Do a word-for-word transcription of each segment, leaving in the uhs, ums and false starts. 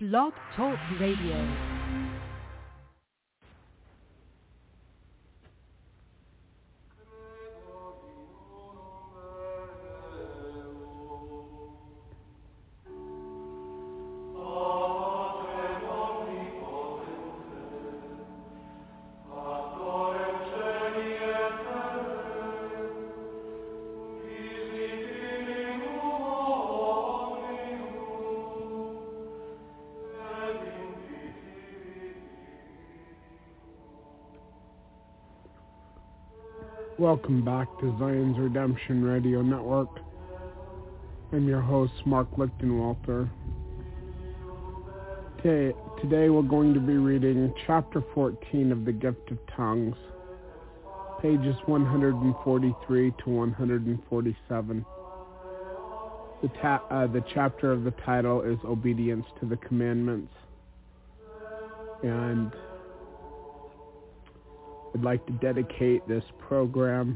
Blog Talk Radio. Welcome back to Zion's Redemption Radio Network. I'm your host, Mark Lichtenwalter. Today, today we're going to be reading Chapter fourteen of The Gift of Tongues, pages one forty-three to one forty-seven. The, ta- uh, the chapter of the title is Obedience to the Commandments. And I'd like to dedicate this program.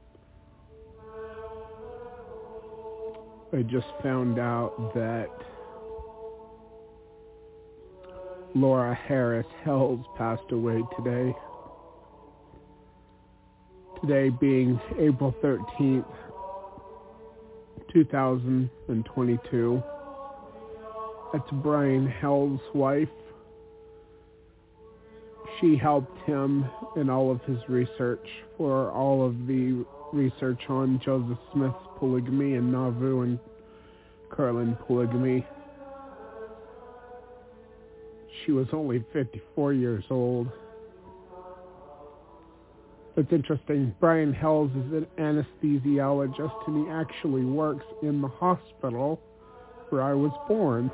I just found out that Laura Harris Hells passed away today. Today being April thirteenth, two thousand twenty-two. That's Brian Hells' wife. She helped him in all of his research for all of the research on Joseph Smith's polygamy and Nauvoo and Curlin polygamy. She was only fifty-four years old. It's interesting. Brian Hells is an anesthesiologist, and he actually works in the hospital where I was born.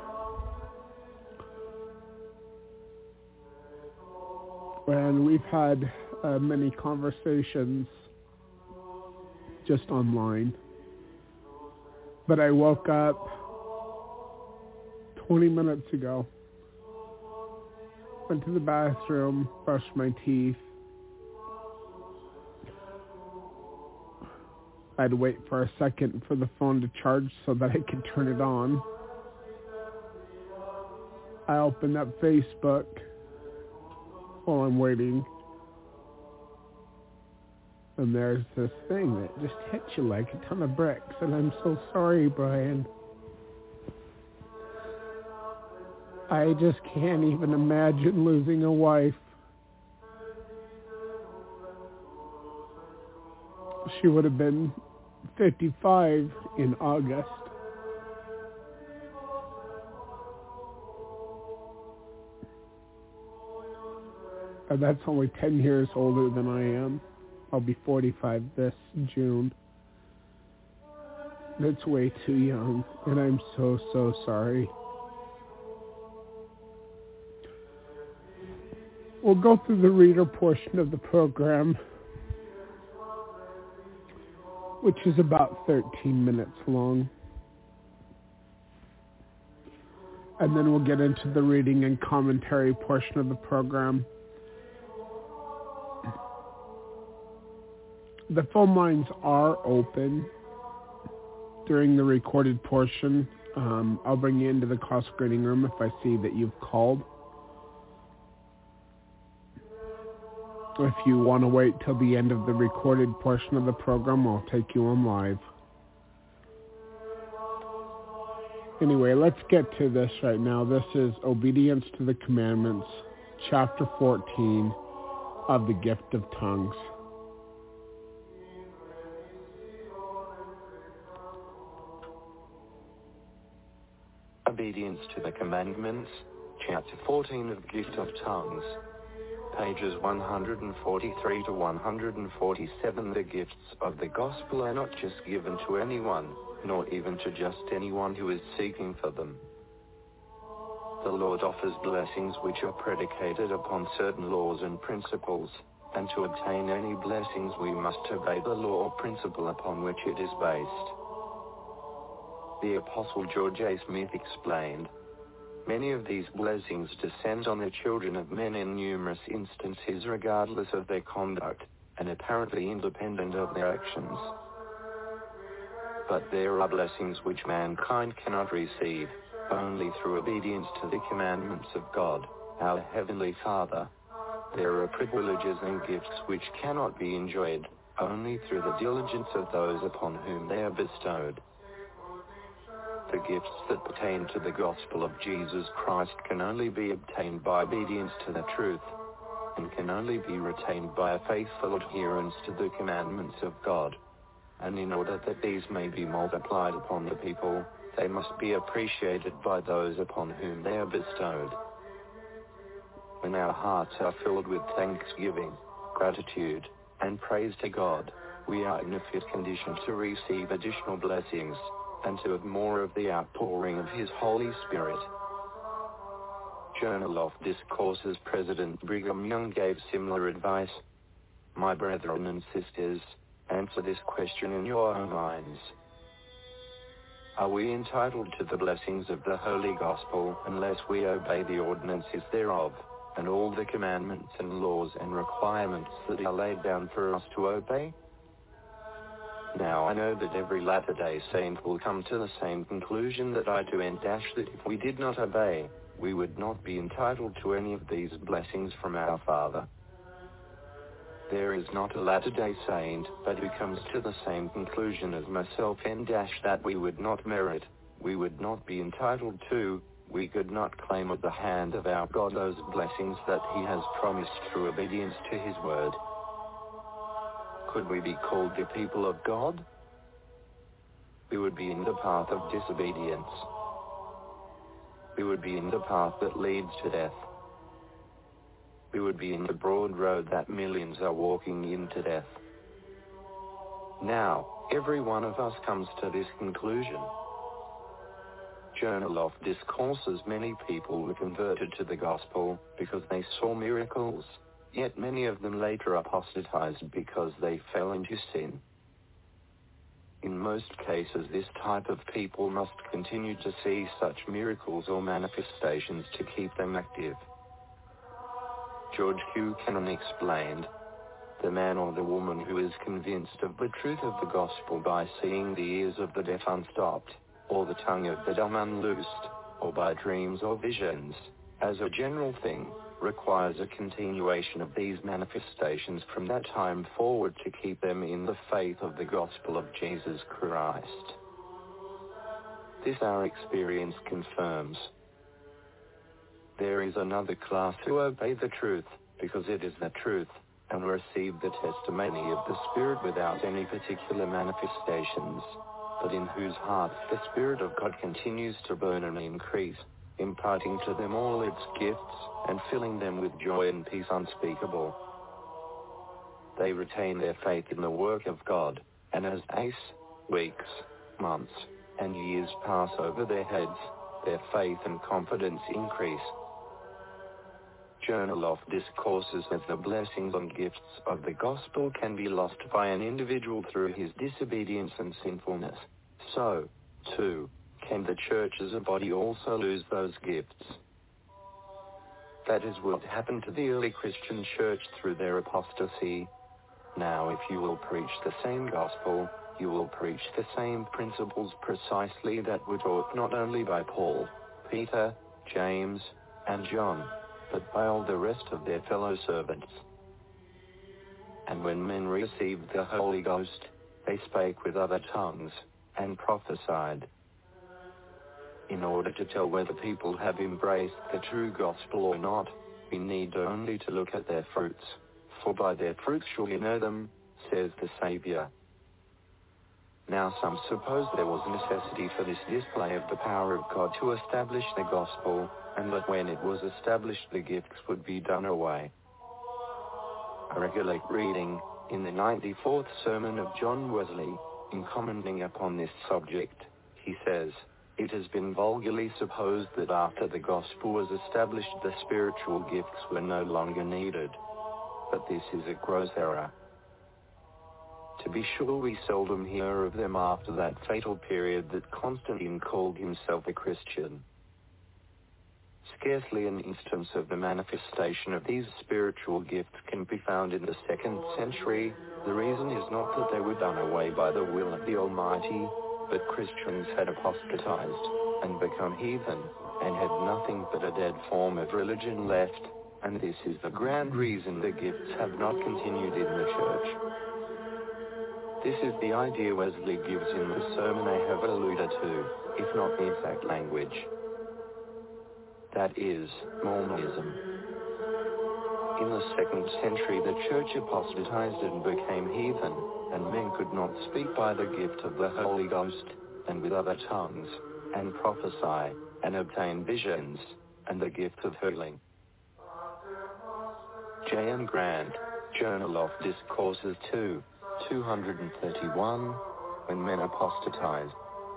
And we've had uh, many conversations just online. But I woke up twenty minutes ago, went to the bathroom, brushed my teeth. I had to wait for a second for the phone to charge so that I could turn it on. I opened up Facebook while I'm waiting, and there's this thing that just hits you like a ton of bricks, and I'm so sorry, Brian. I just can't even imagine losing a wife. She would have been fifty-five in August. And that's only ten years older than I am. I'll be forty-five this June. That's way too young, and I'm so, so sorry. We'll go through the reader portion of the program, which is about thirteen minutes long. And then we'll get into the reading and commentary portion of the program. The phone lines are open during the recorded portion. Um, I'll bring you into the call screening room if I see that you've called. If you want to wait till the end of the recorded portion of the program, I'll take you on live. Anyway, let's get to this right now. This is Obedience to the Commandments, Chapter fourteen of The Gift of Tongues. Obedience to the Commandments, Chapter fourteen of the Gift of Tongues, pages one forty-three to one forty-seven. The gifts of the gospel are not just given to anyone, nor even to just anyone who is seeking for them. The Lord offers blessings which are predicated upon certain laws and principles, and to obtain any blessings we must obey the law or principle upon which it is based. The Apostle George A. Smith explained, "Many of these blessings descend on the children of men in numerous instances regardless of their conduct, and apparently independent of their actions. But there are blessings which mankind cannot receive, only through obedience to the commandments of God, our Heavenly Father. There are privileges and gifts which cannot be enjoyed only through the diligence of those upon whom they are bestowed. The gifts that pertain to the gospel of Jesus Christ can only be obtained by obedience to the truth, and can only be retained by a faithful adherence to the commandments of God. And in order that these may be multiplied upon the people, they must be appreciated by those upon whom they are bestowed. When our hearts are filled with thanksgiving, gratitude, and praise to God, we are in a fit condition to receive additional blessings, and to have more of the outpouring of His Holy Spirit. Journal of Discourses. President Brigham Young gave similar advice. My brethren and sisters, answer this question in your own minds. Are we entitled to the blessings of the Holy Gospel unless we obey the ordinances thereof, and all the commandments and laws and requirements that are laid down for us to obey? Now I know that every Latter-day Saint will come to the same conclusion that I do, and dash that if we did not obey, we would not be entitled to any of these blessings from our Father. There is not a Latter-day Saint but who comes to the same conclusion as myself, and dash that we would not merit, we would not be entitled to, we could not claim at the hand of our God those blessings that He has promised through obedience to His word. Could we be called the people of God? We would be in the path of disobedience. We would be in the path that leads to death. We would be in the broad road that millions are walking into death. Now, every one of us comes to this conclusion. Journal of Discourses. Many people were converted to the gospel because they saw miracles, yet many of them later apostatized because they fell into sin. In most cases, this type of people must continue to see such miracles or manifestations to keep them active. George Q. Cannon explained, the man or the woman who is convinced of the truth of the gospel by seeing the ears of the deaf unstopped, or the tongue of the dumb unloosed, or by dreams or visions, as a general thing, requires a continuation of these manifestations from that time forward to keep them in the faith of the gospel of Jesus Christ. This our experience confirms. There is another class who obey the truth, because it is the truth, and receive the testimony of the Spirit without any particular manifestations, but in whose hearts the Spirit of God continues to burn and increase, imparting to them all its gifts, and filling them with joy and peace unspeakable. They retain their faith in the work of God, and as days, weeks, months, and years pass over their heads, their faith and confidence increase. Journal of Discourses. As the blessings and gifts of the gospel can be lost by an individual through his disobedience and sinfulness, so, too, can the church as a body also lose those gifts. That is what happened to the early Christian church through their apostasy. Now if you will preach the same gospel, you will preach the same principles precisely that were taught not only by Paul, Peter, James, and John, but by all the rest of their fellow servants. And when men received the Holy Ghost, they spake with other tongues, and prophesied. In order to tell whether people have embraced the true gospel or not, we need only to look at their fruits, for by their fruits shall you know them, says the Savior. Now some suppose there was necessity for this display of the power of God to establish the gospel, and that when it was established the gifts would be done away. I recollect reading, in the ninety-fourth sermon of John Wesley, in commenting upon this subject, he says, "It has been vulgarly supposed that after the gospel was established the spiritual gifts were no longer needed. But this is a gross error. To be sure, we seldom hear of them after that fatal period that Constantine called himself a Christian. Scarcely an instance of the manifestation of these spiritual gifts can be found in the second century. The reason is not that they were done away by the will of the Almighty, but Christians had apostatized. and become heathen, and have nothing but a dead form of religion left, and this is the grand reason the gifts have not continued in the church. This is the idea Wesley gives in the sermon I have alluded to, if not the exact language. That is, Mormonism. In the second century the church apostatized and became heathen, and men could not speak by the gift of the Holy Ghost, and with other tongues, and prophesy, and obtain visions, and the gift of healing. J M Grant, Journal of Discourses two, two thirty-one, When Men Apostatize.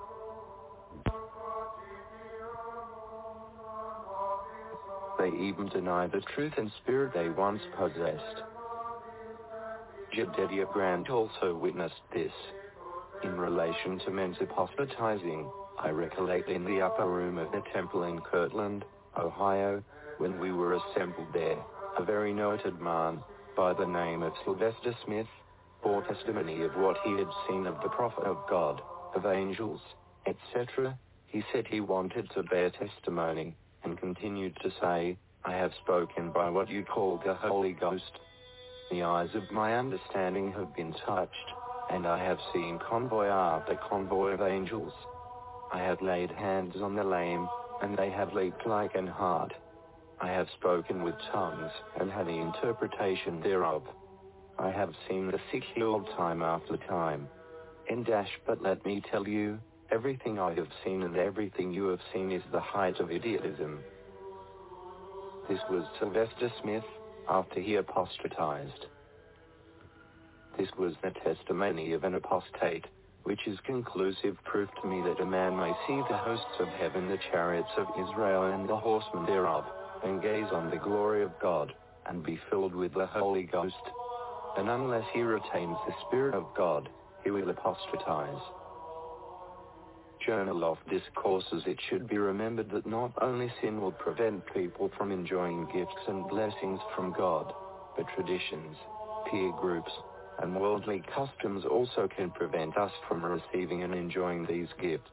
They even deny the truth and spirit they once possessed. Jedediah Grant also witnessed this. In relation to men's apostatizing, I recollect in the upper room of the temple in Kirtland, Ohio, when we were assembled there, a very noted man, by the name of Sylvester Smith, bore testimony of what he had seen of the prophet of God, of angels, et cetera. He said he wanted to bear testimony, and continued to say, I have spoken by what you call the Holy Ghost. The eyes of my understanding have been touched, and I have seen convoy after convoy of angels. I have laid hands on the lame, and they have leaped like an hart. I have spoken with tongues, and had the interpretation thereof. I have seen the sick healed time after time. In dash, but let me tell you, everything I have seen and everything you have seen is the height of idiotism. This was Sylvester Smith, after he apostatized. This was the testimony of an apostate, which is conclusive proof to me that a man may see the hosts of heaven, the chariots of Israel and the horsemen thereof, and gaze on the glory of God, and be filled with the Holy Ghost. And unless he retains the Spirit of God, he will apostatize. Journal of Discourses. It should be remembered that not only sin will prevent people from enjoying gifts and blessings from God, but traditions, peer groups, and worldly customs also can prevent us from receiving and enjoying these gifts.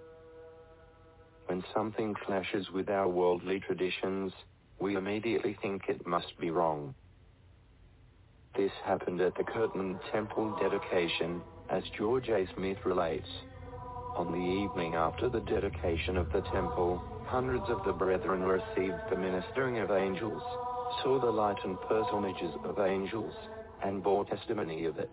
When something clashes with our worldly traditions, we immediately think it must be wrong. This happened at the Kirtland Temple dedication, as George A. Smith relates. On the evening after the dedication of the temple, hundreds of the brethren received the ministering of angels, saw the light and personages of angels, and bore testimony of it.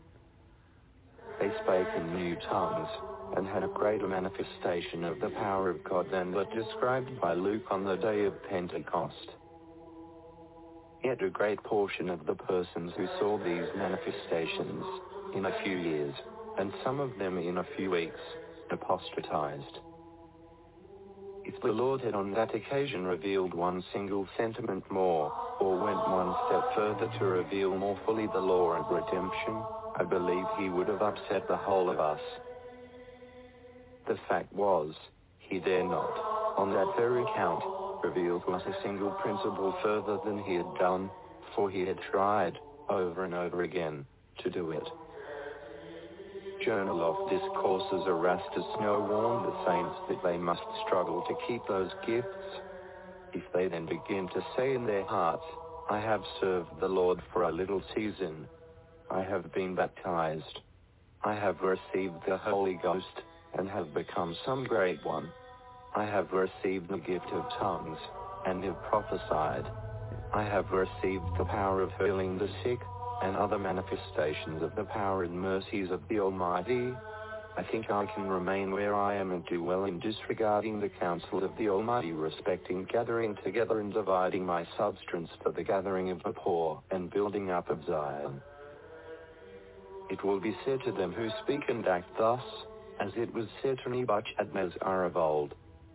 They spake in new tongues, and had a greater manifestation of the power of God than that described by Luke on the day of Pentecost. Yet a great portion of the persons who saw these manifestations, in a few years, and some of them in a few weeks, apostatized. If the Lord had on that occasion revealed one single sentiment more, or went one step further to reveal more fully the law of redemption, I believe he would have upset the whole of us. The fact was, he dare not, on that very count, reveal to us a single principle further than he had done, for he had tried, over and over again, to do it. Journal of Discourses. Erastus Snow warned the saints that they must struggle to keep those gifts. If they then begin to say in their hearts, I have served the Lord for a little season, I have been baptized, I have received the Holy Ghost, and have become some great one, I have received the gift of tongues, and have prophesied, I have received the power of healing the sick, and other manifestations of the power and mercies of the Almighty, I think I can remain where I am and do well in disregarding the counsel of the Almighty respecting gathering together and dividing my substance for the gathering of the poor and building up of Zion. It will be said to them who speak and act thus, as it was said to Nebuchadnezzar of old,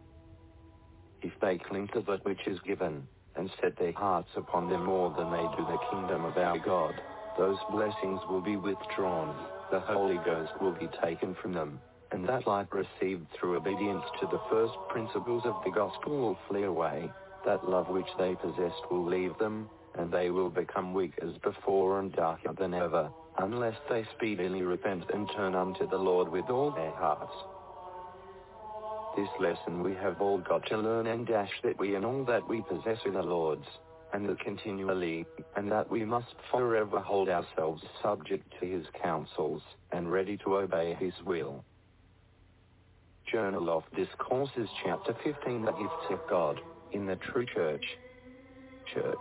if they cling to that which is given, and set their hearts upon them more than they do the kingdom of our God, those blessings will be withdrawn, the Holy Ghost will be taken from them, and that light received through obedience to the first principles of the gospel will flee away, that love which they possessed will leave them, and they will become weak as before and darker than ever, unless they speedily repent and turn unto the Lord with all their hearts. this lesson we have all got to learn and dash that we and all that we possess are the Lord's, and that continually, and that we must forever hold ourselves subject to his counsels, and ready to obey his will. Journal of Discourses, Chapter fifteen, The Gifts of God, in the True Church. Church.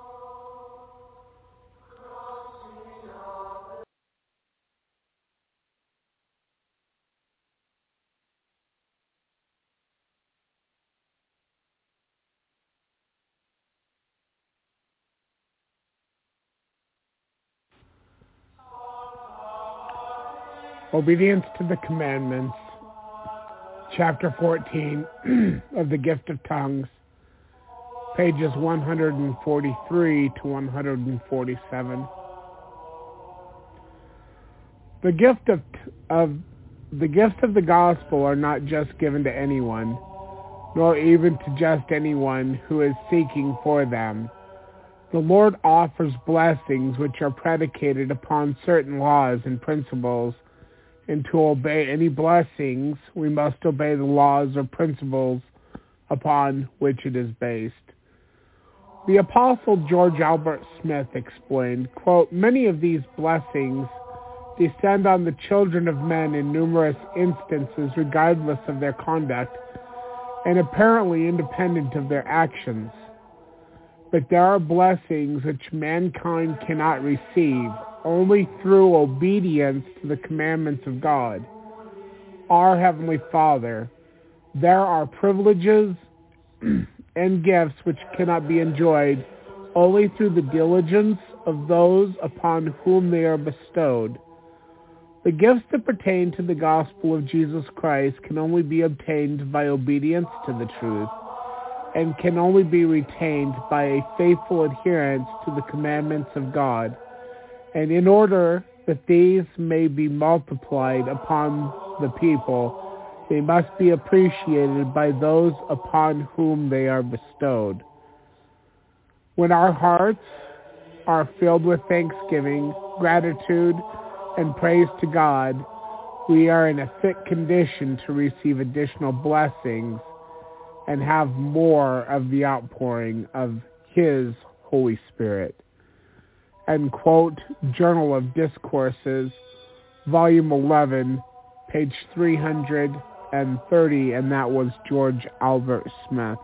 Obedience to the Commandments, Chapter fourteen of the Gift of Tongues, pages one hundred forty-three to one hundred forty-seven. The gift of, of the gifts of the gospel are not just given to anyone, nor even to just anyone who is seeking for them. The Lord offers blessings which are predicated upon certain laws and principles, and to obey any blessings, we must obey the laws or principles upon which it is based. The Apostle George Albert Smith explained, quote, "Many of these blessings descend on the children of men in numerous instances regardless of their conduct and apparently independent of their actions. But there are blessings which mankind cannot receive only through obedience to the commandments of God, our Heavenly Father. There are privileges and gifts which cannot be enjoyed only through the diligence of those upon whom they are bestowed. The gifts that pertain to the gospel of Jesus Christ can only be obtained by obedience to the truth, and can only be retained by a faithful adherence to the commandments of God. And in order that these may be multiplied upon the people, they must be appreciated by those upon whom they are bestowed. When our hearts are filled with thanksgiving, gratitude, and praise to God, we are in a fit condition to receive additional blessings and have more of the outpouring of his Holy Spirit." End quote. Journal of Discourses, Volume eleven, page three hundred thirty, and that was George Albert Smith.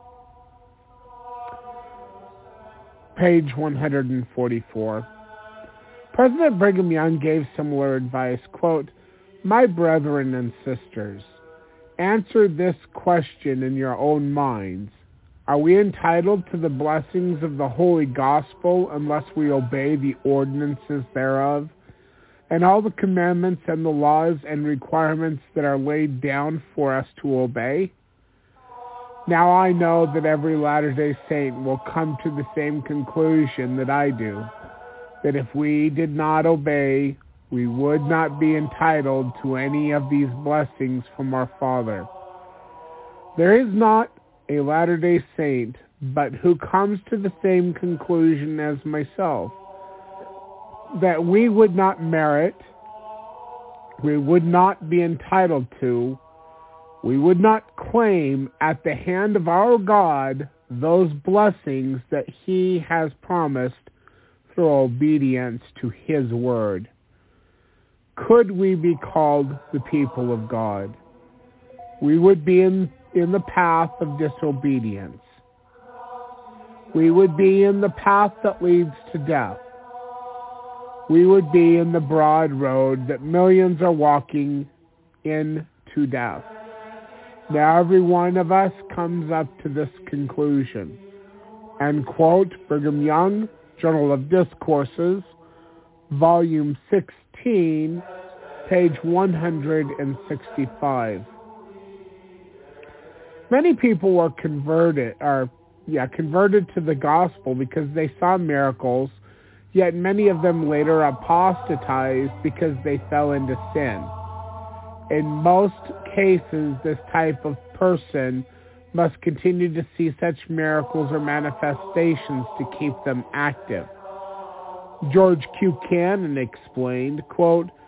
Page one hundred forty-four. President Brigham Young gave similar advice, quote, "My brethren and sisters, answer this question in your own minds. Are we entitled to the blessings of the Holy Gospel unless we obey the ordinances thereof, and all the commandments and the laws and requirements that are laid down for us to obey?" Now I know that every Latter-day Saint will come to the same conclusion that I do, that if we did not obey, we would not be entitled to any of these blessings from our Father. There is not a Latter-day Saint, but who comes to the same conclusion as myself, that we would not merit, we would not be entitled to, we would not claim at the hand of our God those blessings that he has promised through obedience to his word. Could we be called the people of God? We would be in in the path of disobedience. We would be in the path that leads to death. We would be in the broad road that millions are walking in to death. Now every one of us comes up to this conclusion. End quote. Brigham Young, Journal of Discourses, Volume sixteen, page one hundred sixty-five. Many people were converted, or yeah, converted to the gospel because they saw miracles, yet many of them later apostatized because they fell into sin. In most cases, this type of person must continue to see such miracles or manifestations to keep them active. George Q. Cannon explained, quote,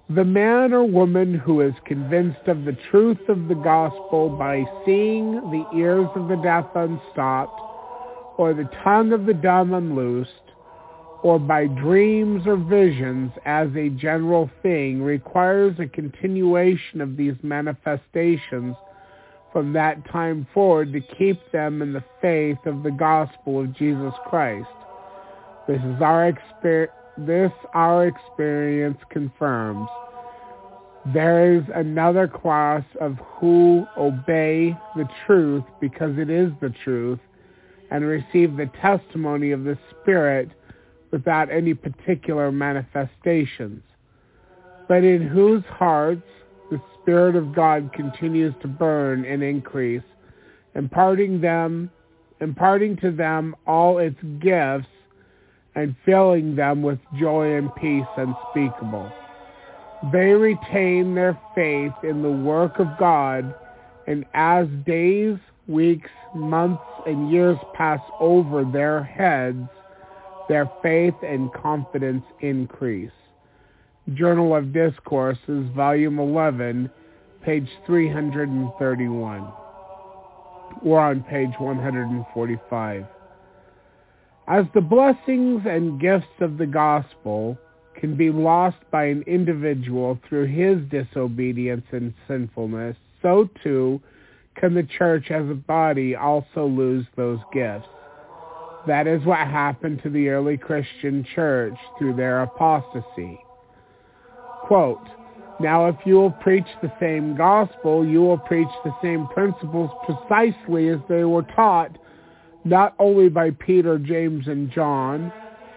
The man or woman who is convinced of the truth of the gospel by seeing the ears of the deaf unstopped, or the tongue of the dumb unloosed, or by dreams or visions as a general thing, requires a continuation of these manifestations from that time forward to keep them in the faith of the gospel of Jesus Christ. This is our exper- this our experience confirms. There is another class of who obey the truth because it is the truth, and receive the testimony of the Spirit without any particular manifestations, but in whose hearts the Spirit of God continues to burn and increase, imparting them, imparting to them all its gifts, and filling them with joy and peace unspeakable. They retain their faith in the work of God, and as days, weeks, months, and years pass over their heads, their faith and confidence increase. Journal of Discourses, Volume eleven, page three hundred thirty-one, or on page one hundred forty-five. As the blessings and gifts of the gospel can be lost by an individual through his disobedience and sinfulness, so too can the church as a body also lose those gifts. That is what happened to the early Christian church through their apostasy. Quote, "Now if you will preach the same gospel, you will preach the same principles precisely as they were taught, not only by Peter, James, and John,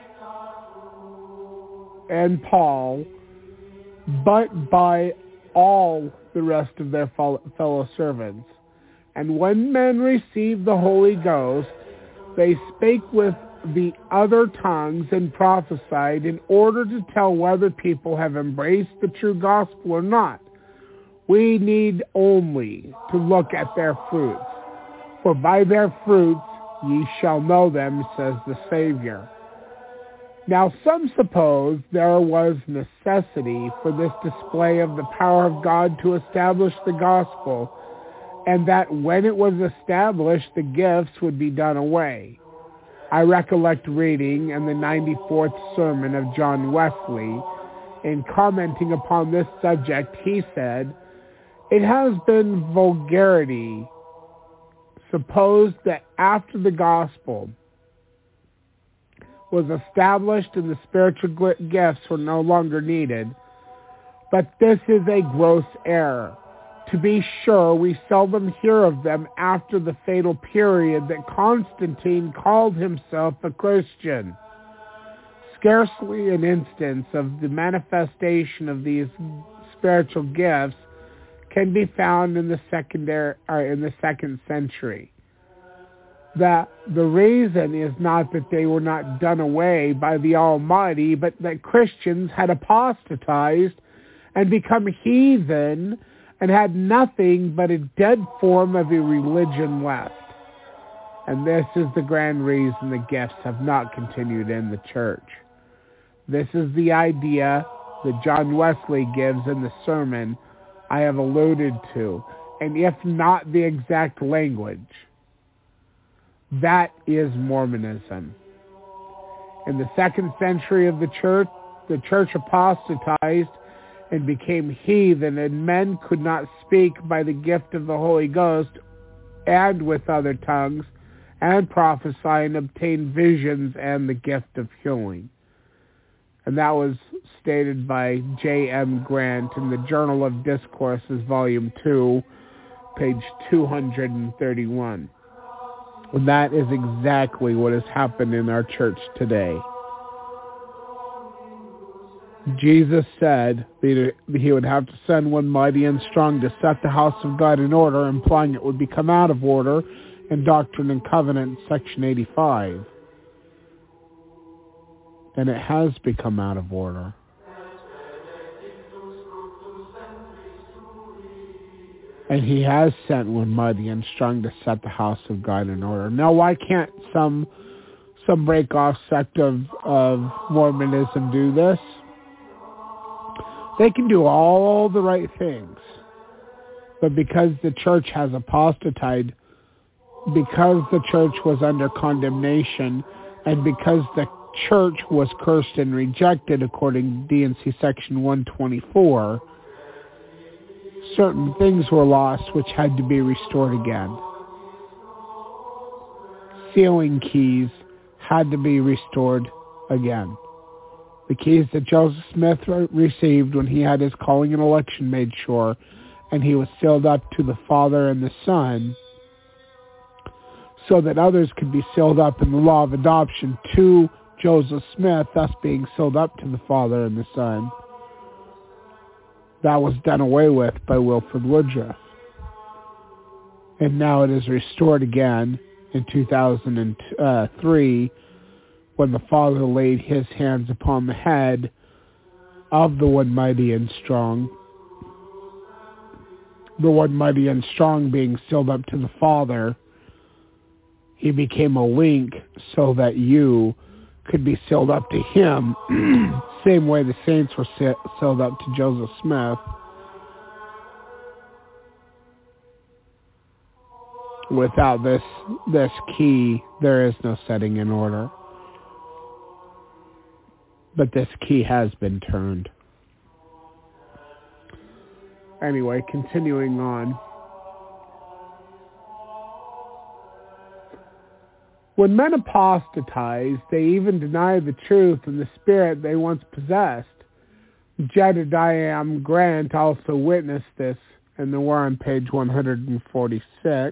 and Paul, but by all the rest of their fellow servants. And when men received the Holy Ghost, they spake with the other tongues and prophesied, in order to tell whether people have embraced the true gospel or not. We need only to look at their fruits. For by their fruits ye shall know them, says the Savior." Now some suppose there was necessity for this display of the power of God to establish the gospel, and that when it was established, the gifts would be done away. I recollect reading in the ninety-fourth sermon of John Wesley, in commenting upon this subject, he said, "It has been vulgarity supposed that after the gospel was established and the spiritual gifts were no longer needed, but this is a gross error. To be sure, we seldom hear of them after the fatal period that Constantine called himself a Christian. Scarcely an instance of the manifestation of these spiritual gifts can be found in the secondary or in the second century. That the reason is not that they were not done away by the Almighty, but that Christians had apostatized and become heathen and had nothing but a dead form of a religion left. And this is the grand reason the gifts have not continued in the church. This is the idea that John Wesley gives in the sermon I have alluded to, and if not the exact language. That is Mormonism. In the second century of the church, the church apostatized and became heathen, and men could not speak by the gift of the Holy Ghost and with other tongues, and prophesy and obtain visions and the gift of healing. And that was stated by J M Grant in the Journal of Discourses, Volume two, page two hundred thirty-one. And that is exactly what has happened in our church today. Jesus said that he would have to send one mighty and strong to set the house of God in order, implying it would become out of order in Doctrine and Covenants, section eighty-five. And it has become out of order. And he has sent one mighty and strong to set the house of God in order. Now, why can't some some break-off sect of, of Mormonism do this? They can do all the right things. But because the church has apostatized, because the church was under condemnation, and because the church was cursed and rejected according to D and C Section one twenty-four, certain things were lost which had to be restored again. Sealing keys had to be restored again. The keys that Joseph Smith received when he had his calling and election made sure, and he was sealed up to the Father and the Son, so that others could be sealed up in the law of adoption to Joseph Smith, thus being sealed up to the Father and the Son. That was done away with by Wilford Woodruff. And now it is restored again in two thousand three, when the Father laid his hands upon the head of the one mighty and strong, the one mighty and strong being sealed up to the Father. He became a link so that you could be sealed up to him, same way the saints were sealed up to Joseph Smith. Without this this key, there is no setting in order. But this key has been turned. Anyway, continuing on. When men apostatize, they even deny the truth and the spirit they once possessed. Jedediah M. Grant also witnessed this, and we're on page one forty-six.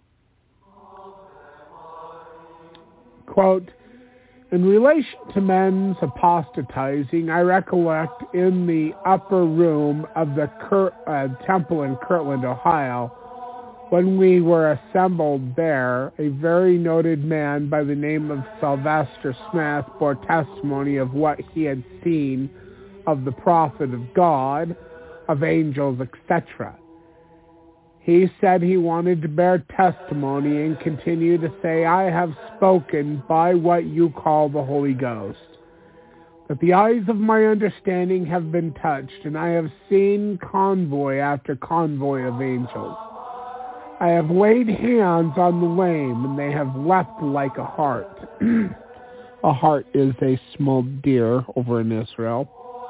Quote, in relation to men's apostatizing, I recollect in the upper room of the Cur- uh, temple in Kirtland, Ohio, when we were assembled there, a very noted man by the name of Sylvester Smith bore testimony of what he had seen of the prophet of God, of angels, et cetera. He said he wanted to bear testimony and continue to say, I have spoken by what you call the Holy Ghost. But the eyes of my understanding have been touched, and I have seen convoy after convoy of angels. I have laid hands on the lame, and they have leapt like a hart. A hart is a small deer over in Israel.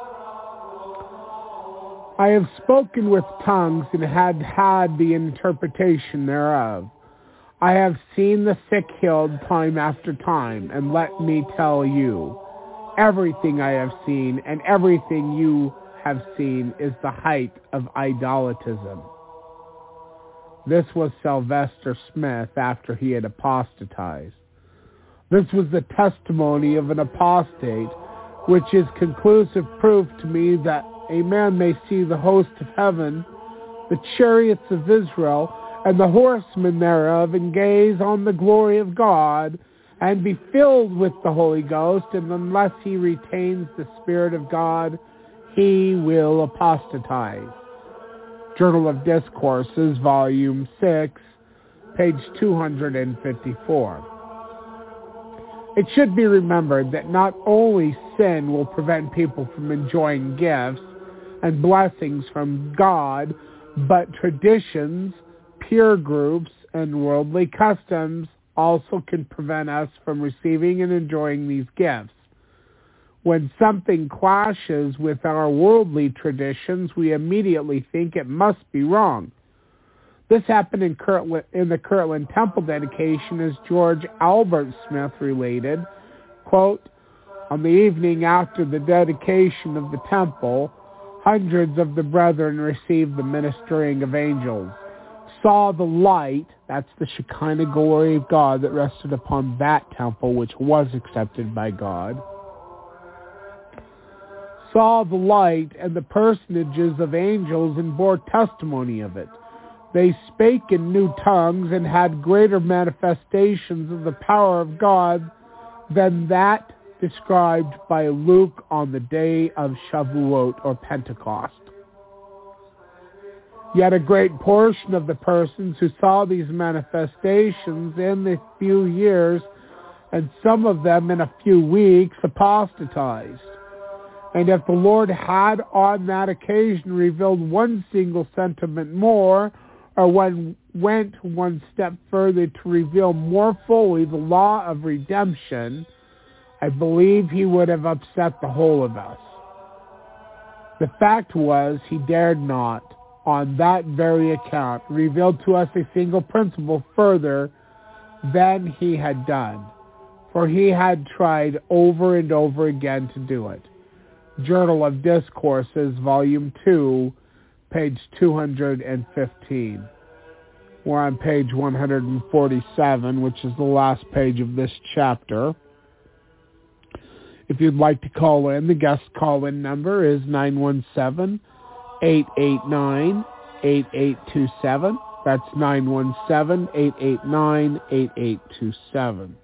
I have spoken with tongues and had had the interpretation thereof. I have seen the sick healed time after time, and let me tell you, everything I have seen and everything you have seen is the height of idolatism. This was Sylvester Smith after he had apostatized. This was the testimony of an apostate, which is conclusive proof to me that a man may see the host of heaven, the chariots of Israel, and the horsemen thereof, and gaze on the glory of God, and be filled with the Holy Ghost, and unless he retains the Spirit of God, he will apostatize. Journal of Discourses, Volume six, page two fifty-four. It should be remembered that not only sin will prevent people from enjoying gifts and blessings from God, but traditions, peer groups, and worldly customs also can prevent us from receiving and enjoying these gifts. When something clashes with our worldly traditions, we immediately think it must be wrong. This happened in, Kirtland, in the Kirtland Temple dedication, as George Albert Smith related, quote, on the evening after the dedication of the temple, hundreds of the brethren received the ministering of angels, saw the light, that's the Shekinah glory of God that rested upon that temple, which was accepted by God, saw the light and the personages of angels and bore testimony of it. They spake in new tongues and had greater manifestations of the power of God than that described by Luke on the day of Shavuot or Pentecost. Yet a great portion of the persons who saw these manifestations in the few years, and some of them in a few weeks, apostatized. And if the Lord had on that occasion revealed one single sentiment more, or one went one step further to reveal more fully the law of redemption, I believe he would have upset the whole of us. The fact was, he dared not, on that very account, reveal to us a single principle further than he had done, for he had tried over and over again to do it. Journal of Discourses, Volume two, page two hundred fifteen. We're on page one hundred forty-seven, which is the last page of this chapter. If you'd like to call in, the guest call-in number is nine one seven, eight eight nine, eight eight two seven. That's nine one seven, eight eight nine, eight eight two seven.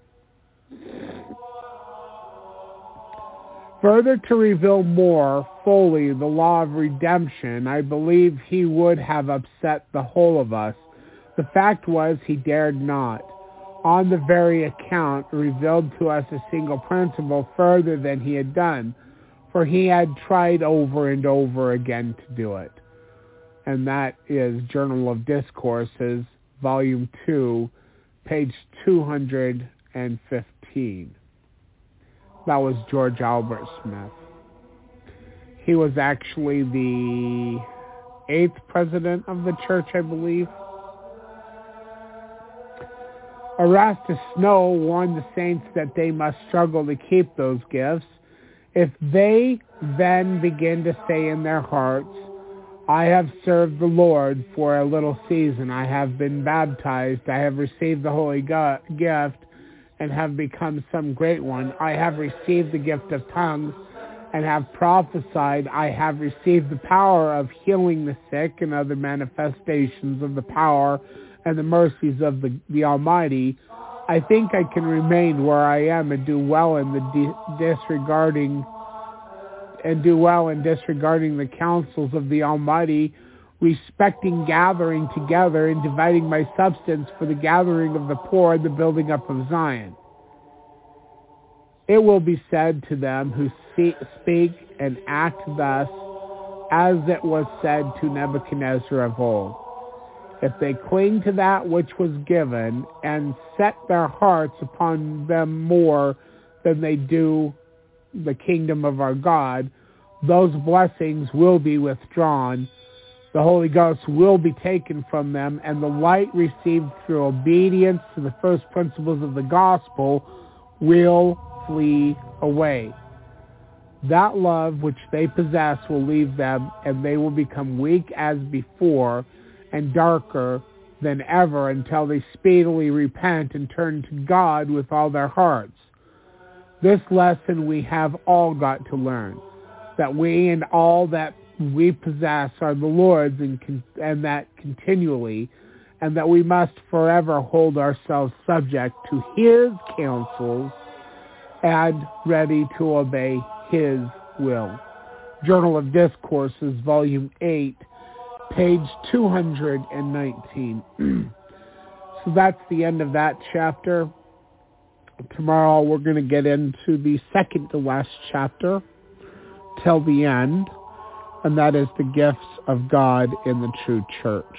Further to reveal more fully the law of redemption, I believe he would have upset the whole of us. The fact was, he dared not, on the very account, revealed to us a single principle further than he had done, for he had tried over and over again to do it. And that is Journal of Discourses, Volume two, page two hundred fifteen. That was George Albert Smith. He was actually the eighth president of the church, I believe. Erastus Snow warned the saints that they must struggle to keep those gifts. If they then begin to say in their hearts, I have served the Lord for a little season, I have been baptized, I have received the Holy Gift, and have become some great one, I have received the gift of tongues, and have prophesied, I have received the power of healing the sick and other manifestations of the power and the mercies of the, the Almighty, I think I can remain where I am and do well in the di- disregarding and do well in disregarding the counsels of the Almighty, respecting gathering together and dividing my substance for the gathering of the poor and the building up of Zion. It will be said to them who see, speak and act thus, as it was said to Nebuchadnezzar of old. If they cling to that which was given and set their hearts upon them more than they do the kingdom of our God, those blessings will be withdrawn, the Holy Ghost will be taken from them, and the light received through obedience to the first principles of the gospel will flee away. That love which they possess will leave them, and they will become weak as before, and darker than ever, until they speedily repent and turn to God with all their hearts. This lesson we have all got to learn, that we and all that we possess are the Lord's, and, con- and that continually, and that we must forever hold ourselves subject to His counsels and ready to obey His will. Journal of Discourses, Volume eight, page two hundred nineteen. So that's the end of that chapter. Tomorrow we're going to get into the second to last chapter till the end, and that is the gifts of God in the true church.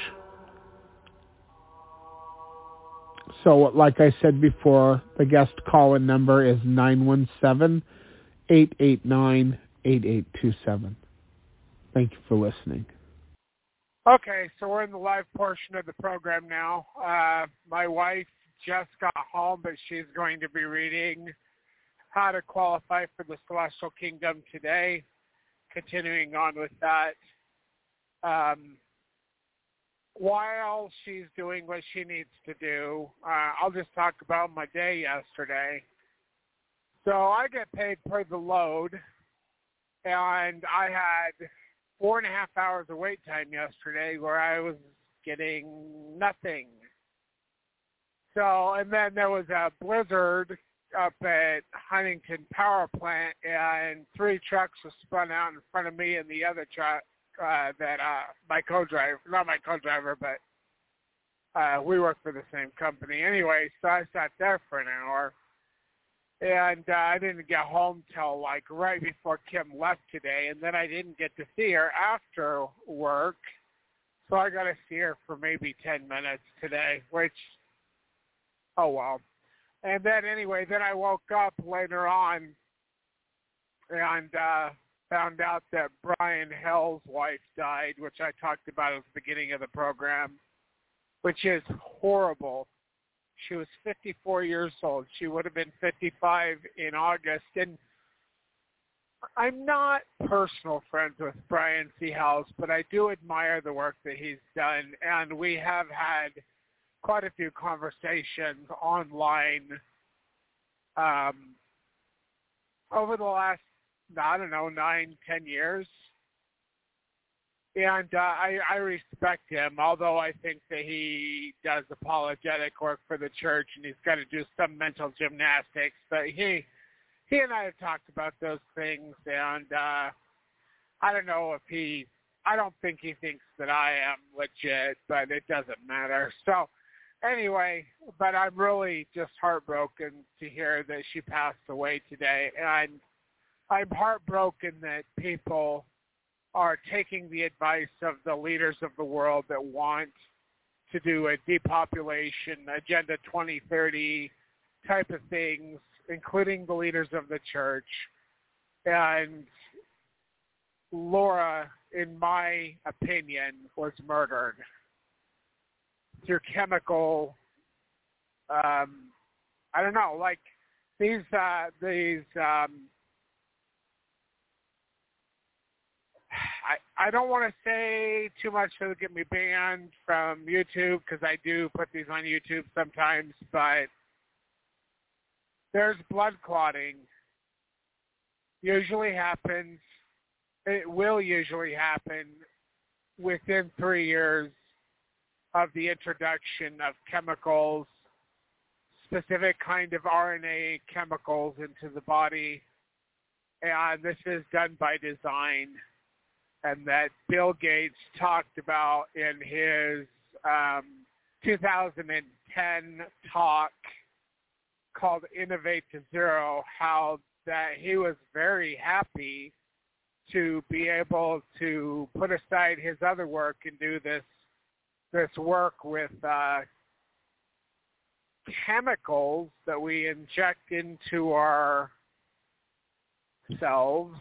So like I said before, the guest call-in number is nine one seven, eight eight nine, eight eight two seven. Thank you for listening. Okay, so we're in the live portion of the program now. Uh, my wife just got home, but she's going to be reading How to Qualify for the Celestial Kingdom today. Continuing on with that. Um, while she's doing what she needs to do, uh, I'll just talk about my day yesterday. So I get paid per the load, and I had four and a half hours of wait time yesterday where I was getting nothing. So, and then there was a blizzard up at Huntington Power Plant, and three trucks were spun out in front of me and the other truck uh, that uh, my co-driver, not my co-driver, but uh, we work for the same company. Anyway, so I sat there for an hour. And uh, I didn't get home till like right before Kim left today, and then I didn't get to see her after work. So I got to see her for maybe ten minutes today, which, oh well. And then anyway, then I woke up later on and uh, found out that Brian Hill's wife died, which I talked about at the beginning of the program, which is horrible. She was fifty-four years old. She would have been fifty-five in August. And I'm not personal friends with Brian Seahouse, but I do admire the work that he's done. And we have had quite a few conversations online um, over the last, I don't know, nine, ten years. And uh, I, I respect him, although I think that he does apologetic work for the church and he's got to do some mental gymnastics. But he he and I have talked about those things, and uh, I don't know if he, I don't think he thinks that I am legit, but it doesn't matter. So anyway, but I'm really just heartbroken to hear that she passed away today. And I'm heartbroken that people are taking the advice of the leaders of the world that want to do a depopulation, Agenda twenty thirty type of things, including the leaders of the church. And Laura, in my opinion, was murdered through chemical, um, I don't know, like these, uh, these, um, I, I don't want to say too much to get me banned from YouTube, because I do put these on YouTube sometimes, but there's blood clotting. Usually happens, it will usually happen within three years of the introduction of chemicals, specific kind of R N A chemicals into the body. And this is done by design. And that Bill Gates talked about in his um, two thousand ten talk called Innovate to Zero, how that he was very happy to be able to put aside his other work and do this this work with uh, chemicals that we inject into our selves,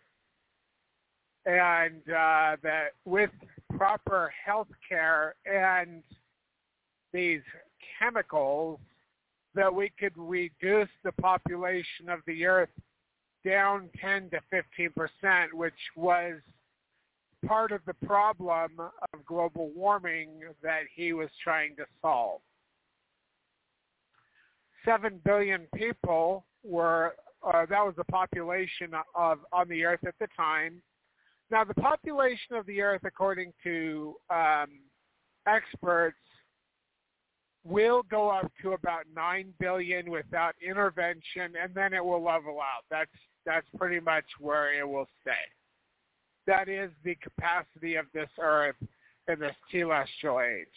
and uh, that with proper health care and these chemicals, that we could reduce the population of the earth down ten to fifteen percent, which was part of the problem of global warming that he was trying to solve. Seven billion people were, uh, that was the population of on the earth at the time. Now, the population of the earth, according to um, experts, will go up to about nine billion without intervention, and then it will level out. That's that's pretty much where it will stay. That is the capacity of this earth in this celestial age.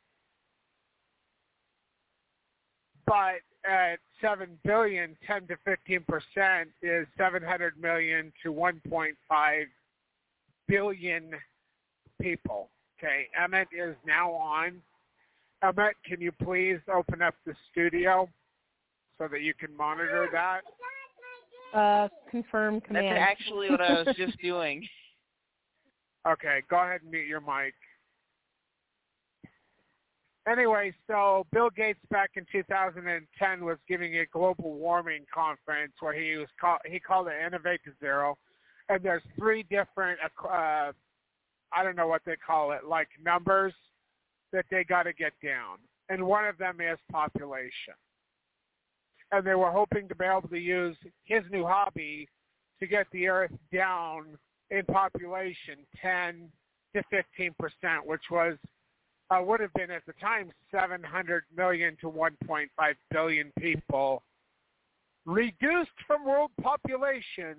But at seven billion, ten to fifteen percent is seven hundred million to one point five billion people. Okay, Emmett is now on. Emmett, can you please open up the studio so that you can monitor that? Uh, confirm command. That's actually what I was just doing. Okay, go ahead and mute your mic. Anyway, so Bill Gates back in two thousand ten was giving a global warming conference where he was call, he called it Innovate to Zero, and there's three different uh, I don't know what they call it, like numbers that they got to get down, and one of them is population. And they were hoping to be able to use his new hobby to get the Earth down in population ten to fifteen percent, which was uh, would have been at the time seven hundred million to one point five billion people, reduced from world population.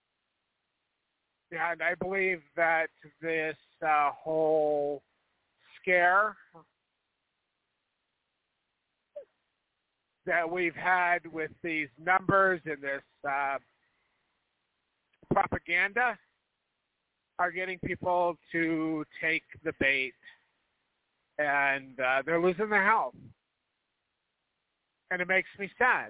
And I believe that this uh, whole scare that we've had with these numbers and this uh, propaganda are getting people to take the bait, and uh, they're losing their health. And it makes me sad.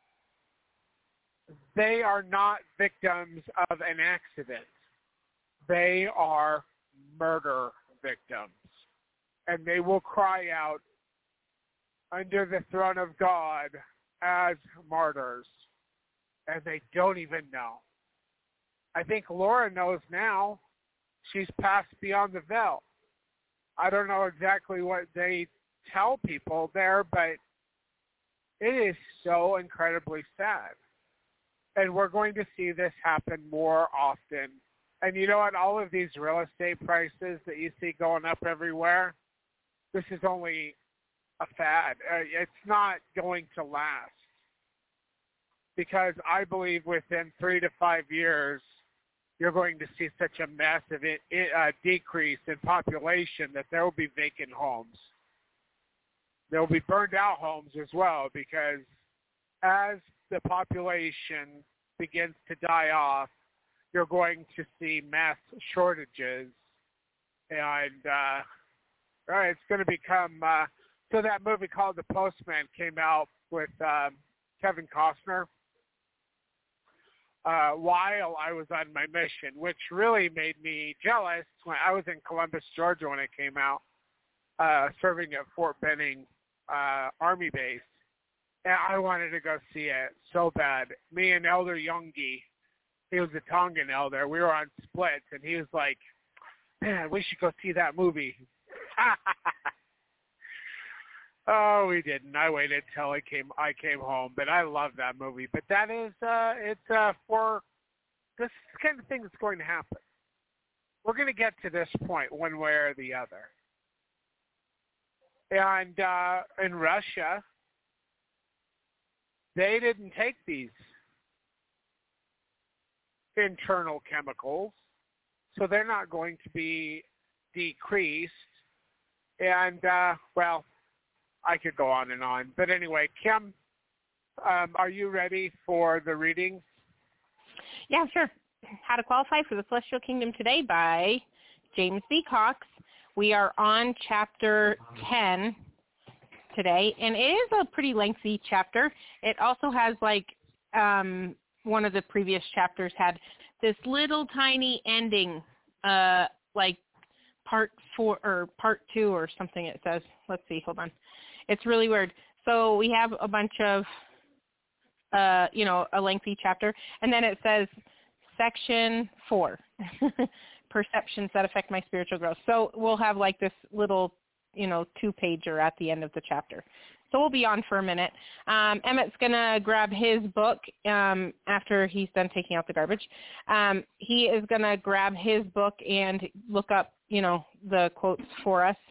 They are not victims of an accident. They are murder victims. And they will cry out under the throne of God as martyrs. And they don't even know. I think Laura knows now. She's passed beyond the veil. I don't know exactly what they tell people there, but it is so incredibly sad. And we're going to see this happen more often. And you know what? All of these real estate prices that you see going up everywhere, this is only a fad. Uh, it's not going to last. Because I believe within three to five years, you're going to see such a massive it, it, uh, decrease in population that there will be vacant homes. There will be burned out homes as well, because as the population begins to die off, you're going to see mass shortages. And uh, right, it's going to become, uh, so that movie called The Postman came out with um, Kevin Costner. Uh, while I was on my mission, which really made me jealous. When I was in Columbus, Georgia when it came out, uh, serving at Fort Benning uh, Army Base, and I wanted to go see it so bad. Me and Elder Youngie, he was a Tongan elder, we were on splits, and he was like, man, we should go see that movie. Oh, we didn't. I waited till I came. I came home, but I love that movie. But that is, uh, it's uh, for this kind of thing that's going to happen. We're going to get to this point one way or the other. And uh, in Russia, they didn't take these internal chemicals, so they're not going to be decreased. And uh, well. I could go on and on. But anyway, Kim, um, are you ready for the readings? Yeah, sure. How to Qualify for the Celestial Kingdom Today by James B. Cox. We are on chapter ten today, and it is a pretty lengthy chapter. It also has, like, um, one of the previous chapters had this little tiny ending, uh, like part four or part two or something it says. Let's see, hold on. It's really weird. So we have a bunch of, uh, you know, a lengthy chapter. And then it says section four, perceptions that affect my spiritual growth. So we'll have like this little, you know, two-pager at the end of the chapter. So we'll be on for a minute. Um, Emmett's going to grab his book um, after he's done taking out the garbage. Um, he is going to grab his book and look up, you know, the quotes for us.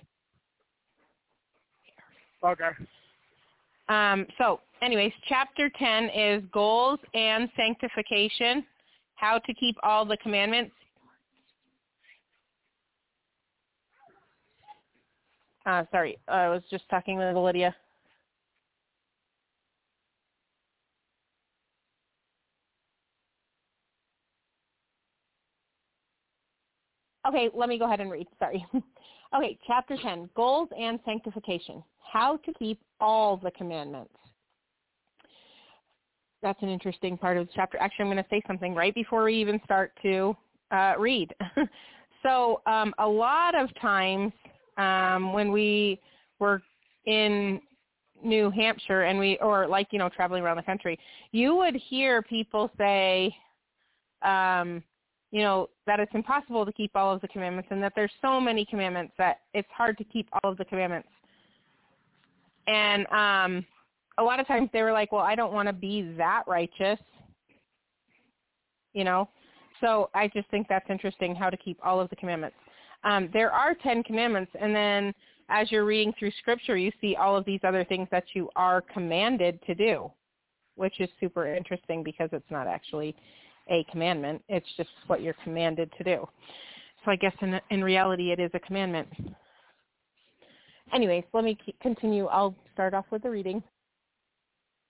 Okay. Um, so, anyways, chapter ten is Goals and Sanctification, How to Keep All the Commandments. Uh, sorry, I was just talking with Lydia. Okay, let me go ahead and read. Sorry. Okay, chapter ten, Goals and Sanctification, How to Keep All the Commandments. That's an interesting part of the chapter. Actually, I'm going to say something right before we even start to uh, read. So um, a lot of times um, when we were in New Hampshire and we, or like, you know, traveling around the country, you would hear people say, um, you know, that it's impossible to keep all of the commandments and that there's so many commandments that it's hard to keep all of the commandments. And um, a lot of times they were like, well, I don't want to be that righteous, you know. So I just think that's interesting, how to keep all of the commandments. Um, there are ten commandments, and then as you're reading through Scripture, you see all of these other things that you are commanded to do, which is super interesting because it's not actually a commandment. It's just what you're commanded to do. So I guess in, in reality it is a commandment. Anyways, let me keep, continue. I'll start off with the reading.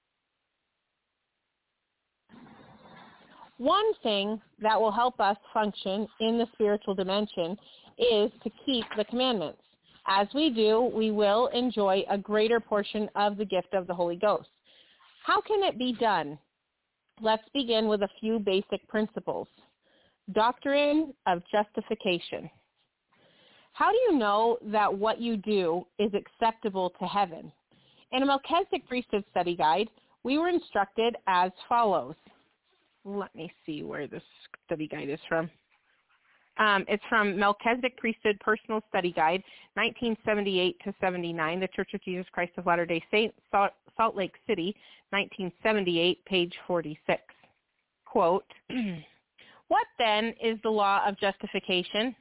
One thing that will help us function in the spiritual dimension is to keep the commandments. As we do, we will enjoy a greater portion of the gift of the Holy Ghost. How can it be done? Let's begin with a few basic principles. Doctrine of justification. How do you know that what you do is acceptable to heaven? In a Melchizedek Priesthood Study Guide, we were instructed as follows. Let me see where this study guide is from. Um, it's from Melchizedek Priesthood Personal Study Guide, nineteen seventy-eight to seventy-nine, The Church of Jesus Christ of Latter-day Saints, Salt, Salt Lake City, nineteen seventy-eight, page forty-six. Quote, what then is the law of justification?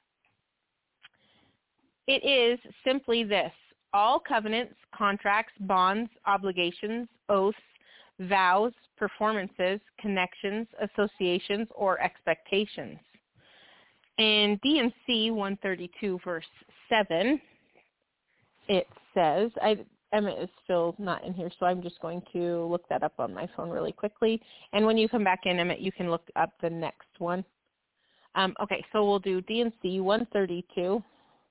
It is simply this. All covenants, contracts, bonds, obligations, oaths, vows, performances, connections, associations, or expectations. In D and C one thirty-two, verse seven, it says, I, Emmett is still not in here, so I'm just going to look that up on my phone really quickly. And when you come back in, Emmett, you can look up the next one. Um, okay, so we'll do D and C one thirty-two,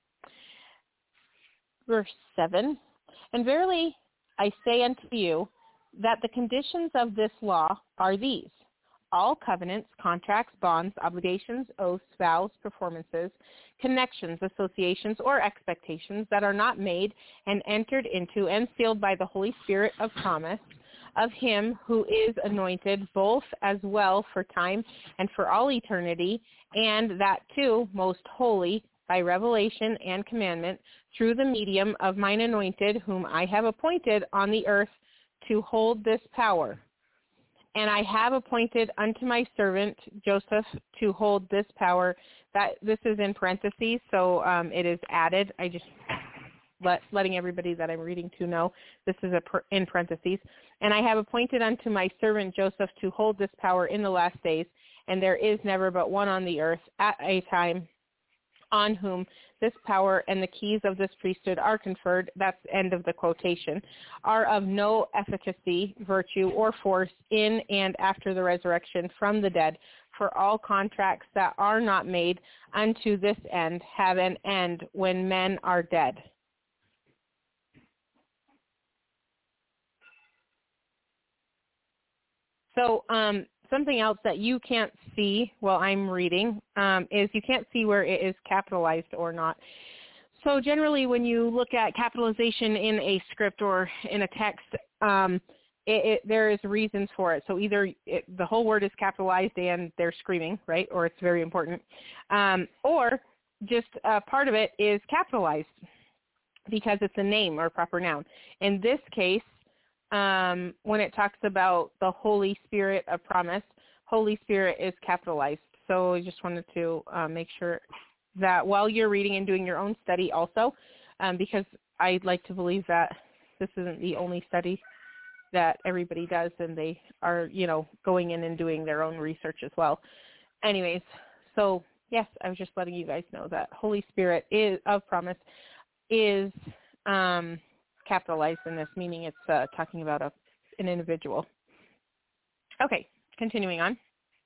verse seven. And verily I say unto you that the conditions of this law are these. All covenants, contracts, bonds, obligations, oaths, vows, performances, connections, associations, or expectations that are not made and entered into and sealed by the Holy Spirit of promise of him who is anointed both as well for time and for all eternity, and that too most holy by revelation and commandment through the medium of mine anointed whom I have appointed on the earth to hold this power. And I have appointed unto my servant Joseph to hold this power. That this is in parentheses, so um, it is added. I just let letting everybody that I'm reading to know this is a per, in parentheses. And I have appointed unto my servant Joseph to hold this power in the last days. And there is never but one on the earth at a time on whom this power and the keys of this priesthood are conferred, that's end of the quotation, are of no efficacy, virtue, or force in and after the resurrection from the dead. For all contracts that are not made unto this end have an end when men are dead. So, um, something else that you can't see while I'm reading um, is you can't see where it is capitalized or not. So generally when you look at capitalization in a script or in a text, um, it, it, there is reasons for it. So either it, the whole word is capitalized and they're screaming, right, or it's very important, um, or just uh, part of it is capitalized because it's a name or a proper noun. In this case, Um, when it talks about the Holy Spirit of promise, Holy Spirit is capitalized. So I just wanted to uh, make sure that while you're reading and doing your own study also, um, because I'd like to believe that this isn't the only study that everybody does and they are, you know, going in and doing their own research as well. Anyways, so yes, I was just letting you guys know that Holy Spirit is of promise is um capitalized in this, meaning it's uh, talking about a, an individual. Okay, continuing on.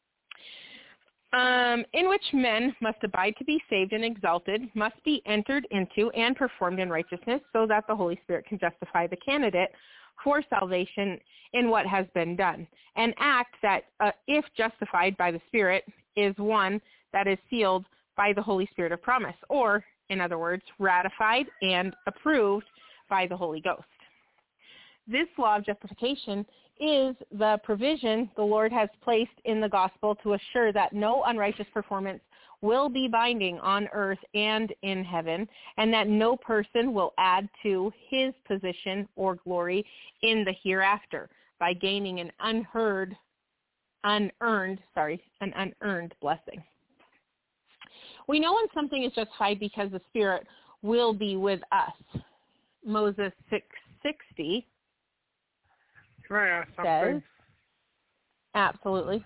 Um, in which men must abide to be saved and exalted, must be entered into and performed in righteousness, so that the Holy Spirit can justify the candidate for salvation in what has been done. An act that, uh, if justified by the Spirit, is one that is sealed by the Holy Spirit of promise, or, in other words, ratified and approved by the Holy Ghost. This law of justification is the provision the Lord has placed in the gospel to assure that no unrighteous performance will be binding on earth and in heaven, and that no person will add to his position or glory in the hereafter by gaining an unheard, unearned, sorry, an unearned blessing. We know when something is justified because the Spirit will be with us. Moses six sixty Can I ask something? says, absolutely.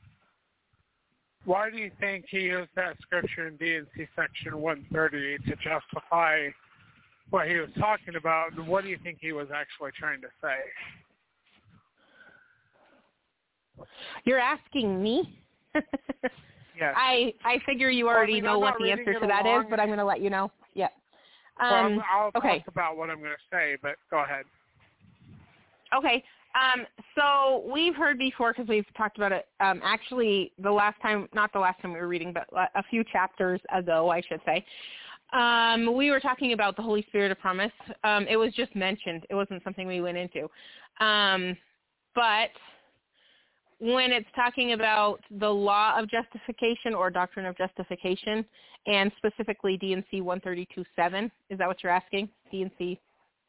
Why do you think he used that scripture in D and C section one thirty to justify what he was talking about? And what do you think he was actually trying to say? You're asking me? Yes. I I figure you already well, I mean, know I'm what not the answer reading to it that along. is, but I'm going to let you know. Yeah. Well, Um, I'll okay. talk about what I'm going to say, but go ahead. Okay. Um, so we've heard before, because we've talked about it, um, actually the last time, not the last time we were reading, but a few chapters ago, I should say, um, we were talking about the Holy Spirit of promise. Um, it was just mentioned. It wasn't something we went into. Um, but when it's talking about the law of justification or doctrine of justification, and specifically D and C one thirty-two seven, is that what you're asking? D and C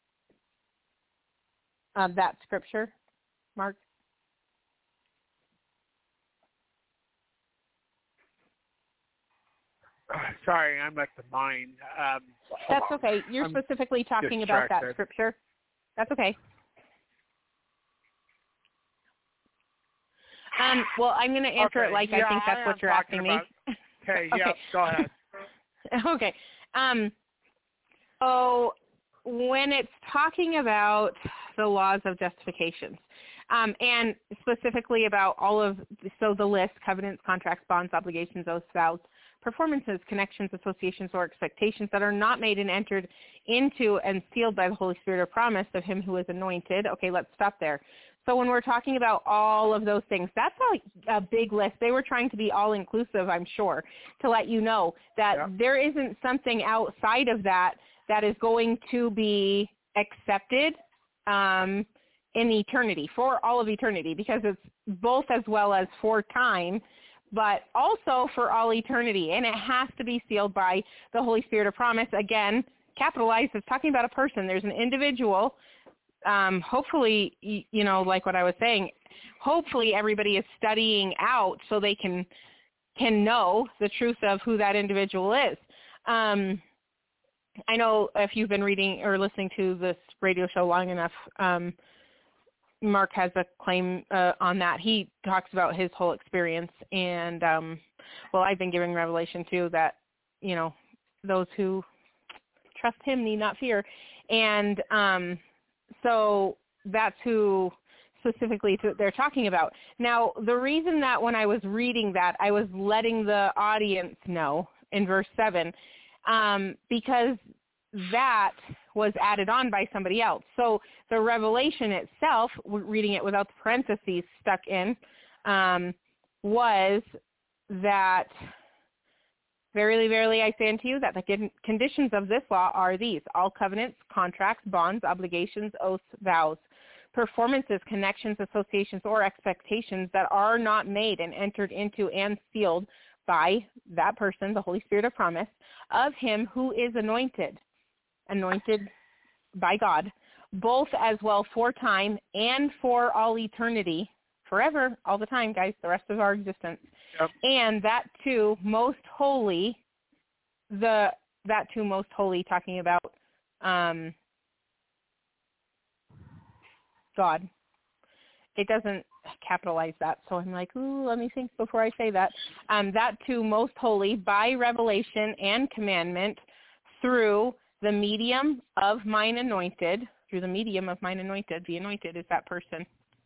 of that scripture, Mark? Sorry, I'm at the mine. Um, That's okay. You're I'm specifically talking about that distracted. scripture. That's okay. Um, well, I'm going to answer okay. it like yeah, I think that's I what am you're asking about, me. Okay, Okay. yeah, go ahead. Okay. Um, oh, when it's talking about the laws of justifications, um, and specifically about all of, so the list, covenants, contracts, bonds, obligations, oaths, vows, performances, connections, associations, or expectations that are not made and entered into and sealed by the Holy Spirit of promise of him who is anointed. Okay, let's stop there. So when we're talking about all of those things, that's a, a big list. They were trying to be all-inclusive, I'm sure, to let you know that yeah. there isn't something outside of that that is going to be accepted um, in eternity, for all of eternity, because it's both as well as for time, but also for all eternity. And it has to be sealed by the Holy Spirit of promise. Again, capitalized, it's talking about a person. There's an individual. Um, hopefully, you know, like what I was saying, hopefully everybody is studying out so they can can know the truth of who that individual is. Um, I know if you've been reading or listening to this radio show long enough, um, Mark has a claim uh, on that. He talks about his whole experience, and um, well, I've been giving revelation too that, you know, those who trust him need not fear, and um, so that's who specifically they're talking about. Now, the reason that when I was reading that, I was letting the audience know in verse seven, um, because that was added on by somebody else. So the revelation itself, reading it without the parentheses stuck in, um, was that, verily, verily, I say unto you that the conditions of this law are these: all covenants, contracts, bonds, obligations, oaths, vows, performances, connections, associations, or expectations that are not made and entered into and sealed by that person, the Holy Spirit of promise, of him who is anointed, anointed by God, both as well for time and for all eternity, forever, all the time, guys, the rest of our existence. Yep. And that too most holy, the that too most holy, talking about um, God. It doesn't capitalize that, so I'm like, ooh, let me think before I say that. Um, that too most holy, by revelation and commandment, through the medium of mine anointed, through the medium of mine anointed. The anointed is that person.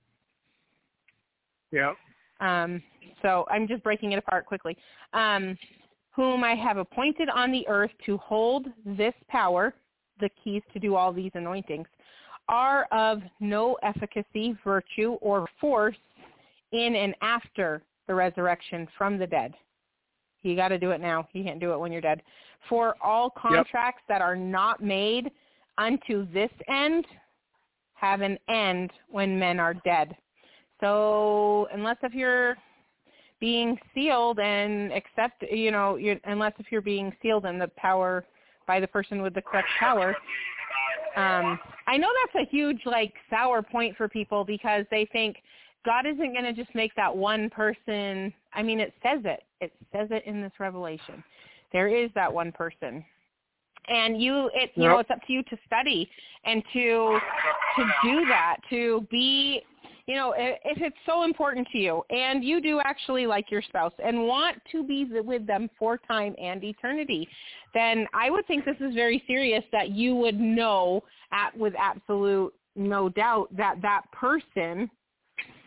Yeah. Um, so I'm just breaking it apart quickly. Um, whom I have appointed on the earth to hold this power, the keys to do all these anointings, are of no efficacy, virtue, or force in and after the resurrection from the dead. You got to do it now. You can't do it when you're dead. For all contracts yep. that are not made unto this end have an end when men are dead. So unless if you're being sealed and accept, you know, you're, unless if you're being sealed in the power by the person with the correct power, um, I know that's a huge, like, sour point for people because they think God isn't going to just make that one person. I mean, it says it. It says it in this revelation. There is that one person. And you, it, you yep. know, it's up to you to study and to to do that, to be, you know, if, if it's so important to you and you do actually like your spouse and want to be with them for time and eternity, then I would think this is very serious that you would know at, with absolute no doubt that that person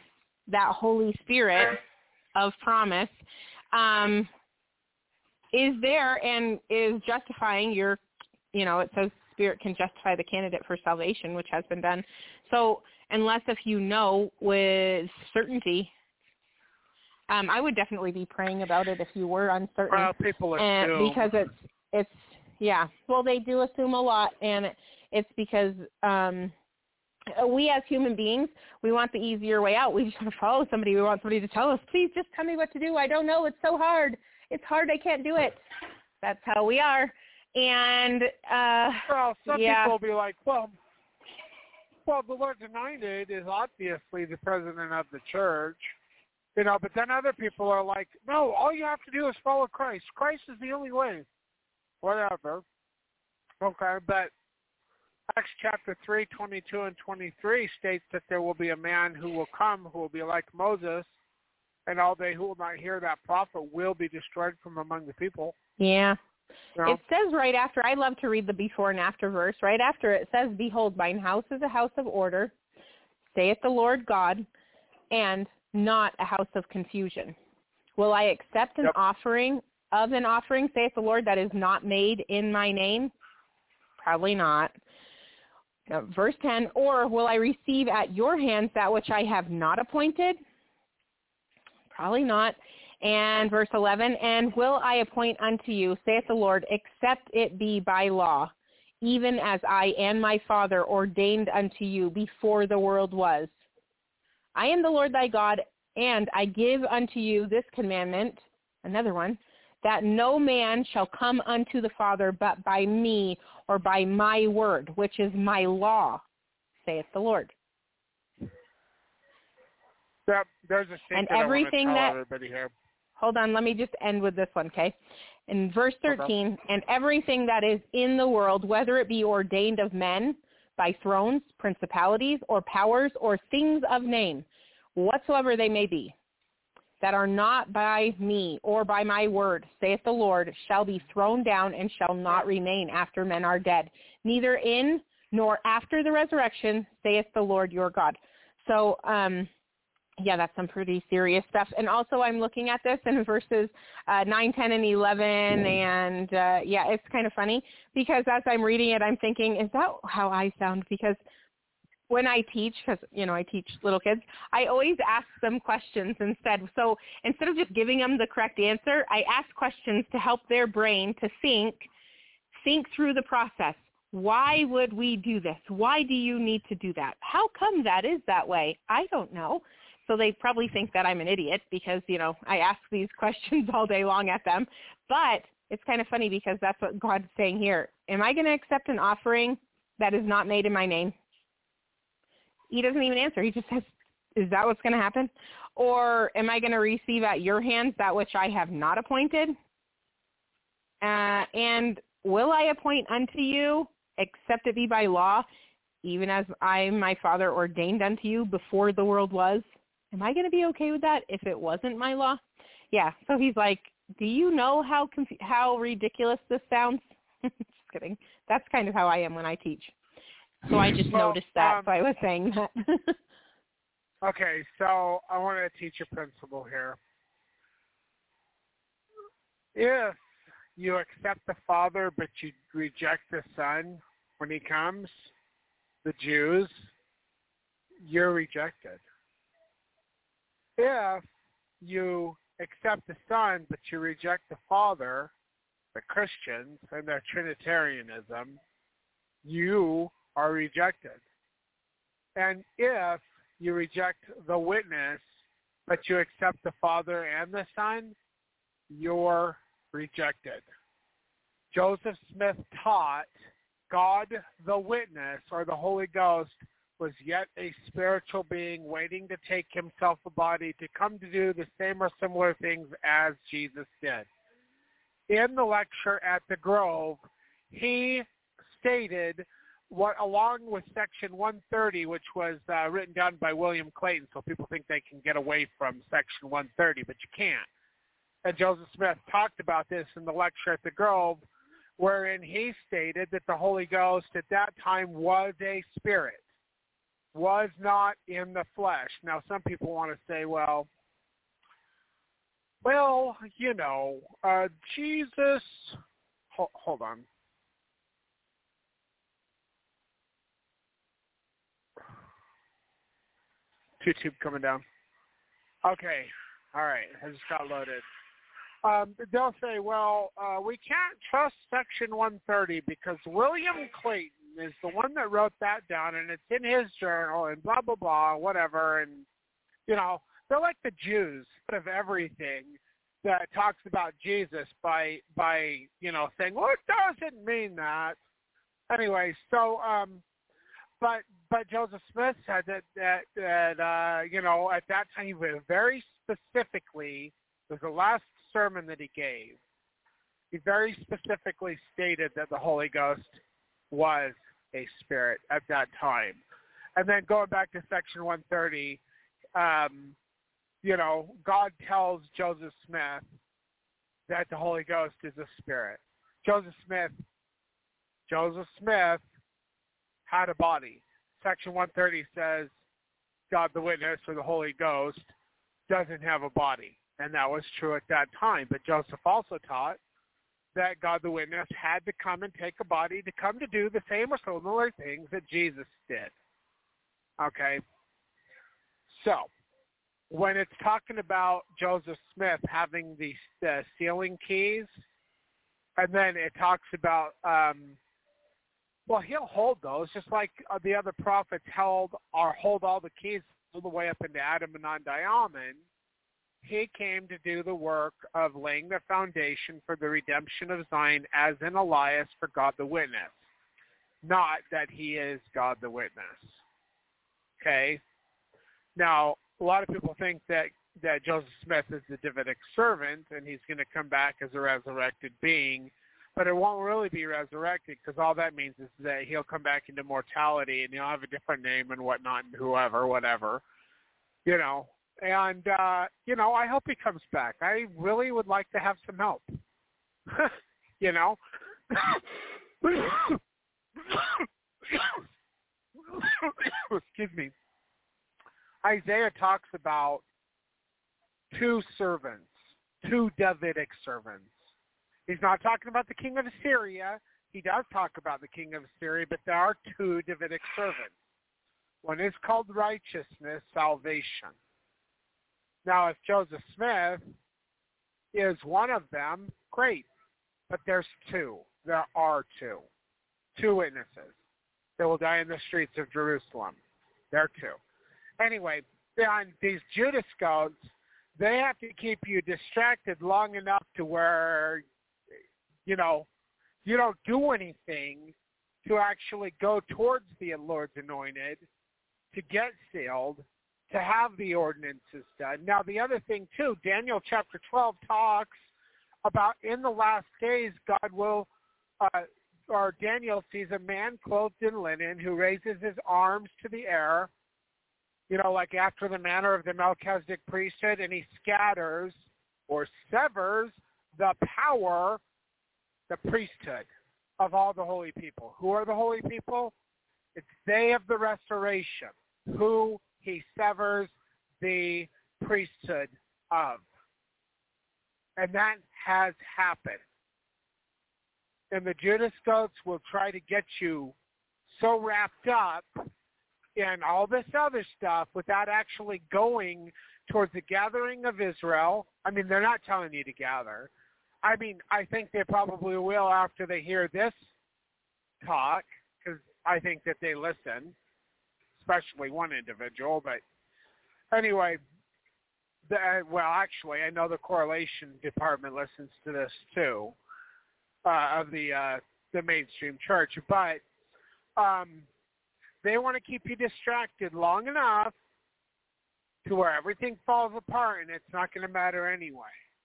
that Holy Spirit of promise um, is there and is justifying your, you know, it says Spirit can justify the candidate for salvation, which has been done. So unless if you know with certainty, um, I would definitely be praying about it if you were uncertain. Well, people assume. And because it's, it's, yeah, well, they do assume a lot, and it's because um, we as human beings, we want the easier way out. We just want to follow somebody. We want somebody to tell us, please just tell me what to do. I don't know. It's so hard. It's hard. I can't do it. That's how we are. And, uh, well, some yeah. people will be like, well, well, the Lord's Anointed is obviously the president of the church, you know, but then other people are like, no, all you have to do is follow Christ. Christ is the only way. Whatever. Okay, but Acts chapter three, twenty-two and twenty-three states that there will be a man who will come who will be like Moses, and all they who will not hear that prophet will be destroyed from among the people. Yeah. You know? It says right after, I love to read the before and after verse, right after it says, behold, mine house is a house of order, saith the Lord God, and not a house of confusion. Will I accept an yep. offering of an offering, saith the Lord, that is not made in my name? Probably not. Now, verse ten, or will I receive at your hands that which I have not appointed? Probably not. And verse eleven, and will I appoint unto you, saith the Lord, except it be by law, even as I and my Father ordained unto you before the world was. I am the Lord thy God, and I give unto you this commandment, another one, that no man shall come unto the Father but by me or by my word, which is my law, saith the Lord. Yep, there's a and that everything I want to tell that, everybody here. Hold on, let me just end with this one, okay? In verse thirteen, okay. And everything that is in the world, whether it be ordained of men by thrones, principalities, or powers, or things of name, whatsoever they may be, that are not by me or by my word, saith the Lord, shall be thrown down and shall not remain after men are dead, neither in nor after the resurrection, saith the Lord your God. So, um, yeah, that's some pretty serious stuff. And also I'm looking at this in verses uh, nine, ten, and eleven, and uh, yeah, it's kind of funny because as I'm reading it, I'm thinking, is that how I sound? Because when I teach, because, you know, I teach little kids, I always ask them questions instead. So instead of just giving them the correct answer, I ask questions to help their brain to think, think through the process. Why would we do this? Why do you need to do that? How come that is that way? I don't know. So they probably think that I'm an idiot because, you know, I ask these questions all day long at them. But it's kind of funny because that's what God's saying here. Am I going to accept an offering that is not made in my name? He doesn't even answer. He just says, is that what's going to happen? Or am I going to receive at your hands that which I have not appointed? Uh, and will I appoint unto you, except it be by law, even as I, my Father, ordained unto you before the world was? Am I going to be okay with that if it wasn't my law? Yeah. So he's like, do you know how conf- how ridiculous this sounds? Just kidding. That's kind of how I am when I teach. So I just well, noticed that, um, so I was saying that. Okay, so I want to teach a principle here. If you accept the Father but you reject the Son when he comes, the Jews, you're rejected. If you accept the Son but you reject the Father, the Christians and their Trinitarianism, you are rejected. And if you reject the witness but you accept the Father and the Son, you're rejected. Joseph Smith taught God the witness, or the Holy Ghost, was yet a spiritual being waiting to take himself a body to come to do the same or similar things as Jesus did. In the lecture at the Grove, he stated what, along with Section one thirty, which was uh, written down by William Clayton, so people think they can get away from Section one thirty, but you can't. And Joseph Smith talked about this in the lecture at the Grove, wherein he stated that the Holy Ghost at that time was a spirit. was not in the flesh. Now, some people want to say, well, well, you know, uh, Jesus, ho- hold on. YouTube coming down. Okay, all right, I just got loaded. Um, they'll say, well, uh, we can't trust Section one thirty because William Clayton is the one that wrote that down, and it's in his journal, and blah, blah, blah, whatever. And, you know, they're like the Jews of everything that talks about Jesus by, by you know, saying, well, it doesn't mean that. Anyway, so, um, but but Joseph Smith said that, that, that uh, you know, at that time, he was very specifically, it was the last sermon that he gave, he very specifically stated that the Holy Ghost was a spirit at that time. And then going back to Section one thirty, um, you know, God tells Joseph Smith that the Holy Ghost is a spirit. Joseph Smith, Joseph Smith had a body. Section one thirty says God the witness, or the Holy Ghost, doesn't have a body. And that was true at that time. But Joseph also taught that God the witness had to come and take a body to come to do the same or similar things that Jesus did. Okay? So, when it's talking about Joseph Smith having the, the sealing keys, and then it talks about, um, well, he'll hold those, just like uh, the other prophets held or hold all the keys all the way up into Adam and on Diamond. He came to do the work of laying the foundation for the redemption of Zion as an Elias for God the witness, not that he is God the witness. Okay? Now, a lot of people think that, that Joseph Smith is the Davidic servant and he's going to come back as a resurrected being, but it won't really be resurrected because all that means is that he'll come back into mortality and he'll have a different name and whatnot and whoever, whatever, you know. And, uh, you know, I hope he comes back. I really would like to have some help. You know? Excuse me. Isaiah talks about two servants, two Davidic servants. He's not talking about the king of Assyria. He does talk about the king of Assyria, but there are two Davidic servants. One is called righteousness, salvation. Now, if Joseph Smith is one of them, great. But there's two. There are two. Two witnesses that will die in the streets of Jerusalem. There are two. Anyway, on these Judas scouts, they have to keep you distracted long enough to where, you know, you don't do anything to actually go towards the Lord's anointed, to get sealed, to have the ordinances done. Now, the other thing, too, Daniel chapter twelve talks about in the last days, God will, uh, or Daniel sees a man clothed in linen who raises his arms to the air, you know, like after the manner of the Melchizedek priesthood, and he scatters or severs the power, the priesthood of all the holy people. Who are the holy people? It's they of the restoration, who he severs the priesthood of. And that has happened. And the Judas goats will try to get you so wrapped up in all this other stuff without actually going towards the gathering of Israel. I mean, they're not telling you to gather. I mean, I think they probably will after they hear this talk, because I think that they listen, especially one individual. But anyway, the, well, actually, I know the correlation department listens to this too, uh, of the uh, the mainstream church. But um, they want to keep you distracted long enough to where everything falls apart and it's not going to matter anyway.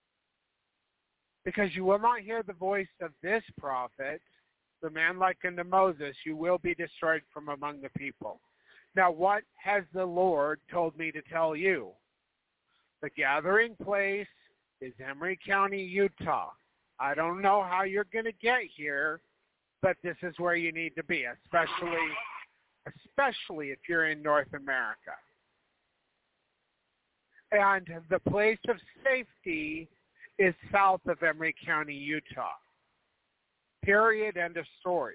Because you will not hear the voice of this prophet, the man like unto Moses, you will be destroyed from among the people. Now, what has the Lord told me to tell you? The gathering place is Emory County, Utah. I don't know how you're going to get here, but this is where you need to be, especially especially if you're in North America. And the place of safety is south of Emery County, Utah. Period. End of story.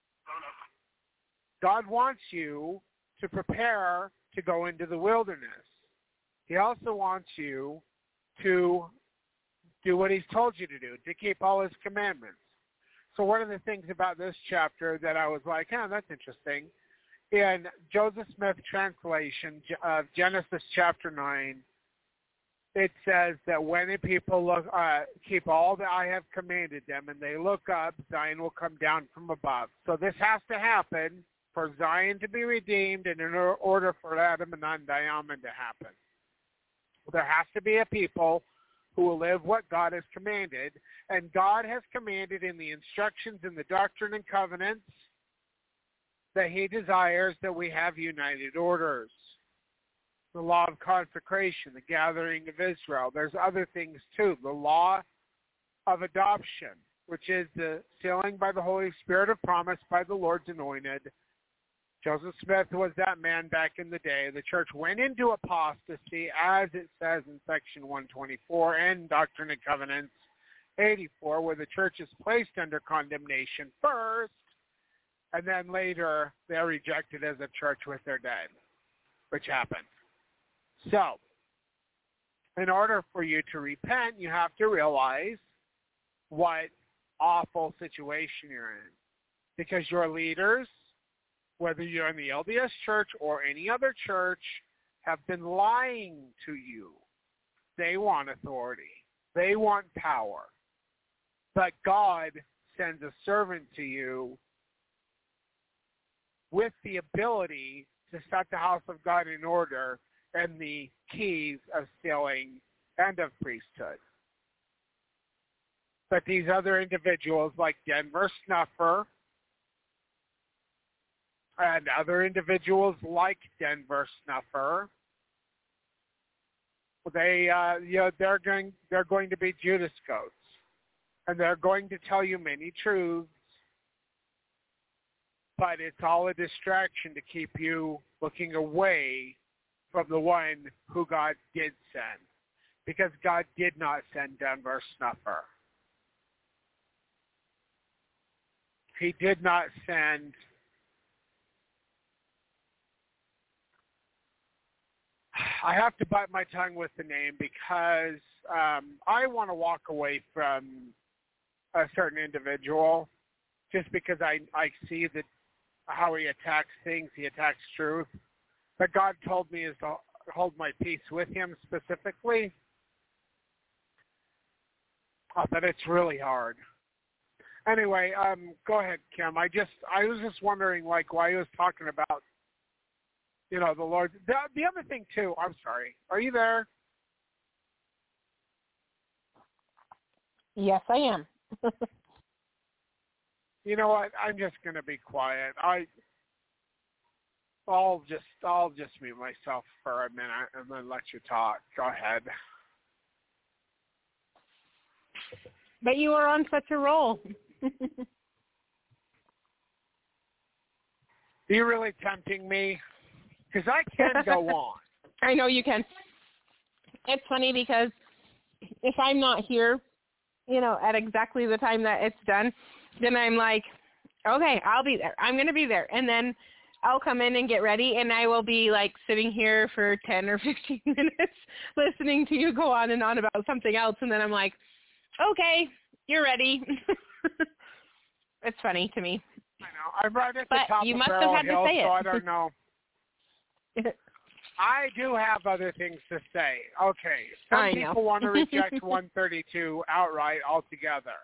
God wants you to prepare to go into the wilderness. He also wants you to do what he's told you to do, to keep all his commandments. So one of the things about this chapter that I was like, oh, that's interesting, in Joseph Smith translation of Genesis chapter nine, it says that when the people look, uh, keep all that I have commanded them, and they look up, Zion will come down from above. So this has to happen for Zion to be redeemed and in order for Adam and Undiamond to happen. There has to be a people who will live what God has commanded, and God has commanded in the instructions in the Doctrine and Covenants that he desires that we have united orders. The law of consecration, the gathering of Israel. There's other things too. The law of adoption, which is the sealing by the Holy Spirit of promise by the Lord's anointed. Joseph Smith was that man back in the day. The church went into apostasy, as it says in section one twenty-four and Doctrine and Covenants eighty-four, where the church is placed under condemnation first, and then later they're rejected as a church with their dead, which happened. So, in order for you to repent, you have to realize what awful situation you're in. Because your leaders, whether you're in the L D S church or any other church, have been lying to you. They want authority. They want power. But God sends a servant to you with the ability to set the house of God in order and the keys of sealing and of priesthood. But these other individuals like Denver Snuffer and other individuals like Denver Snuffer, they, uh, you know, they're going, they're going to be Judas goats, and they're going to tell you many truths, but it's all a distraction to keep you looking away from the one who God did send, because God did not send Denver Snuffer. He did not send I have to bite my tongue with the name because um, I want to walk away from a certain individual just because I, I see that how he attacks things, he attacks truth. But God told me is to hold my peace with him specifically. Oh, but it's really hard. Anyway, um, go ahead, Kim. I just I was just wondering, like, why he was talking about, you know, the Lord. The, the other thing too. I'm sorry. Are you there? Yes, I am. You know what? I'm just going to be quiet. I. I'll just I'll just mute myself for a minute and then let you talk. Go ahead. But you are on such a roll. Are you really tempting me? Because I can go on. I know you can. It's funny because if I'm not here, you know, at exactly the time that it's done, then I'm like, okay, I'll be there. I'm going to be there. And then I'll come in and get ready, and I will be, like, sitting here for ten or fifteen minutes listening to you go on and on about something else, and then I'm like, okay, you're ready. It's funny to me. I know. I'm right at but the top you of must Barrel have had Hill, to say so it. I don't know. I do have other things to say. Okay, some I people know. want to reject one thirty-two outright altogether.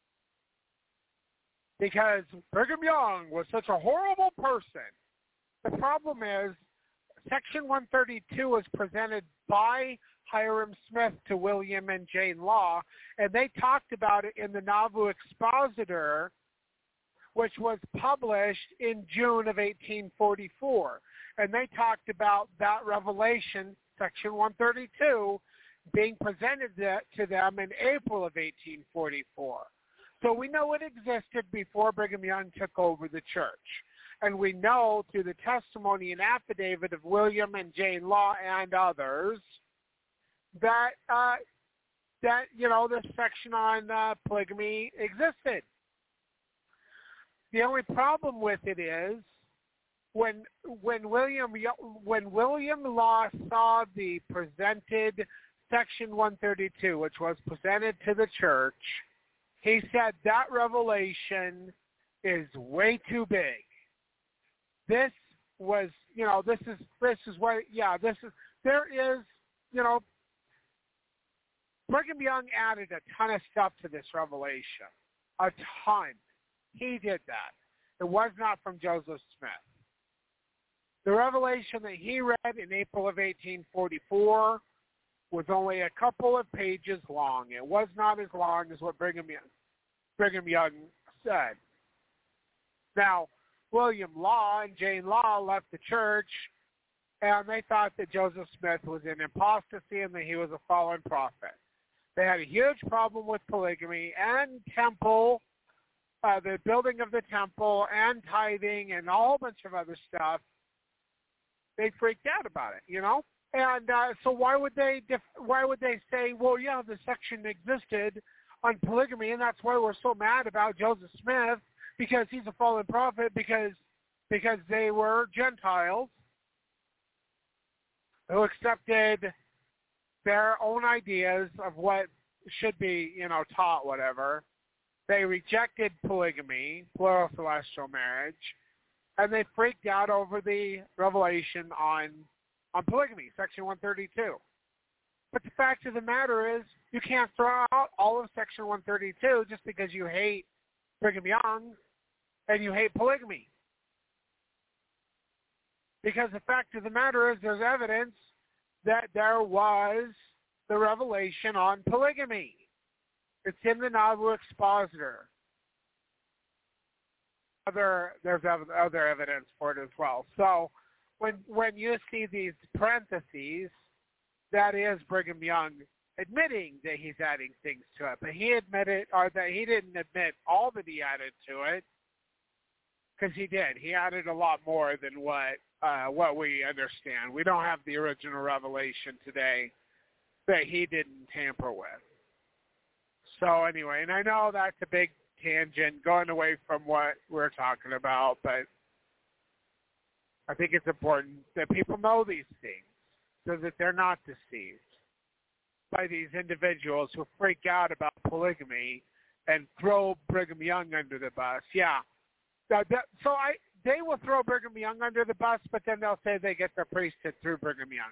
Because Brigham Young was such a horrible person. The problem is, Section one thirty-two was presented by Hiram Smith to William and Jane Law, and they talked about it in the Nauvoo Expositor, which was published in June of eighteen forty-four. And they talked about that revelation, Section one thirty-two, being presented to them in April of eighteen forty-four. So we know it existed before Brigham Young took over the church. And we know through the testimony and affidavit of William and Jane Law and others that, uh, that you know, this section on uh, polygamy existed. The only problem with it is when when William when William Law saw the presented section one thirty-two, which was presented to the church, he said that revelation is way too big. This was, you know, this is this is where, yeah, this is there is, you know, Brigham Young added a ton of stuff to this revelation, a ton. He did that. It was not from Joseph Smith. The revelation that he read in April of eighteen forty-four was only a couple of pages long. It was not as long as what Brigham Young, Brigham Young said. Now, William Law and Jane Law left the church, and they thought that Joseph Smith was in apostasy and that he was a fallen prophet. They had a huge problem with polygamy and temple, uh, the building of the temple and tithing and a whole bunch of other stuff. They freaked out about it, you know? And uh, so why would they def- why would they say, well, yeah, the section existed on polygamy, and that's why we're so mad about Joseph Smith, because he's a fallen prophet, because because they were Gentiles who accepted their own ideas of what should be, you know, taught, whatever. They rejected polygamy, plural celestial marriage, and they freaked out over the revelation on on polygamy, section one thirty-two. But the fact of the matter is, you can't throw out all of section one thirty-two just because you hate Brigham Young and you hate polygamy. Because the fact of the matter is, there's evidence that there was the revelation on polygamy. It's in the Nauvoo Expositor. Other, there's other evidence for it as well. So when when you see these parentheses, that is Brigham Young admitting that he's adding things to it. But he admitted, or that he didn't admit all that he added to it, because he did. He added a lot more than what uh, what we understand. We don't have the original revelation today that he didn't tamper with. So anyway, and I know that's a big tangent going away from what we're talking about, but I think it's important that people know these things so that they're not deceived by these individuals who freak out about polygamy and throw Brigham Young under the bus. Yeah. So I, they will throw Brigham Young under the bus, but then they'll say they get their priesthood through Brigham Young.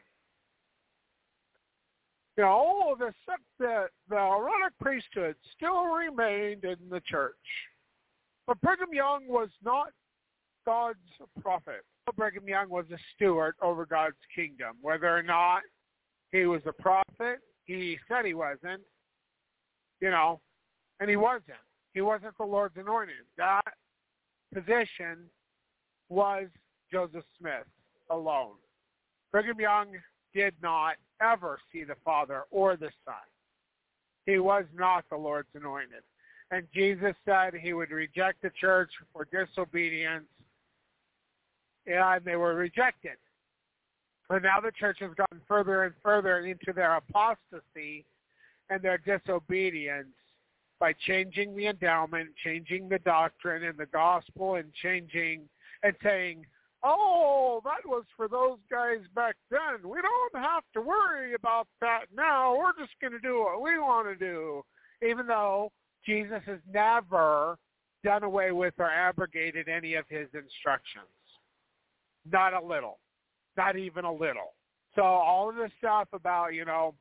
You know, oh, the, the, the Aaronic priesthood still remained in the church. But Brigham Young was not God's prophet. Brigham Young was a steward over God's kingdom. Whether or not he was a prophet, he said he wasn't, you know, and he wasn't. He wasn't the Lord's anointed. That position was Joseph Smith alone. Brigham Young did not ever see the Father or the Son. He was not the Lord's anointed. And Jesus said he would reject the church for disobedience, and they were rejected. But now the church has gotten further and further into their apostasy and their disobedience by changing the endowment, changing the doctrine and the gospel, and changing and saying, oh, that was for those guys back then. We don't have to worry about that now. We're just going to do what we want to do. Even though Jesus has never done away with or abrogated any of his instructions. Not a little. Not even a little. So all of this stuff about, you know,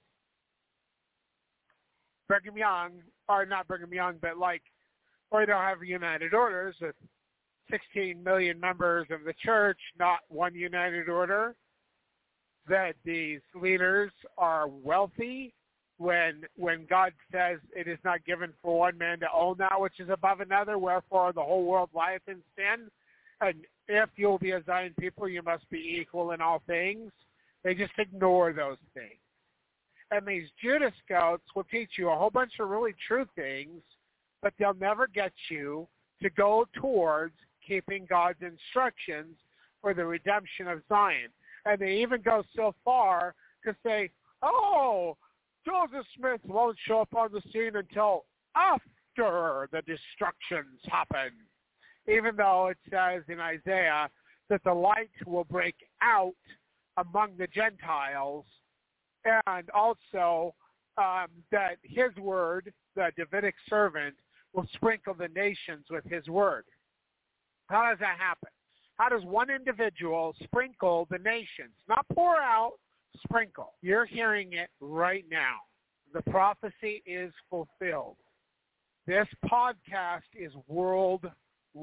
Brigham Young, or not Brigham Young, but like, we don't have united orders with sixteen million members of the church, not one united order, that these leaders are wealthy when when God says it is not given for one man to own that which is above another, wherefore the whole world lieth in sin. And if you'll be a Zion people, you must be equal in all things. They just ignore those things. And these Judas scouts will teach you a whole bunch of really true things, but they'll never get you to go towards keeping God's instructions for the redemption of Zion. And they even go so far to say, oh, Joseph Smith won't show up on the scene until after the destructions happen, even though it says in Isaiah that the light will break out among the Gentiles, and also um, that his word, the Davidic servant, will sprinkle the nations with his word. How does that happen? How does one individual sprinkle the nations? Not pour out, sprinkle. You're hearing it right now. The prophecy is fulfilled. This podcast is worldwide.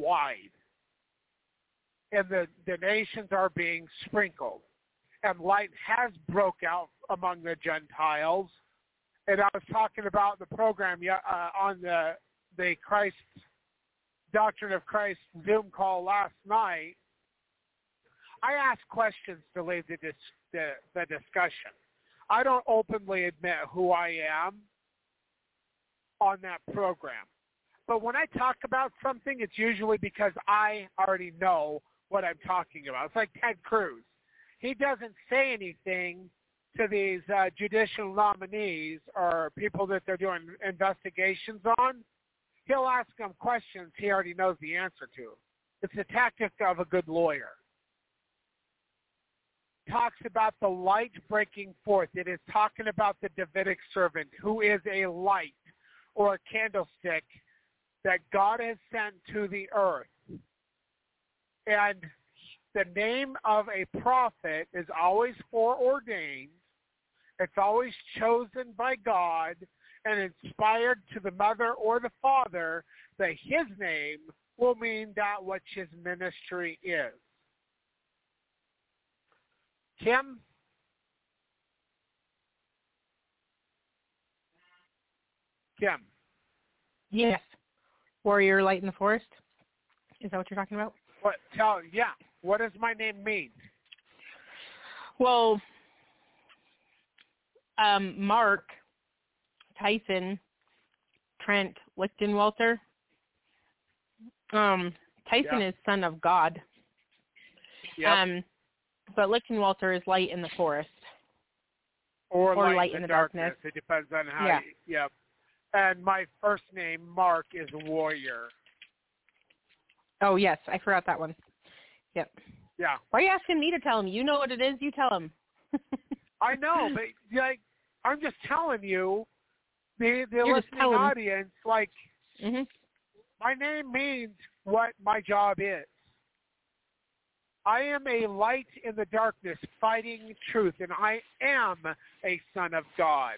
And the, the nations are being sprinkled. And light has broke out among the Gentiles. And I was talking about the program uh, on the, the Christ, Doctrine of Christ Zoom call last night. I ask questions to lead the, dis, the, the discussion. I don't openly admit who I am on that program. But when I talk about something, it's usually because I already know what I'm talking about. It's like Ted Cruz. He doesn't say anything to these uh, judicial nominees or people that they're doing investigations on. He'll ask them questions he already knows the answer to. It's the tactic of a good lawyer. Talks about the light breaking forth. It is talking about the Davidic servant, who is a light or a candlestick that God has sent to the earth. And the name of a prophet is always foreordained. It's always chosen by God and inspired to the mother or the father that his name will mean that which his ministry is. Kim? Kim? Yes. Warrior Light in the Forest? Is that what you're talking about? What? Tell, yeah. What does my name mean? Well, um, Mark Tyson Trent Lichtenwalter. Um, Tyson yeah. is son of God. Yep. Um, but Lichtenwalter is light in the forest. Or, or light, light in in the, the darkness. darkness. It depends on how yeah. you, yep. And my first name, Mark, is Warrior. Oh, yes. I forgot that one. Yep. Yeah. Why are you asking me to tell him? You know what it is. You tell him. I know, but like, I'm just telling you, the, the You're listening audience, like, mm-hmm. my name means what my job is. I am a light in the darkness fighting truth, and I am a son of God.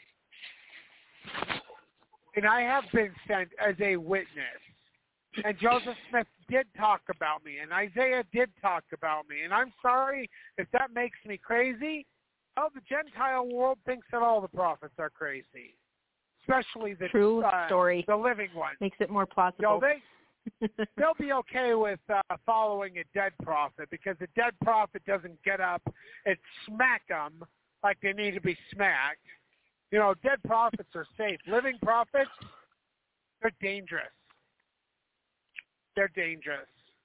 And I have been sent as a witness. And Joseph Smith did talk about me, and Isaiah did talk about me. And I'm sorry if that makes me crazy. Oh, the Gentile world thinks that all the prophets are crazy, especially the true uh, story, the living ones. Makes it more plausible. You know, they they'll be okay with uh, following a dead prophet because a dead prophet doesn't get up and smack them like they need to be smacked. You know, dead prophets are safe. Living prophets, they're dangerous. They're dangerous.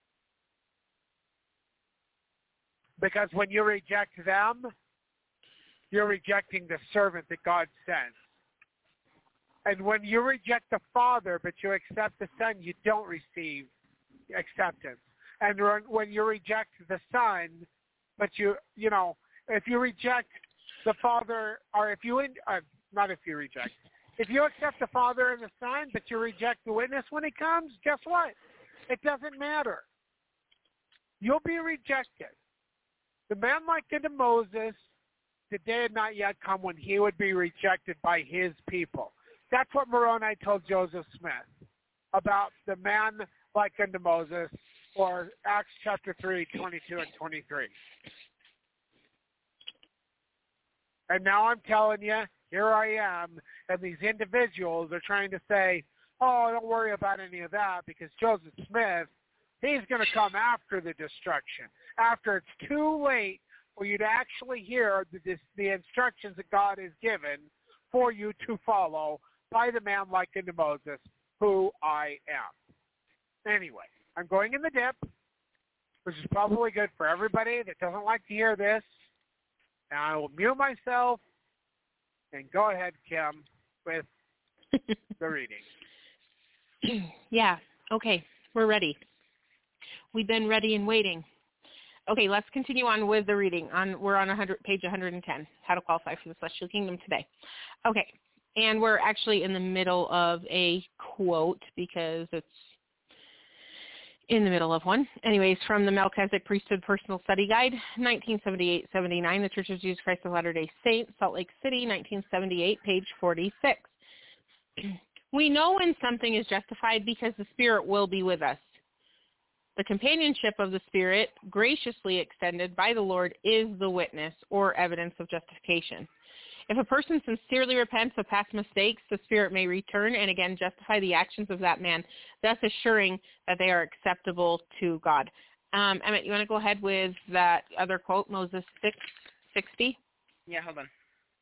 Because when you reject them, you're rejecting the servant that God sends. And when you reject the Father, but you accept the Son, you don't receive acceptance. And when you reject the Son, but you, you know, if you reject the Father, or if you, uh, not if you reject, if you accept the Father and the Son, but you reject the witness when he comes, guess what? It doesn't matter. You'll be rejected. The man likened to Moses, the day had not yet come when he would be rejected by his people. That's what Moroni told Joseph Smith about the man like unto Moses, or Acts chapter three, twenty-two and twenty-three. And now I'm telling you, here I am, and these individuals are trying to say, oh, don't worry about any of that, because Joseph Smith, he's going to come after the destruction, after it's too late for you to actually hear the, the instructions that God has given for you to follow by the man like unto Moses, who I am. Anyway, I'm going in the dip, which is probably good for everybody that doesn't like to hear this. And I will mute myself and go ahead, Kim, with the reading. Yeah, okay, we're ready. We've been ready and waiting. Okay, let's continue on with the reading. On We're on one hundred, page one hundred ten, How to Qualify for the Celestial Kingdom today. Okay, and we're actually in the middle of a quote because it's in the middle of one. Anyways, from the Melchizedek Priesthood Personal Study Guide, nineteen seventy-eight seventy-nine, The Church of Jesus Christ of Latter-day Saints, Salt Lake City, nineteen seventy-eight, page forty-six. We know when something is justified because the Spirit will be with us. The companionship of the Spirit, graciously extended by the Lord, is the witness or evidence of justification. If a person sincerely repents of past mistakes, the Spirit may return and again justify the actions of that man, thus assuring that they are acceptable to God. Um, Emmett, you want to go ahead with that other quote, Moses six sixty? Yeah, hold on.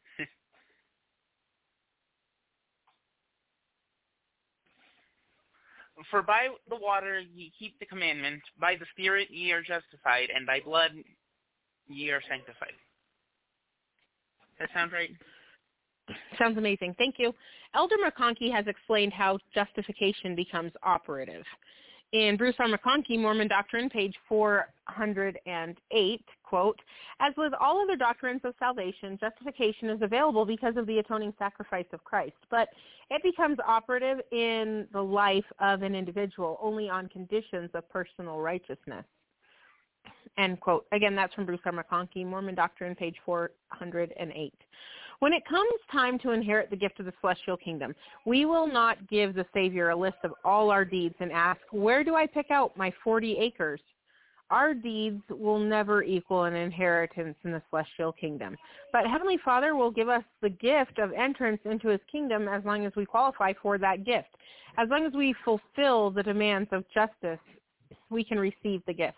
For by the water ye keep the commandment, by the Spirit ye are justified, and by blood ye are sanctified. Does that sound right? Sounds amazing. Thank you. Elder McConkie has explained how justification becomes operative. In Bruce R. McConkie, Mormon Doctrine, page four hundred eight, quote, as with all other doctrines of salvation, justification is available because of the atoning sacrifice of Christ, but it becomes operative in the life of an individual only on conditions of personal righteousness. End quote. Again, that's from Bruce R. McConkie, Mormon Doctrine, page four hundred eight. When it comes time to inherit the gift of the celestial kingdom, we will not give the Savior a list of all our deeds and ask, where do I pick out my forty acres? Our deeds will never equal an inheritance in the celestial kingdom. But Heavenly Father will give us the gift of entrance into his kingdom as long as we qualify for that gift. As long as we fulfill the demands of justice, we can receive the gift.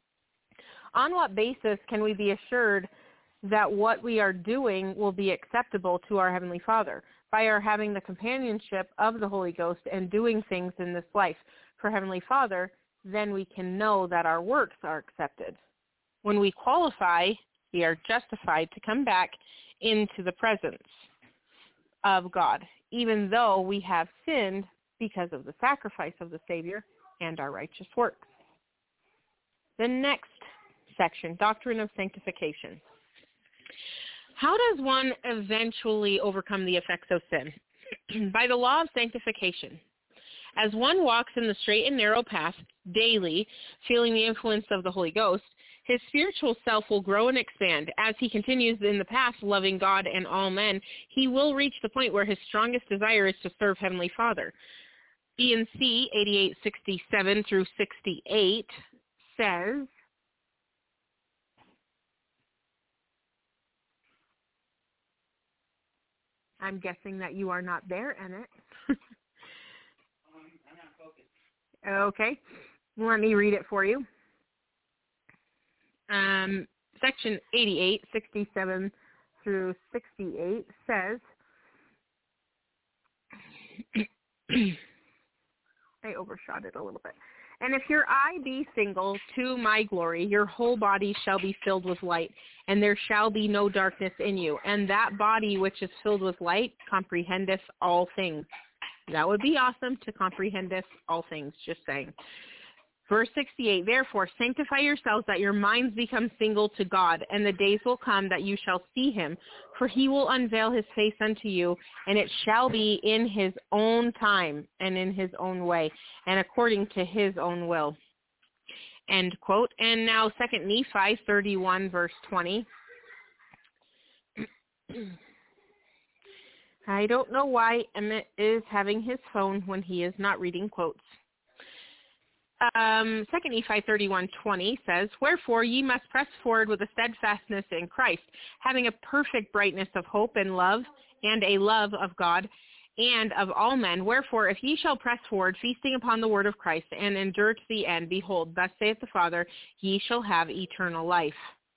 On what basis can we be assured that what we are doing will be acceptable to our Heavenly Father? By our having the companionship of the Holy Ghost and doing things in this life for Heavenly Father, then we can know that our works are accepted. When we qualify, we are justified to come back into the presence of God, even though we have sinned because of the sacrifice of the Savior and our righteous works. The next section, Doctrine of Sanctification. How does one eventually overcome the effects of sin? By the law of sanctification. As one walks in the straight and narrow path daily, feeling the influence of the Holy Ghost, his spiritual self will grow and expand. As he continues in the path, loving God and all men, he will reach the point where his strongest desire is to serve Heavenly Father. B and C eighty-eight sixty-seven through sixty-eight says, I'm guessing that you are not there, Emmett. Okay. Let me read it for you. Um, section eighty-eight sixty-seven through sixty-eight says, I overshot it a little bit. And if your eye be single to my glory, your whole body shall be filled with light, and there shall be no darkness in you. And that body which is filled with light comprehendeth all things. That would be awesome, to comprehendeth all things, just saying. Verse sixty-eight, therefore sanctify yourselves that your minds become single to God, and the days will come that you shall see him, for he will unveil his face unto you, and it shall be in his own time and in his own way, and according to his own will. End quote. And now Second Nephi thirty-one, verse twenty. I don't know why Emmett is having his phone when he is not reading quotes. Um, Second Nephi thirty-one twenty says, wherefore ye must press forward with a steadfastness in Christ, having a perfect brightness of hope and love, and a love of God and of all men. Wherefore, if ye shall press forward, feasting upon the word of Christ, and endure to the end, behold, thus saith the Father, ye shall have eternal life.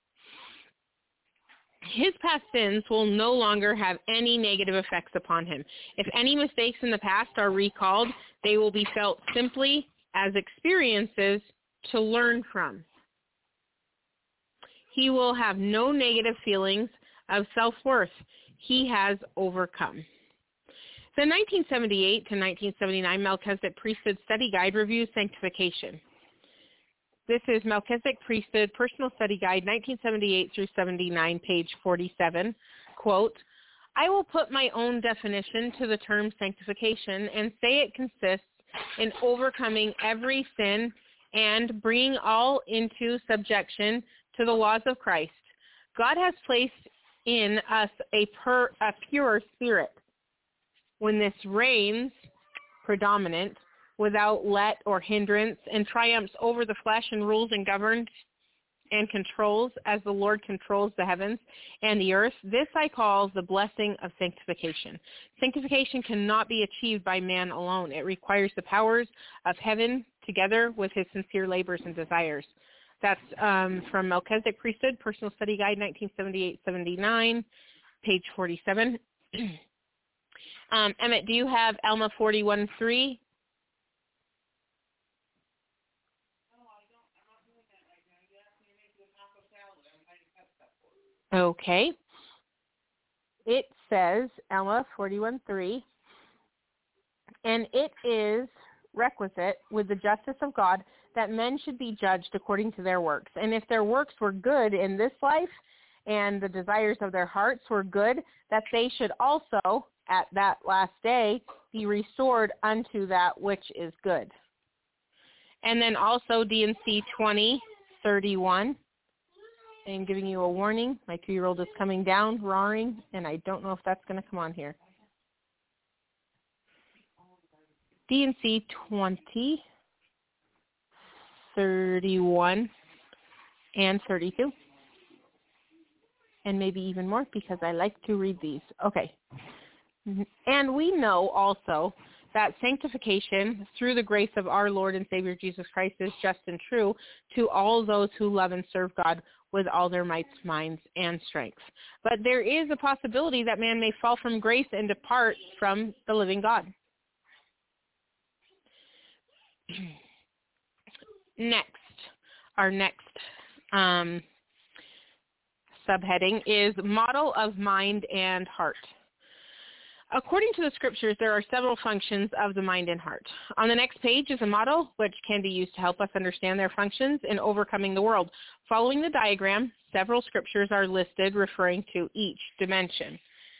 His past sins will no longer have any negative effects upon him. If any mistakes in the past are recalled, they will be felt simply as experiences to learn from. He will have no negative feelings of self-worth. He has overcome. The nineteen seventy-eight to nineteen seventy-nine Melchizedek Priesthood Study Guide reviews sanctification. This is Melchizedek Priesthood Personal Study Guide, nineteen seventy-eight through seventy-nine, page forty-seven. Quote, I will put my own definition to the term sanctification and say it consists in overcoming every sin and bringing all into subjection to the laws of Christ. God has placed in us a, per, a pure spirit. When this reigns predominant, without let or hindrance, and triumphs over the flesh and rules and governs and controls as the Lord controls the heavens and the earth, this I call the blessing of sanctification. Sanctification cannot be achieved by man alone. It requires the powers of heaven together with his sincere labors and desires. That's um, from Melchizedek Priesthood, Personal Study Guide, nineteen seventy-eight seventy-nine, page forty-seven. um, Emmett, do you have Alma forty-one three? Okay. It says, Alma forty-one three, and it is requisite with the justice of God that men should be judged according to their works. And if their works were good in this life and the desires of their hearts were good, that they should also, at that last day, be restored unto that which is good. And then also D and C twenty thirty-one. I'm giving you a warning. My two-year-old is coming down, roaring, and I don't know if that's going to come on here. D and C twenty, thirty-one, and thirty-two. And maybe even more because I like to read these. Okay. And we know also that sanctification through the grace of our Lord and Savior Jesus Christ is just and true to all those who love and serve God with all their mights, minds, and strengths. But there is a possibility that man may fall from grace and depart from the living God. Next, our next um, subheading is model of mind and heart. According to the scriptures, there are several functions of the mind and heart. On the next page is a model which can be used to help us understand their functions in overcoming the world. Following the diagram, several scriptures are listed referring to each dimension.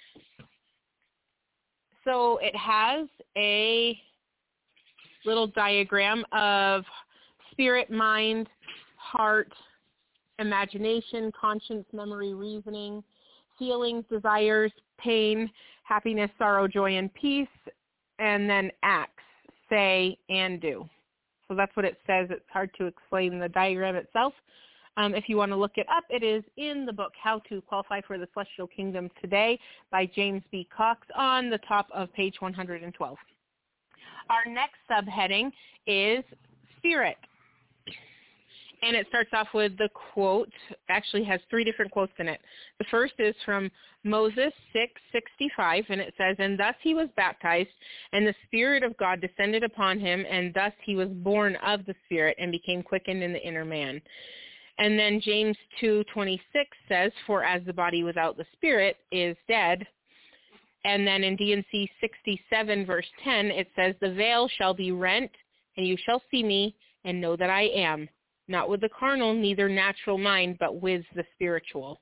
So it has a little diagram of spirit, mind, heart, imagination, conscience, memory, reasoning, feelings, desires, pain, happiness, sorrow, joy, and peace, and then acts, say, and do. So that's what it says. It's hard to explain the diagram itself. Um, if you want to look it up, it is in the book How to Qualify for the Celestial Kingdom Today by James B. Cox on the top of page one hundred twelve. Our next subheading is spirit. And it starts off with the quote, actually has three different quotes in it. The first is from Moses six sixty-five, and it says, and thus he was baptized, and the Spirit of God descended upon him, and thus he was born of the Spirit and became quickened in the inner man. And then James two twenty-six says, for as the body without the Spirit is dead. And then in D and C sixty-seven, verse ten, it says, the veil shall be rent, and you shall see me, and know that I am. Not with the carnal, neither natural mind, but with the spiritual.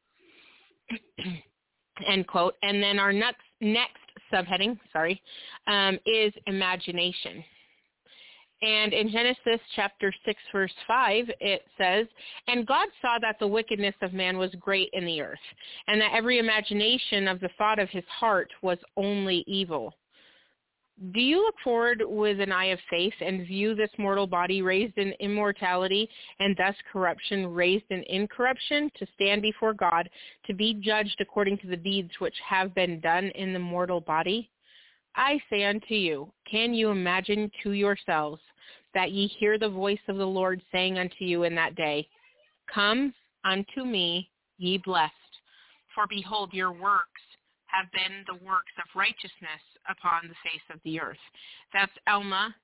End quote. And then our next, next subheading, sorry, um, is imagination. And in Genesis chapter six, verse five, it says, and God saw that the wickedness of man was great in the earth, and that every imagination of the thought of his heart was only evil. Do you look forward with an eye of faith and view this mortal body raised in immortality and thus corruption raised in incorruption to stand before God to be judged according to the deeds which have been done in the mortal body? I say unto you, can you imagine to yourselves that ye hear the voice of the Lord saying unto you in that day, come unto me, ye blessed, for behold, your works have been the works of righteousness upon the face of the earth. That's Alma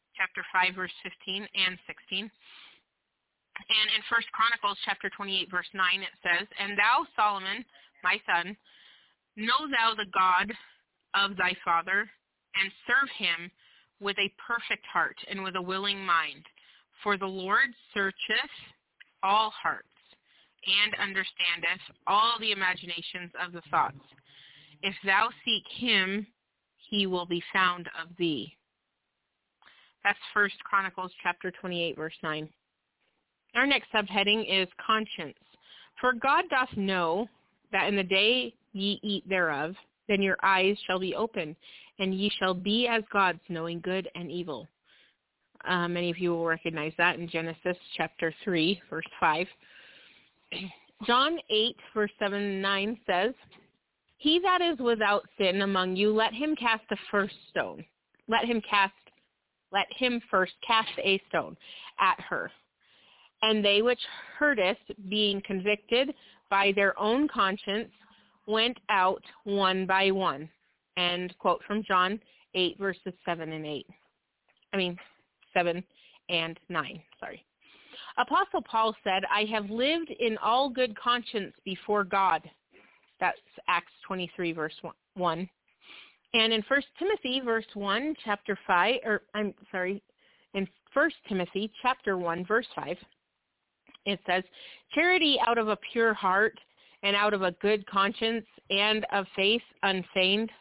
chapter five, verse fifteen and sixteen. And in First Chronicles chapter twenty-eight, verse nine, it says, "And thou, Solomon, my son, know thou the God of thy father, and serve him with a perfect heart and with a willing mind. For the Lord searcheth all hearts, and understandeth all the imaginations of the thoughts. If thou seek him, he will be found of thee." That's First Chronicles chapter twenty-eight, verse nine. Our next subheading is conscience. "For God doth know that in the day ye eat thereof, then your eyes shall be opened, and ye shall be as gods, knowing good and evil." Uh, many of you will recognize that in Genesis chapter three, verse five. John eight, verse seven and nine says, "He that is without sin among you, let him cast the first stone. Let him cast, let him first cast a stone at her. And they which heard it, being convicted by their own conscience, went out one by one." And quote from John eight, verses seven and eight. I mean, seven and nine, sorry. Apostle Paul said, "I have lived in all good conscience before God." That's Acts twenty-three, verse one. And in First Timothy, verse one, chapter five, or I'm sorry, in First Timothy, chapter one, verse five, it says, "Charity out of a pure heart, and out of a good conscience, and of faith unfeigned."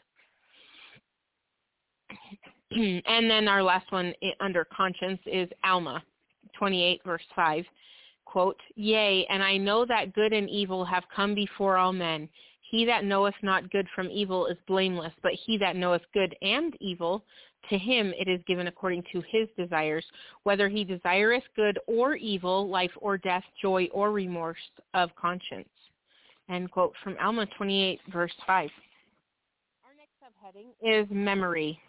And then our last one under conscience is Alma, twenty-eight, verse five. Quote, "Yea, and I know that good and evil have come before all men. He that knoweth not good from evil is blameless, but he that knoweth good and evil, to him it is given according to his desires, whether he desireth good or evil, life or death, joy or remorse of conscience." End quote from Alma twenty-eight, verse five. Our next subheading is memory.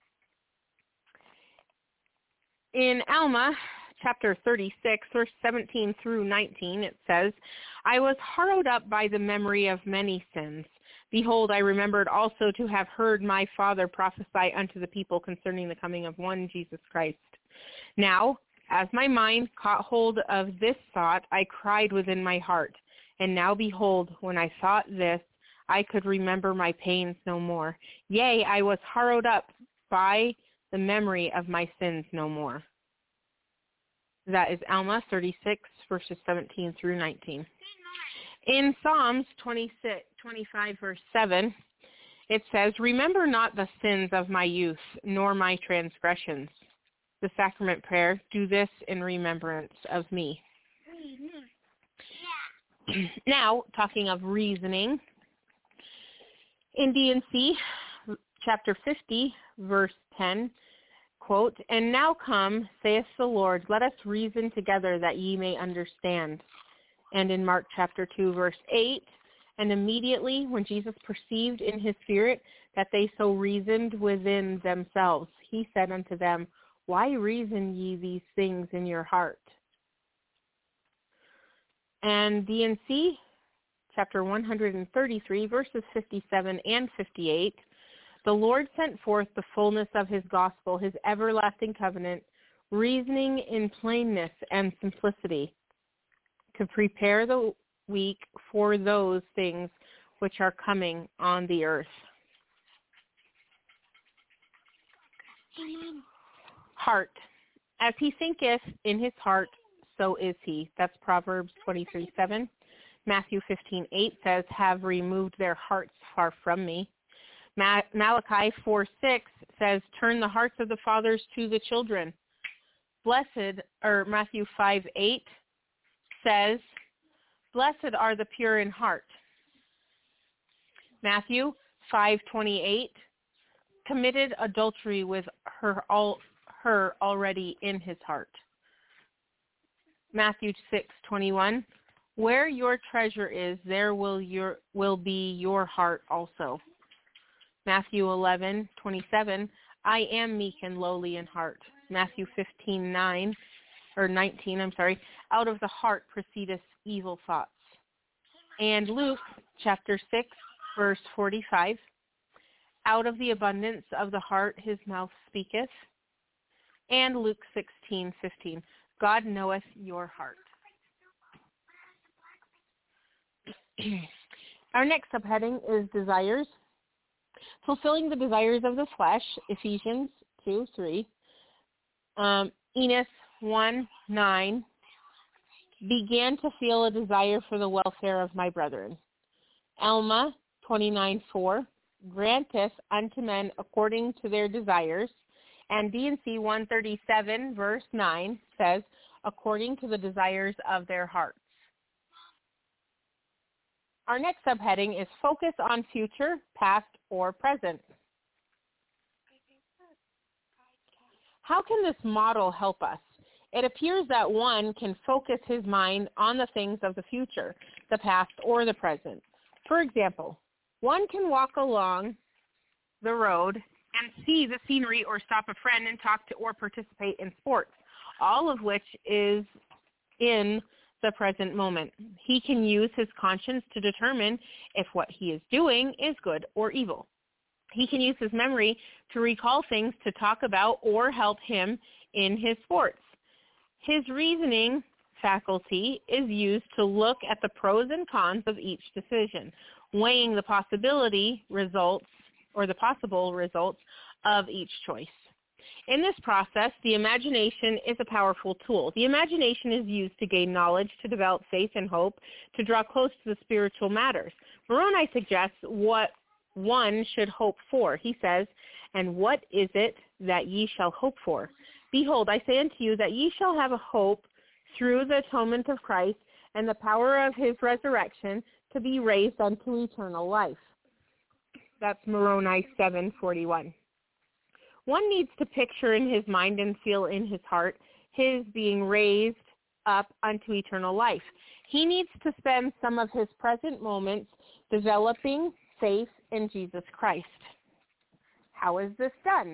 In Alma chapter thirty-six, verse seventeen through nineteen, it says, "I was harrowed up by the memory of many sins. Behold, I remembered also to have heard my father prophesy unto the people concerning the coming of one Jesus Christ. Now, as my mind caught hold of this thought, I cried within my heart. And now behold, when I thought this, I could remember my pains no more. Yea, I was harrowed up by the memory of my sins no more." That is Alma thirty-six, verses seventeen through nineteen. In Psalms twenty-six, twenty-five, verse seven, it says, "Remember not the sins of my youth, nor my transgressions." The sacrament prayer, "Do this in remembrance of me." Now, talking of reasoning, in D and C, chapter fifty, verse ten, quote, "And now come, saith the Lord, let us reason together that ye may understand." And in Mark chapter two, verse eight, "And immediately when Jesus perceived in his spirit that they so reasoned within themselves, he said unto them, Why reason ye these things in your heart?" And D and C, chapter one hundred thirty-three, verses fifty-seven and fifty-eight, "The Lord sent forth the fullness of his gospel, his everlasting covenant, reasoning in plainness and simplicity, to prepare the weak for those things which are coming on the earth." Heart. "As he thinketh in his heart, so is he." That's Proverbs twenty-three, seven. Matthew fifteen, eight says, "Have removed their hearts far from me." Ma- Malachi four, six says, "Turn the hearts of the fathers to the children." Blessed, or Matthew five, eight says, "Blessed are the pure in heart." Matthew five, twenty-eight, "Committed adultery with her all her already in his heart." Matthew six, twenty-one, "Where your treasure is, there will your will be your heart also." Matthew eleven, twenty-seven, "I am meek and lowly in heart." Matthew fifteen, nine, or nineteen, I'm sorry, "Out of the heart proceedeth evil thoughts." And Luke chapter six, verse forty-five, "Out of the abundance of the heart his mouth speaketh." and Luke sixteen fifteen. God knoweth your heart. Our next subheading is desires. Fulfilling the desires of the flesh, Ephesians two three. Um, Enos one nine. Began to feel a desire for the welfare of my brethren. Alma twenty-nine four. Granteth unto men according to their desires. And D and C one thirty-seven verse nine says, according to the desires of their hearts. Our next subheading is focus on future, past, or present. How can this model help us? It appears that one can focus his mind on the things of the future, the past, or the present. For example, one can walk along the road and see the scenery or stop a friend and talk to or participate in sports, all of which is in the present moment. He can use his conscience to determine if what he is doing is good or evil. He can use his memory to recall things to talk about or help him in his sports. His reasoning faculty is used to look at the pros and cons of each decision, weighing the possibility results or the possible results of each choice. In this process, the imagination is a powerful tool. The imagination is used to gain knowledge, to develop faith and hope, to draw close to the spiritual matters. Moroni suggests what one should hope for. He says, and what is it that ye shall hope for? Behold, I say unto you that ye shall have a hope through the atonement of Christ and the power of his resurrection to be raised unto eternal life. That's Moroni seven forty-one. One needs to picture in his mind and feel in his heart his being raised up unto eternal life. He needs to spend some of his present moments developing faith in Jesus Christ. How is this done?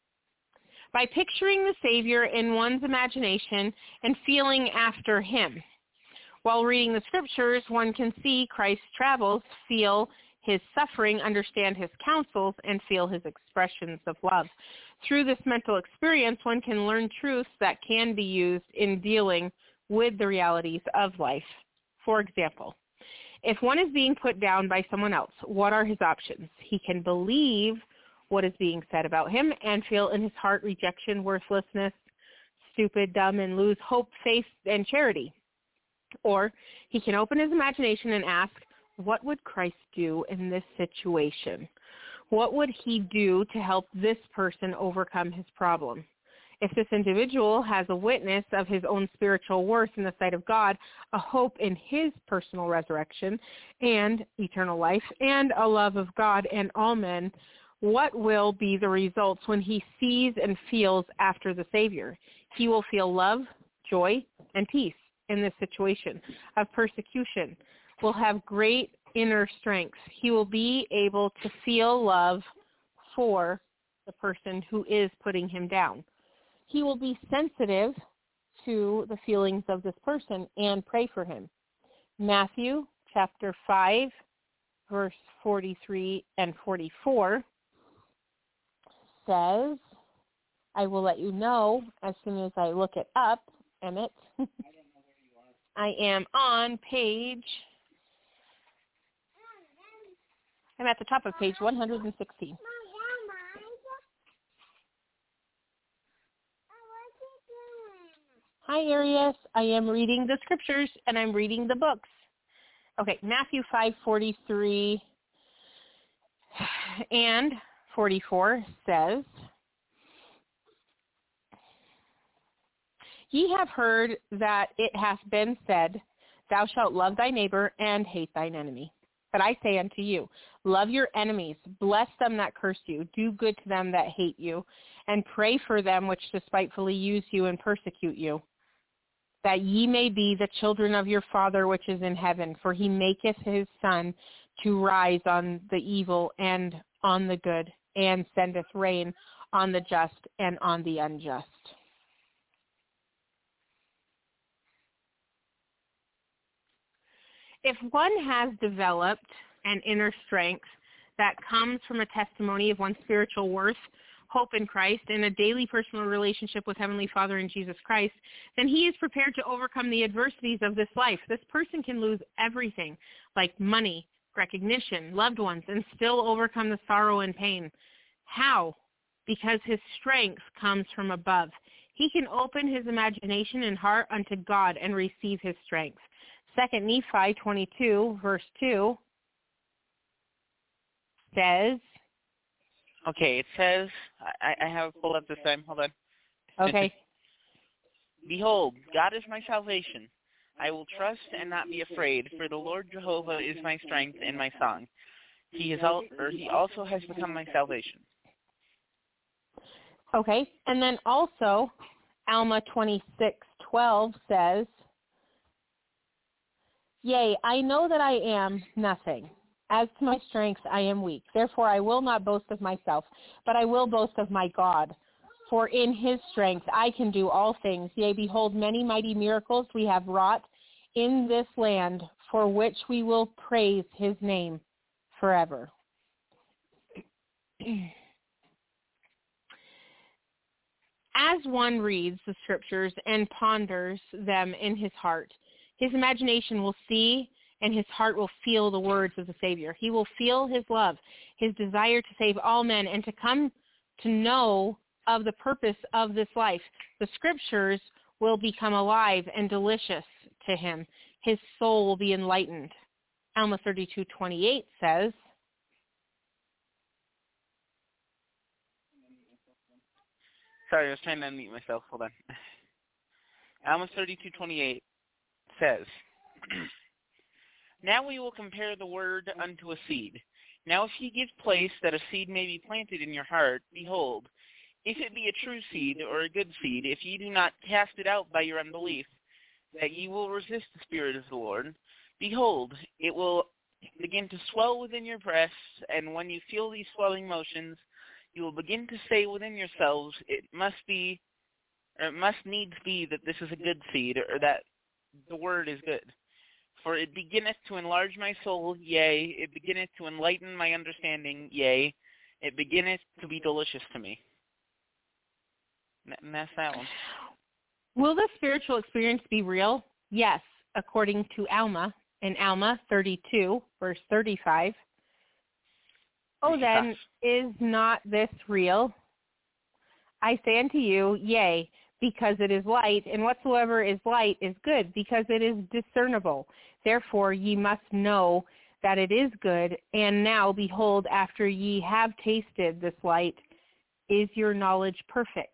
By picturing the Savior in one's imagination and feeling after him. While reading the scriptures, one can see Christ's travels, feel his suffering, understand his counsels, and feel his expressions of love. Through this mental experience, one can learn truths that can be used in dealing with the realities of life. For example, if one is being put down by someone else, what are his options? He can believe what is being said about him and feel in his heart rejection, worthlessness, stupid, dumb, and lose hope, faith, and charity. Or he can open his imagination and ask, what would Christ do in this situation? What would he do to help this person overcome his problem? If this individual has a witness of his own spiritual worth in the sight of God, a hope in his personal resurrection and eternal life, and a love of God and all men, what will be the results when he sees and feels after the Savior? He will feel love, joy, and peace in this situation of persecution, will have great inner strength. He will be able to feel love for the person who is putting him down. He will be sensitive to the feelings of this person and pray for him. Matthew chapter five, verse forty-three and forty-four says, I will let you know as soon as I look it up, Emmett. I am on page, I'm at the top of page one hundred sixteen. Hi, Arius. I am reading the scriptures, and I'm reading the books. Okay, Matthew five forty-three and forty-four says, Ye have heard that it hath been said, Thou shalt love thy neighbor and hate thine enemy. But I say unto you, love your enemies, bless them that curse you, do good to them that hate you, and pray for them which despitefully use you and persecute you, that ye may be the children of your Father which is in heaven. For he maketh his sun to rise on the evil and on the good, and sendeth rain on the just and on the unjust. If one has developed an inner strength that comes from a testimony of one's spiritual worth, hope in Christ and a daily personal relationship with Heavenly Father and Jesus Christ, then he is prepared to overcome the adversities of this life. This person can lose everything, like money, recognition, loved ones, and still overcome the sorrow and pain. How? Because his strength comes from above. He can open his imagination and heart unto God and receive his strength. Second Nephi twenty-two, verse two, says... Okay, it says, I, I have it pulled up this time. Hold on. Okay. Behold, God is my salvation. I will trust and not be afraid, for the Lord Jehovah is my strength and my song. He is al- or he also has become my salvation. Okay, and then also, Alma twenty-six twelve says, Yea, I know that I am nothing. As to my strength, I am weak. Therefore, I will not boast of myself, but I will boast of my God. For in his strength I can do all things. Yea, behold, many mighty miracles we have wrought in this land, for which we will praise his name forever. As one reads the scriptures and ponders them in his heart, his imagination will see and his heart will feel the words of the Savior. He will feel his love, his desire to save all men and to come to know of the purpose of this life. The scriptures will become alive and delicious to him. His soul will be enlightened. Alma thirty-two twenty-eight says, Sorry, I was trying to unmute myself. Hold on. Alma thirty-two twenty-eight says, Now we will compare the word unto a seed. Now if ye give place that a seed may be planted in your heart, behold, if it be a true seed or a good seed, if ye do not cast it out by your unbelief, that ye will resist the Spirit of the Lord, behold, it will begin to swell within your breasts, and when you feel these swelling motions, you will begin to say within yourselves, it must be, or it must needs be that this is a good seed, or that the word is good. For it beginneth to enlarge my soul, yea, it beginneth to enlighten my understanding, yea, it beginneth to be delicious to me. And that's that one. Will the spiritual experience be real? Yes, according to Alma, in Alma thirty-two, verse thirty-five. Oh, then, is not this real? I say unto you, yea, because it is light, and whatsoever is light is good, because it is discernible. Therefore ye must know that it is good, and now, behold, after ye have tasted this light, is your knowledge perfect?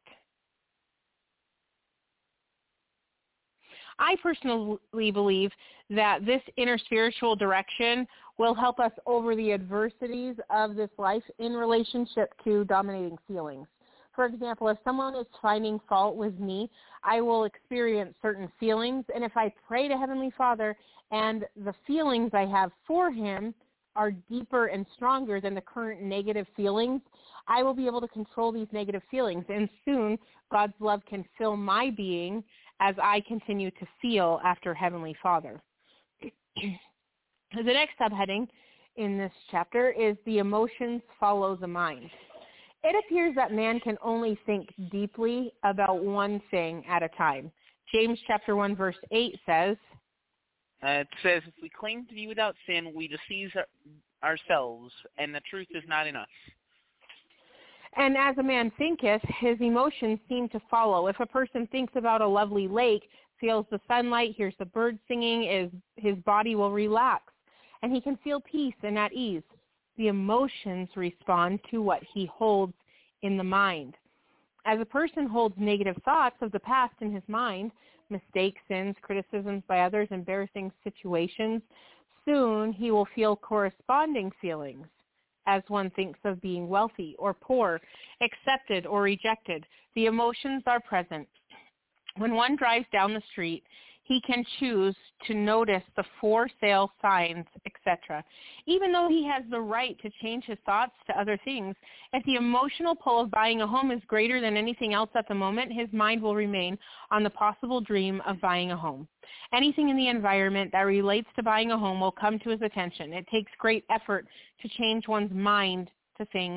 I personally believe that this inner spiritual direction will help us over the adversities of this life in relationship to dominating feelings. For example, if someone is finding fault with me, I will experience certain feelings, and if I pray to Heavenly Father and the feelings I have for him are deeper and stronger than the current negative feelings, I will be able to control these negative feelings, and soon God's love can fill my being as I continue to feel after Heavenly Father. The next subheading in this chapter is the emotions follow the mind. It appears that man can only think deeply about one thing at a time. James chapter one verse eight says, uh, it says, if we claim to be without sin, we deceive our, ourselves, and the truth is not in us. And as a man thinketh, his emotions seem to follow. If a person thinks about a lovely lake, feels the sunlight, hears the birds singing, is, his body will relax, and he can feel peace and at ease. The emotions respond to what he holds in the mind. As a person holds negative thoughts of the past in his mind, mistakes, sins, criticisms by others, embarrassing situations, soon he will feel corresponding feelings. As one thinks of being wealthy or poor, accepted or rejected, the emotions are present. When one drives down the street, he can choose to notice the for sale signs, et cetera. Even though he has the right to change his thoughts to other things, if the emotional pull of buying a home is greater than anything else at the moment, his mind will remain on the possible dream of buying a home. Anything in the environment that relates to buying a home will come to his attention. It takes great effort to change one's mind to things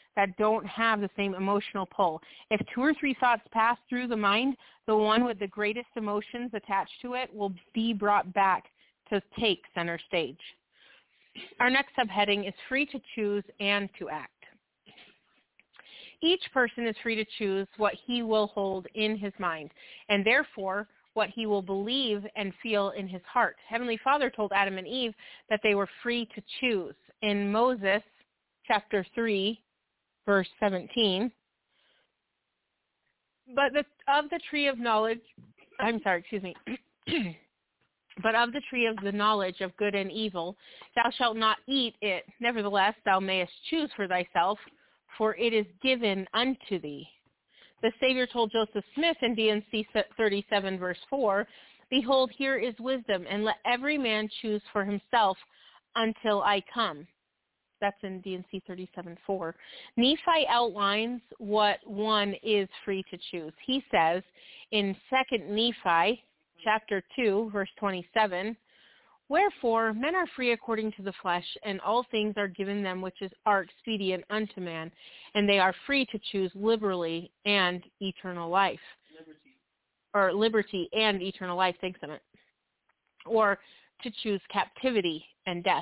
that don't have the same emotional pull. If two or three thoughts pass through the mind, the one with the greatest emotions attached to it will be brought back to take center stage. Our next subheading is free to choose and to act. Each person is free to choose what he will hold in his mind, and therefore what he will believe and feel in his heart. Heavenly Father told Adam and Eve that they were free to choose. In Moses, chapter three, verse seventeen, but the, of the tree of knowledge, I'm sorry, excuse me, but of the tree of the knowledge of good and evil, thou shalt not eat it. Nevertheless, thou mayest choose for thyself, for it is given unto thee. The Savior told Joseph Smith in D and C thirty-seven, verse four, behold, here is wisdom, and let every man choose for himself until I come. That's in D and C thirty-seven, four. Nephi outlines what one is free to choose. He says in Second Nephi, chapter two, verse twenty-seven, wherefore men are free according to the flesh, and all things are given them which is, are expedient unto man, and they are free to choose liberally and eternal life. Liberty. Or liberty and eternal life, thanks, Emmett. Or to choose captivity and death.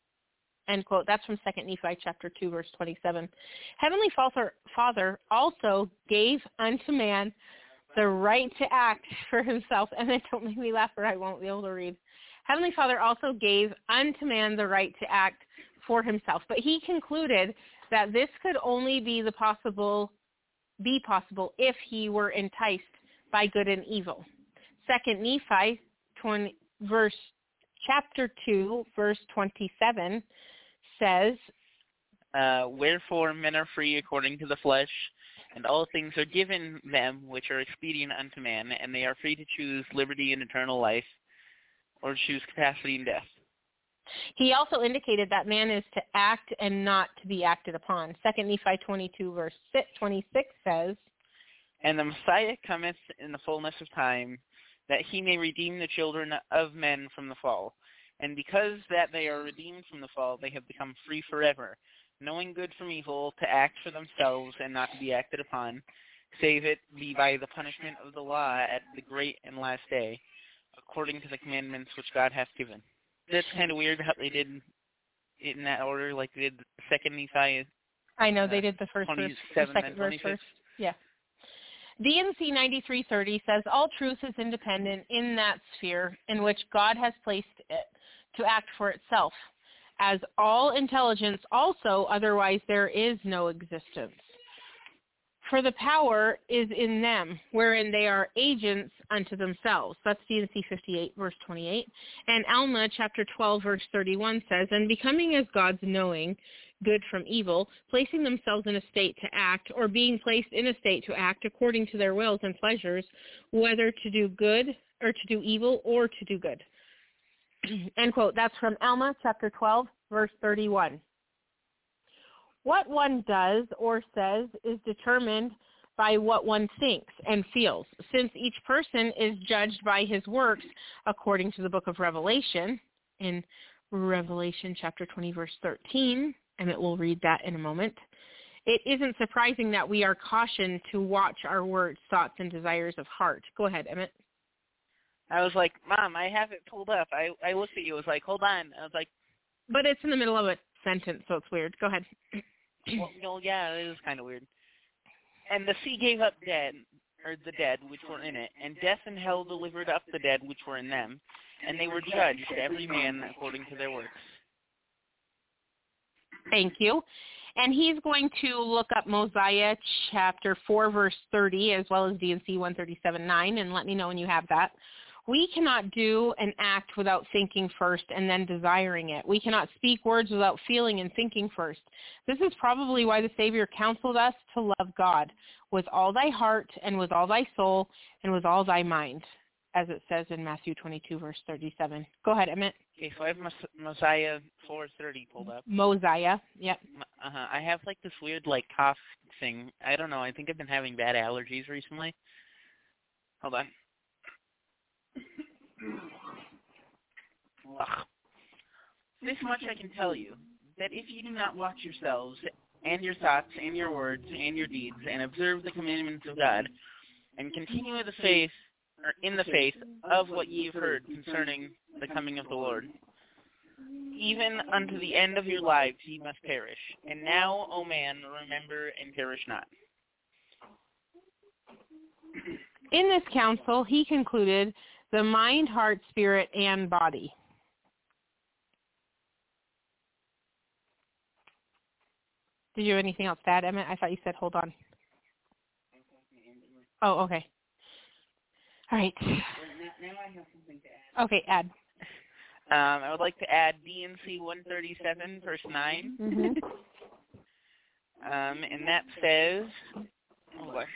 End quote. That's from Second Nephi chapter two, verse twenty-seven. Heavenly Father, Father also gave unto man the right to act for himself. And then don't make me laugh or I won't be able to read. Heavenly Father also gave unto man the right to act for himself. But he concluded that this could only be the possible be possible if he were enticed by good and evil. Second Nephi twenty, verse chapter two, verse twenty-seven says, uh, wherefore men are free according to the flesh, and all things are given them which are expedient unto man, and they are free to choose liberty and eternal life, or choose capacity and death. He also indicated that man is to act and not to be acted upon. Second Nephi twenty-two, verse twenty-six says, and the Messiah cometh in the fullness of time, that he may redeem the children of men from the fall. And because that they are redeemed from the fall, they have become free forever, knowing good from evil, to act for themselves and not to be acted upon, save it be by the punishment of the law at the great and last day, according to the commandments which God hath given. That's kind of weird how they did it in that order, like they did Second Nephi. I know, uh, they did the first verse, the second verse first. Yeah. D and C ninety-three thirty says, all truth is independent in that sphere in which God has placed it to act for itself. As all intelligence also, otherwise there is no existence. For the power is in them, wherein they are agents unto themselves. That's D and C fifty-eight, verse twenty-eight. And Alma, chapter twelve, verse thirty-one says, and becoming as God's knowing good from evil, placing themselves in a state to act, or being placed in a state to act according to their wills and pleasures, whether to do good, or to do evil, or to do good. End quote. That's from Alma, chapter twelve, verse thirty-one. What one does or says is determined by what one thinks and feels, since each person is judged by his works according to the book of Revelation, in Revelation chapter twenty, verse thirteen, and it will read that in a moment. It isn't surprising that we are cautioned to watch our words, thoughts, and desires of heart. Go ahead, Emmett. I was like, Mom, I have it pulled up. I, I looked at you. I was like, hold on. I was like... But it's in the middle of a sentence, so it's weird. Go ahead. well, well, yeah, it is kind of weird. And the sea gave up dead, or the dead which were in it, and death and hell delivered up the dead which were in them, and they were judged, every man according to their works. Thank you. And he's going to look up Mosiah chapter four, verse thirty, as well as D and C one thirty-seven nine, and let me know when you have that. We cannot do an act without thinking first and then desiring it. We cannot speak words without feeling and thinking first. This is probably why the Savior counseled us to love God with all thy heart and with all thy soul and with all thy mind, as it says in Matthew twenty-two, verse thirty-seven. Go ahead, Emmett. Okay, so I have Mosiah four thirty pulled up. Mosiah, yep. Uh-huh. I have like this weird like cough thing. I don't know. I think I've been having bad allergies recently. Hold on. Ugh. This much I can tell you, that if you do not watch yourselves, and your thoughts, and your words, and your deeds, and observe the commandments of God, and continue in the faith, or in the faith of what ye have heard concerning the coming of the Lord. Even unto the end of your lives ye must perish. And now, O man, remember and perish not. In this council, he concluded the mind, heart, spirit, and body. Did you have anything else to add, Emmett? I thought you said hold on. Oh, okay. All right. Now I have something to add. Okay, add. Um, I would like to add D and C one thirty-seven, verse nine. Mm-hmm. um, and that says, oh gosh.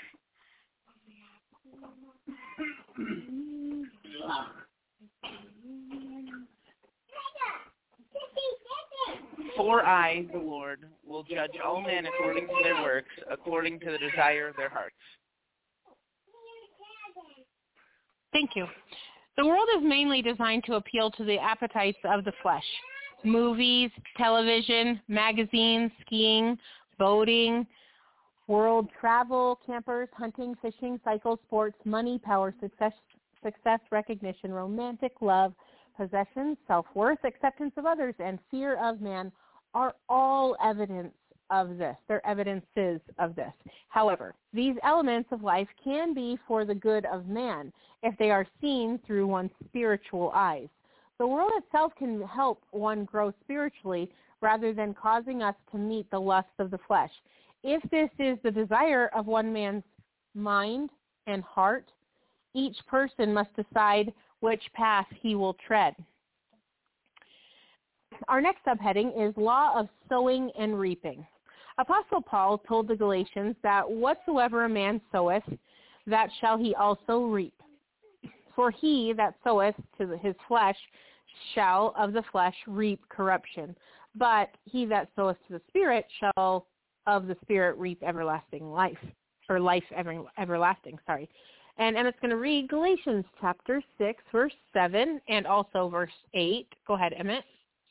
For I, the Lord, will judge all men according to their works, according to the desire of their hearts. Thank you. The world is mainly designed to appeal to the appetites of the flesh. Movies, television, magazines, skiing, boating, world travel, campers, hunting, fishing, cycle, sports, money, power, success, success, recognition, romantic love, possessions, self-worth, acceptance of others, and fear of man are all evidence of this. They're evidences of this. However, these elements of life can be for the good of man if they are seen through one's spiritual eyes. The world itself can help one grow spiritually rather than causing us to meet the lusts of the flesh. If this is the desire of one man's mind and heart, each person must decide which path he will tread. Our next subheading is Law of Sowing and Reaping. Apostle Paul told the Galatians that whatsoever a man soweth, that shall he also reap. For he that soweth to his flesh shall of the flesh reap corruption, but he that soweth to the Spirit shall of the Spirit reap everlasting life, or life ever, everlasting, sorry. And Emmett's going to read Galatians chapter six, verse seven, and also verse eight. Go ahead, Emmett.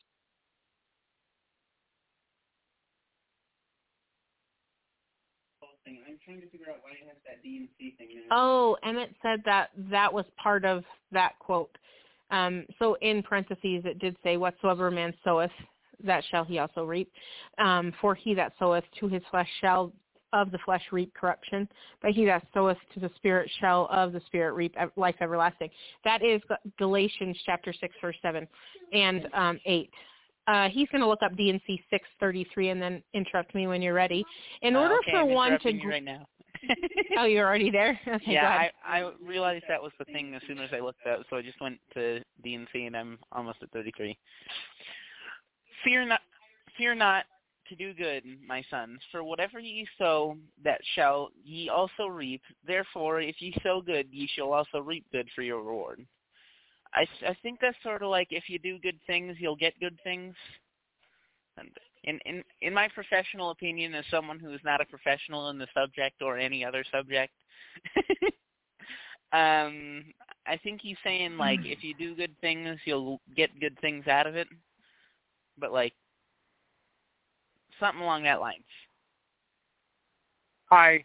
I'm trying to figure out why it has that D and C thing there. Oh, Emmett said that that was part of that quote. Um, so in parentheses, it did say, whatsoever a man soweth, that shall he also reap. Um, for he that soweth to his flesh shall of the flesh reap corruption, but he that soweth to the Spirit shall of the Spirit reap life everlasting. That is Galatians chapter six, verse seven and um, eight. Uh, he's going to look up D and C six thirty-three and then interrupt me when you're ready. In order uh, okay, for I'm one to you right now. Oh, you're already there? Okay, yeah, I, I realized that was the thing as soon as I looked up, so I just went to D and C and I'm almost at thirty-three. Fear not, fear not to do good, my sons, for whatever ye sow, that shall ye also reap. Therefore, if ye sow good, ye shall also reap good for your reward. I, I think that's sort of like if you do good things, you'll get good things. And in, in, in my professional opinion, as someone who is not a professional in the subject or any other subject, um, I think he's saying, like, if you do good things, you'll get good things out of it. But, like, something along that lines. Hi.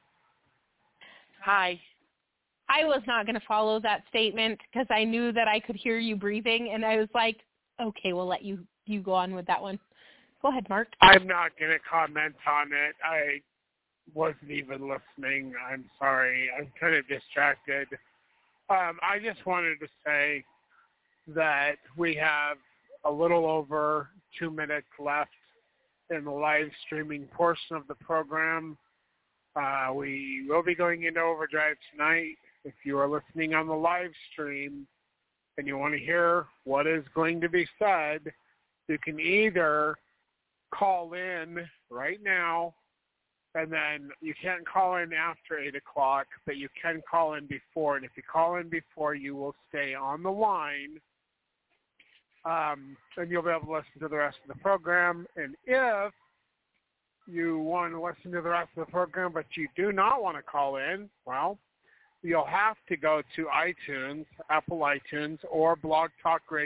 Hi. I was not going to follow that statement because I knew that I could hear you breathing, and I was like, okay, we'll let you, you go on with that one. Go ahead, Mark. I'm not going to comment on it. I wasn't even listening. I'm sorry. I'm kind of distracted. Um, I just wanted to say that we have a little over two minutes left in the live streaming portion of the program. Uh, we will be going into overdrive tonight. If you are listening on the live stream and you want to hear what is going to be said, you can either call in right now, and then you can't call in after eight o'clock, but you can call in before. And if you call in before, you will stay on the line, um, and you'll be able to listen to the rest of the program. And if you want to listen to the rest of the program, but you do not want to call in, well, you'll have to go to iTunes, Apple iTunes, or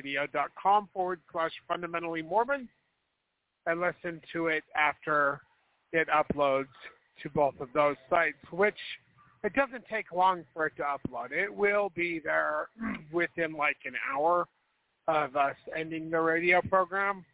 blogtalkradio.com forward slash fundamentally Mormon and listen to it after it uploads to both of those sites, which it doesn't take long for it to upload. It will be there within like an hour of us ending the radio program.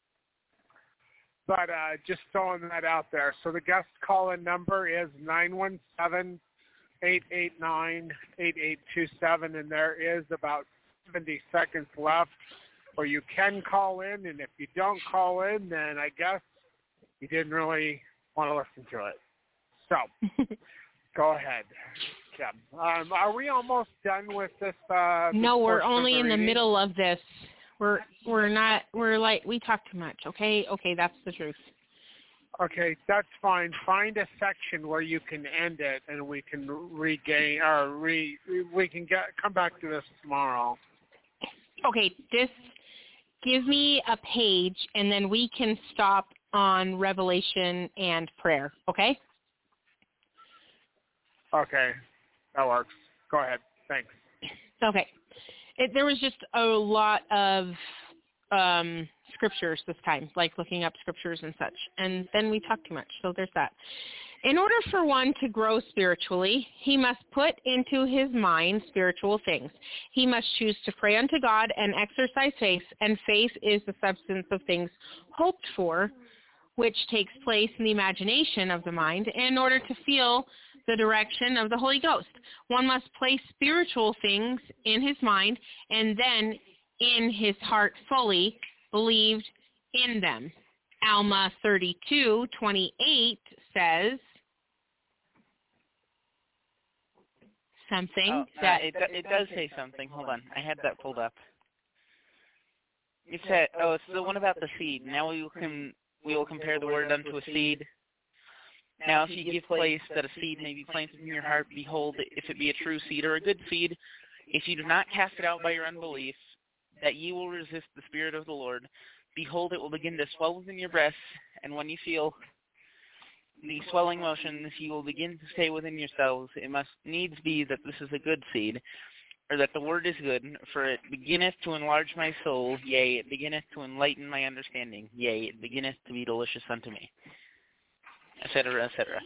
But uh, just throwing that out there. So the guest call-in number is nine one seven, eight eight nine, eight eight two seven, and there is about seventy seconds left where you can call in, and if you don't call in, then I guess you didn't really want to listen to it. So go ahead, Kim. Um, are we almost done with this? Uh, no, this we're portion only of in the reading? middle of this. We're we're not we're like we talk too much. Okay, okay, that's the truth. Okay, that's fine. Find a section where you can end it, and we can regain or re we can get come back to this tomorrow. Okay, just give me a page, and then we can stop on Revelation and prayer. Okay. Okay, that works. Go ahead. Thanks. Okay. It, there was just a lot of um, scriptures this time, like looking up scriptures and such. And then we talked too much, so there's that. In order for one to grow spiritually, he must put into his mind spiritual things. He must choose to pray unto God and exercise faith, and faith is the substance of things hoped for, which takes place in the imagination of the mind in order to feel the direction of the Holy Ghost. One must place spiritual things in his mind and then in his heart fully believed in them. Alma thirty-two twenty-eight says something oh, uh, that... It, it does say something. Hold on. I had that pulled up. It said, oh, it's the one about the seed. Now we will, com- we will compare the word unto a seed. Now, if you give place that a seed may be planted in your heart, behold, if it be a true seed or a good seed, if you do not cast it out by your unbelief, that ye will resist the Spirit of the Lord, behold, it will begin to swell within your breasts, and when you feel the swelling motions, you will begin to say within yourselves, it must needs be that this is a good seed, or that the word is good, for it beginneth to enlarge my soul, yea, it beginneth to enlighten my understanding, yea, it beginneth to be delicious unto me. Et cetera, et cetera.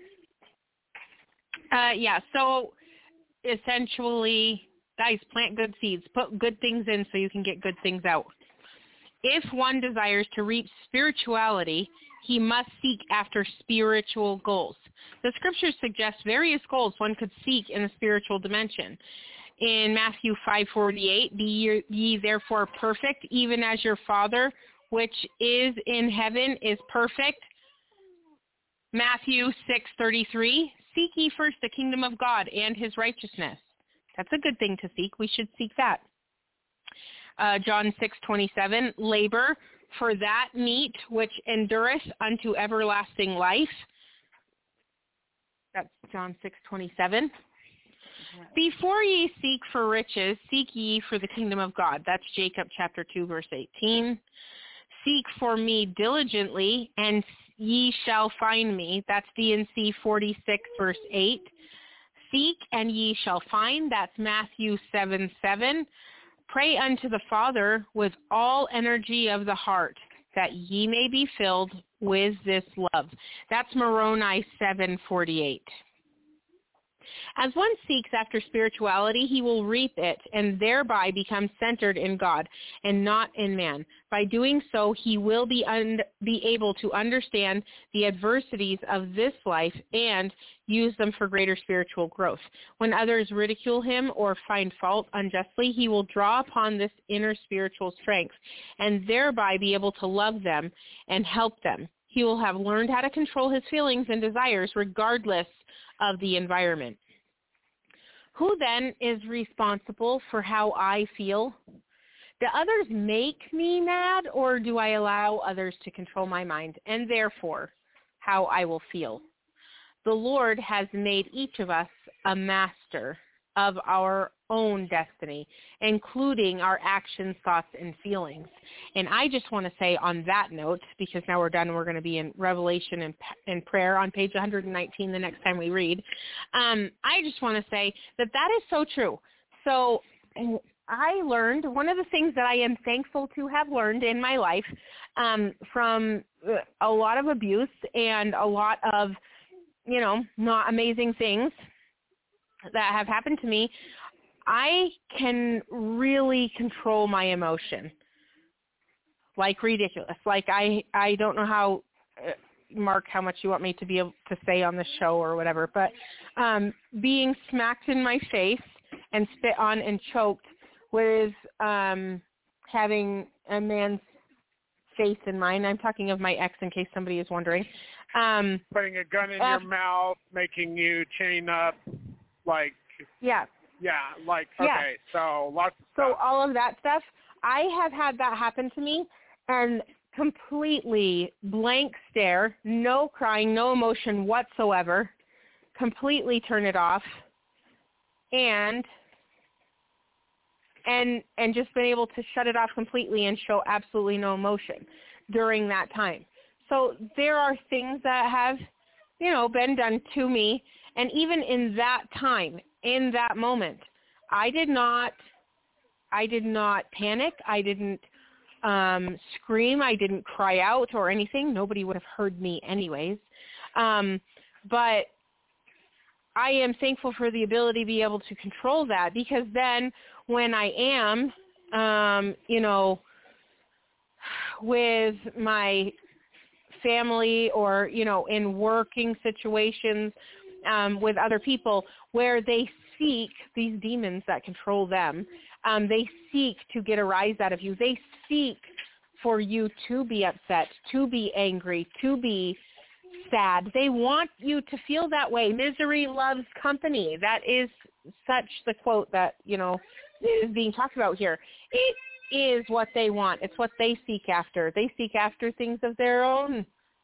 uh, yeah, so essentially, guys, plant good seeds. Put good things in so you can get good things out. If one desires to reap spirituality, he must seek after spiritual goals. The scriptures suggest various goals one could seek in the spiritual dimension. In Matthew five forty-eight, be ye therefore perfect, even as your Father, which is in heaven, is perfect. Matthew six thirty-three, seek ye first the kingdom of God and his righteousness. That's a good thing to seek. We should seek that. Uh, John six twenty-seven, labor for that meat which endureth unto everlasting life. That's John six twenty-seven. Before ye seek for riches, seek ye for the kingdom of God. That's Jacob chapter two, verse eighteen. Seek for me diligently, and ye shall find me. That's D and C forty-six, verse eight. Seek, and ye shall find. That's Matthew seven seven. Pray unto the Father with all energy of the heart, that ye may be filled with this love. That's Moroni seven forty-eight. As one seeks after spirituality, he will reap it and thereby become centered in God and not in man. By doing so, he will be un- be able to understand the adversities of this life and use them for greater spiritual growth. When others ridicule him or find fault unjustly, he will draw upon this inner spiritual strength and thereby be able to love them and help them. He will have learned how to control his feelings and desires regardless of the environment. Who then is responsible for how I feel? Do others make me mad, or do I allow others to control my mind and therefore how I will feel? The Lord has made each of us a master of our own destiny, including our actions, thoughts, and feelings. And I just want to say on that note, because now we're done, we're going to be in Revelation and, and prayer on page one hundred nineteen the next time we read. Um, I just want to say that that is so true. So I learned, one of the things that I am thankful to have learned in my life um, from a lot of abuse and a lot of, you know, not amazing things that have happened to me, I can really control my emotion. Like ridiculous. Like I, I don't know how, uh, Mark, how much you want me to be able to say on the show or whatever, but um, being smacked in my face and spit on and choked with um, having a man's face in mine. I'm talking of my ex in case somebody is wondering. Um, Putting a gun in uh, your mouth, making you chain up, like... Yeah. Yeah, like, okay, yeah. so lots of So stuff. all of that stuff, I have had that happen to me, and completely blank stare, no crying, no emotion whatsoever, completely turn it off, and and and just been able to shut it off completely and show absolutely no emotion during that time. So there are things that have, you know, been done to me, and even in that time, in that moment, I did not, I did not panic. I didn't um, scream. I didn't cry out or anything. Nobody would have heard me anyways. Um, but I am thankful for the ability to be able to control that, because then when I am, um, you know, with my family or, you know, in working situations um, with other people where they seek these demons that control them, um, they seek to get a rise out of you. They seek for you to be upset, to be angry, to be sad. They want you to feel that way. Misery loves company. That is such the quote that, you know, is being talked about here. It is what they want. It's what they seek after. They seek after things of their own,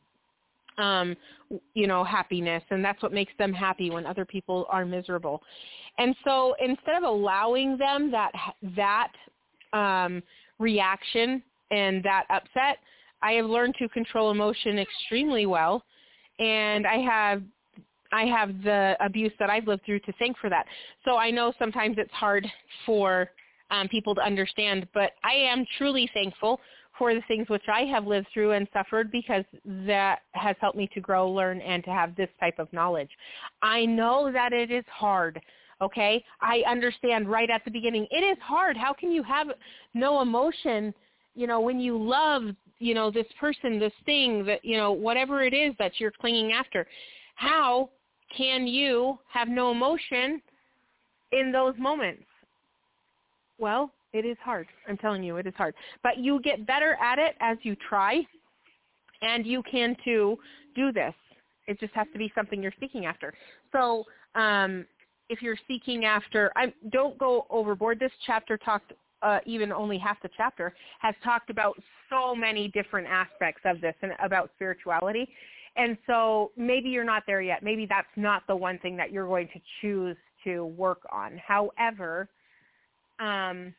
um, you know, happiness, and that's what makes them happy when other people are miserable. And so instead of allowing them that that um, reaction and that upset, I have learned to control emotion extremely well, and I have I have the abuse that I've lived through to thank for that. So I know sometimes it's hard for um, people to understand, but I am truly thankful for the things which I have lived through and suffered, because that has helped me to grow, learn, and to have this type of knowledge. I know that it is hard, okay? I understand right at the beginning. It is hard. How can you have no emotion, you know, when you love, you know, this person, this thing, that, you know, whatever it is that you're clinging after? How can you have no emotion in those moments? Well, it is hard. I'm telling you, it is hard. But you get better at it as you try, and you can, too, do this. It just has to be something you're seeking after. So um, if you're seeking after, I, don't go overboard. This chapter talked, uh, even only half the chapter, has talked about so many different aspects of this and about spirituality. And so maybe you're not there yet. Maybe that's not the one thing that you're going to choose to work on. However, um,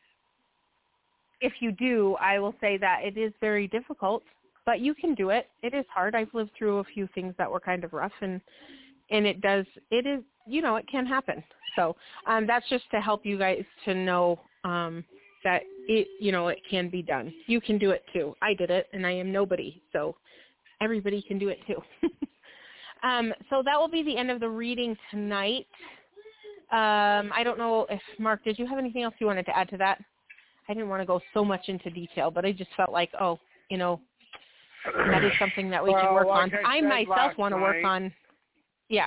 if you do, I will say that it is very difficult, but you can do it. It is hard. I've lived through a few things that were kind of rough, and and it does, it is, you know, it can happen. So um, that's just to help you guys to know um, that it, you know, it can be done. You can do it too. I did it, and I am nobody, so everybody can do it too. um, so that will be the end of the reading tonight. Um, I don't know if, Mark, did you have anything else you wanted to add to that? I didn't want to go so much into detail, but I just felt like, oh, you know, that is something that we well, can work like on. I, I myself want to work night, on, yeah.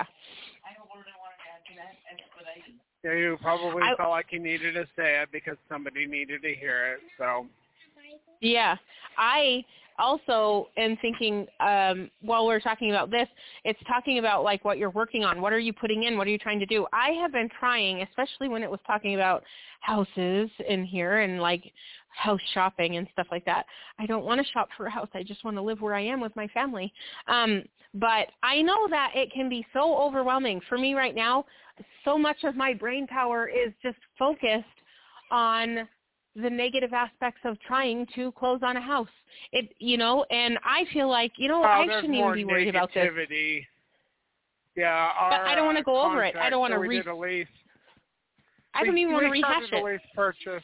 Yeah, you probably I, felt like you needed to say it because somebody needed to hear it, so. Yeah, I also am thinking, um, while we're talking about this, it's talking about like what you're working on. What are you putting in? What are you trying to do? I have been trying, especially when it was talking about houses in here and like house shopping and stuff like that. I don't want to shop for a house. I just want to live where I am with my family. Um, but I know that it can be so overwhelming. For me right now, so much of my brain power is just focused on the negative aspects of trying to close on a house. It, you know, and I feel like, you know, well, I shouldn't even be worried about this. Yeah, our, but I don't want to uh, go over it. I don't want to re- re- did a lease. I don't we, even want to we rehash started it. a lease purchase.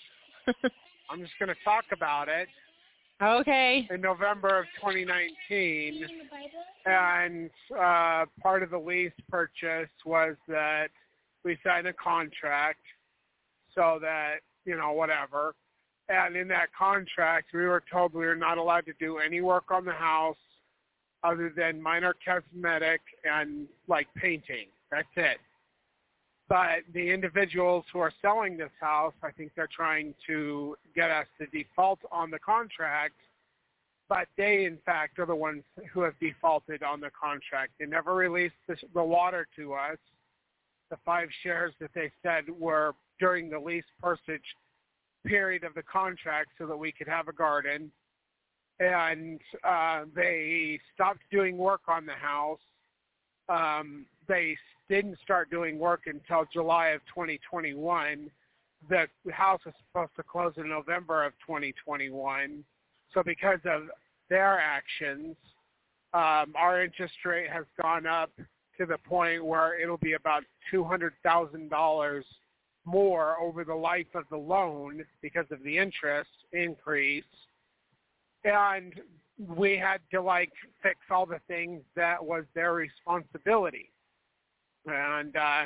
I'm just going to talk about it. Okay. In November of twenty nineteen, and uh, part of the lease purchase was that we signed a contract so that, you know, whatever. And in that contract, we were told we were not allowed to do any work on the house other than minor cosmetic and, like, painting. That's it. But the individuals who are selling this house, I think they're trying to get us to default on the contract, but they, in fact, are the ones who have defaulted on the contract. They never released the, the water to us, the five shares that they said were during the lease purchase period of the contract so that we could have a garden. And uh, they stopped doing work on the house. Um, they didn't start doing work until July of twenty twenty-one. The house was supposed to close in November of twenty twenty-one. So because of their actions, um, our interest rate has gone up to the point where it'll be about two hundred thousand dollars more over the life of the loan because of the interest increase. And we had to, like, fix all the things that was their responsibility. And uh,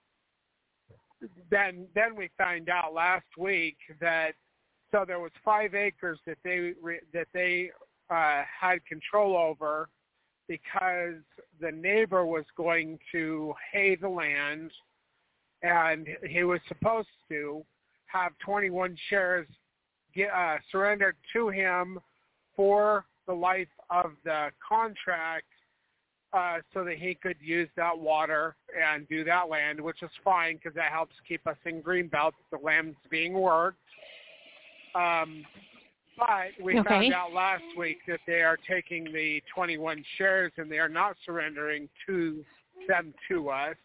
then then we found out last week that, so there was five acres that they that they uh, had control over because the neighbor was going to hay the land, and he was supposed to have twenty-one shares get, uh, surrendered to him for the life of the contract, uh, so that he could use that water and do that land, which is fine because that helps keep us in Greenbelt. The land's being worked. Um, but we okay. found out last week that they are taking the twenty-one shares and they are not surrendering to them to us.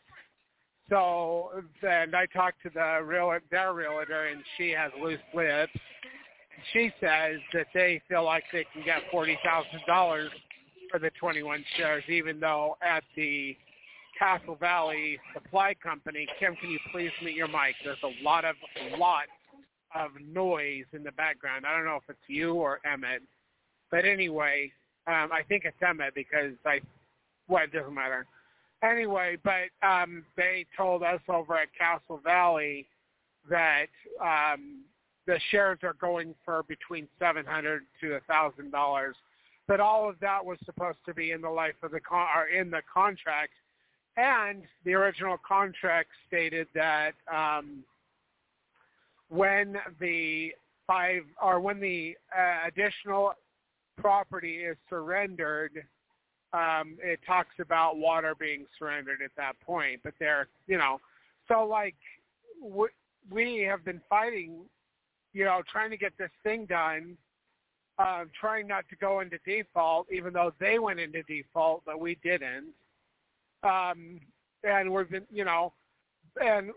So then I talked to the real their realtor, and she has loose lips. She says that they feel like they can get forty thousand dollars for the twenty-one shares, even though at the Castle Valley Supply Company, Kim, can you please mute your mic? There's a lot of a lot of noise in the background. I don't know if it's you or Emmett, but anyway, um, I think it's Emmett because I, well, it doesn't matter. Anyway, but um, they told us over at Castle Valley that um, the shares are going for between seven hundred to a thousand dollars, but all of that was supposed to be in the life of the con- or in the contract, and the original contract stated that um, when the five or when the uh, additional property is surrendered, um, it talks about water being surrendered at that point. But they're, you know, so like w- we have been fighting, you know, trying to get this thing done, uh, trying not to go into default, even though they went into default, but we didn't. Um, and we've been, you know, and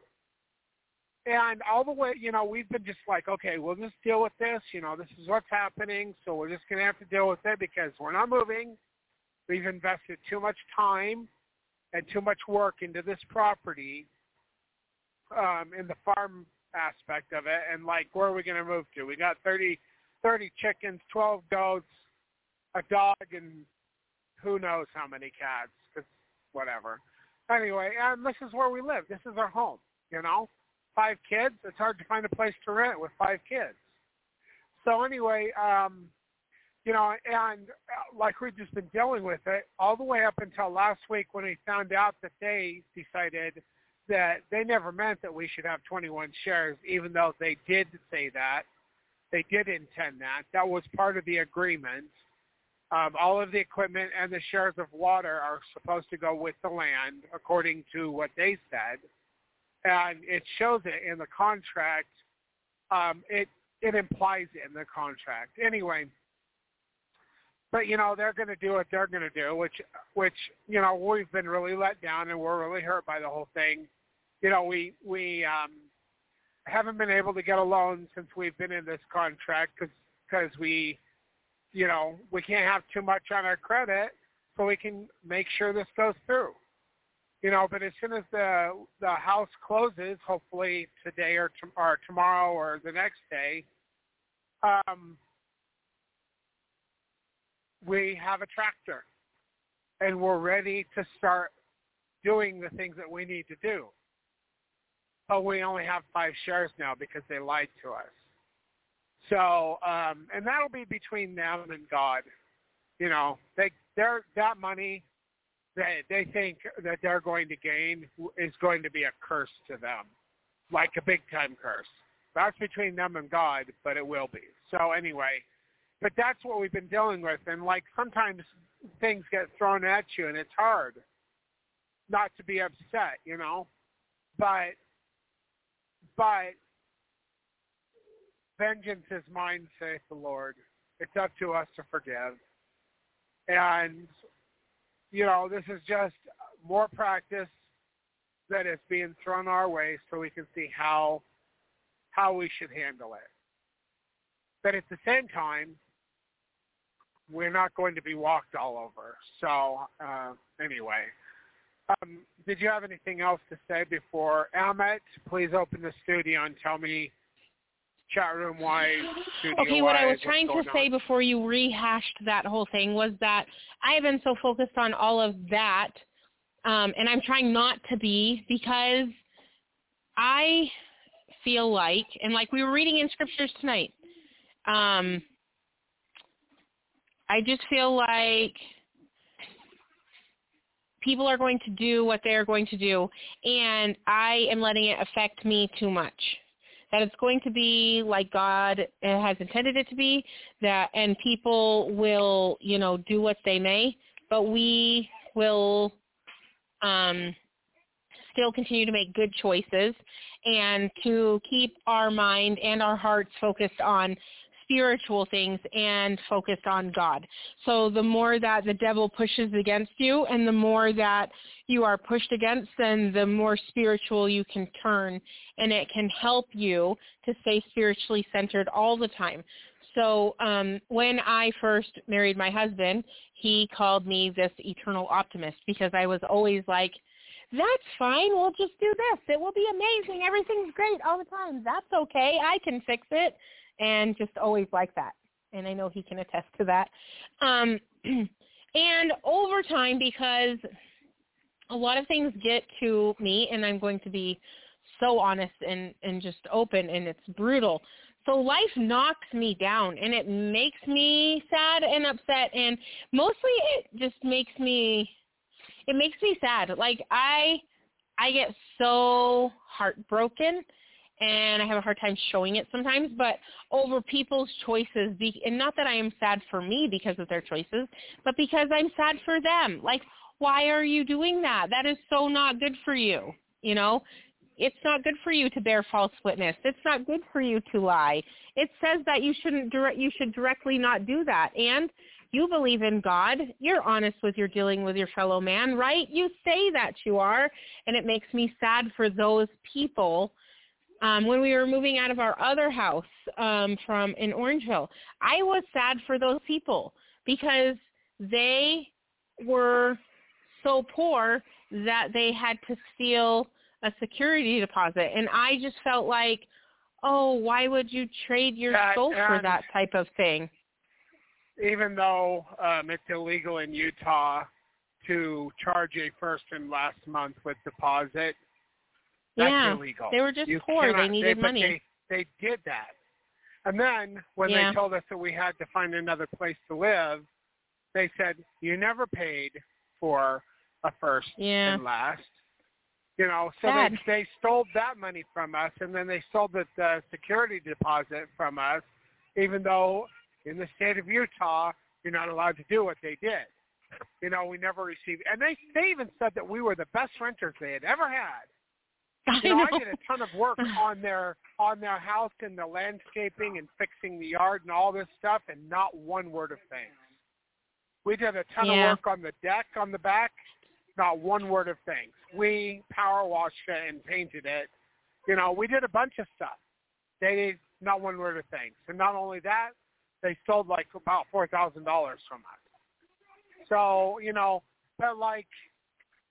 and all the way, you know, we've been just like, okay, we'll just deal with this. You know, this is what's happening, so we're just going to have to deal with it because we're not moving. We've invested too much time and too much work into this property, um, in the farm aspect of it, and like, where are we going to move to? We got thirty, thirty chickens, twelve goats, a dog, and who knows how many cats, cause whatever. Anyway, and this is where we live. This is our home, you know. Five kids, it's hard to find a place to rent with five kids. So anyway, um, you know, and like we've just been dealing with it all the way up until last week when we found out that they decided that they never meant that we should have twenty-one shares, even though they did say that. They did intend that. That was part of the agreement. Um, all of the equipment and the shares of water are supposed to go with the land, according to what they said. And it shows it in the contract. Um, it it implies it in the contract. Anyway, but, you know, they're going to do what they're going to do, which, which you know, we've been really let down and we're really hurt by the whole thing. You know, we, we um, haven't been able to get a loan since we've been in this contract because because we, you know, we can't have too much on our credit so we can make sure this goes through. You know, but as soon as the the house closes, hopefully today or, to, or tomorrow or the next day, um, we have a tractor, and we're ready to start doing the things that we need to do. But we only have five shares now because they lied to us. So, um, and that'll be between them and God. You know, they they're that money that they think that they're going to gain is going to be a curse to them, like a big-time curse. That's between them and God, but it will be. So anyway, but that's what we've been dealing with. And, like, sometimes things get thrown at you, and it's hard not to be upset, you know. But, but vengeance is mine, saith the Lord. It's up to us to forgive. And you know, this is just more practice that is being thrown our way so we can see how how we should handle it. But at the same time, we're not going to be walked all over. So uh, anyway, um, did you have anything else to say before? Amit, please open the studio and tell me chat room wise, okay, what I was trying to say before you rehashed that whole thing was that I have been so focused on all of that, um, and I'm trying not to be, because I feel like, and like we were reading in scriptures tonight, um, I just feel like people are going to do what they're going to do, and I am letting it affect me too much. That it's going to be like God has intended it to be, that and people will, you know, do what they may, but we will um, still continue to make good choices and to keep our mind and our hearts focused on spiritual things and focused on God. So the more that the devil pushes against you and the more that you are pushed against, then the more spiritual you can turn, and it can help you to stay spiritually centered all the time. So um, when I first married my husband, he called me this eternal optimist because I was always like, that's fine, we'll just do this. It will be amazing. Everything's great all the time. That's okay. I can fix it. And just always like that. And I know he can attest to that. Um, and over time, because a lot of things get to me, and I'm going to be so honest and, and just open, and it's brutal. So life knocks me down, and it makes me sad and upset, and mostly it just makes me, it makes me sad. Like, I, I get so heartbroken, and I have a hard time showing it sometimes, but over people's choices, and not that I am sad for me because of their choices, but because I'm sad for them. Like, why are you doing that? That is so not good for you, you know? It's not good for you to bear false witness. It's not good for you to lie. It says that you shouldn't direct, you should directly not do that. And you believe in God. You're honest with your dealing with your fellow man, right? You say that you are, and it makes me sad for those people. Um, when we were moving out of our other house um, from in Orangeville, I was sad for those people because they were so poor that they had to steal a security deposit. And I just felt like, oh, why would you trade your that, soul for that type of thing? Even though um, it's illegal in Utah to charge a first and last month with deposit, that's yeah, illegal. They were just you poor. Cannot, they needed they, money. They, they did that. And then when yeah. they told us that we had to find another place to live, they said, you never paid for a first yeah. and last. You know, so Sad. they, they stole that money from us, and then they stole the, the security deposit from us, even though in the state of Utah, you're not allowed to do what they did. You know, we never received, and they, they even said that we were the best renters they had ever had. You know, I, know. I did a ton of work on their on their house and the landscaping and fixing the yard and all this stuff, and not one word of thanks. We did a ton yeah. of work on the deck on the back, not one word of thanks. We power washed it and painted it. You know, we did a bunch of stuff. They did not one word of thanks. And not only that, they stole like about four thousand dollars from us. So, you know, but like,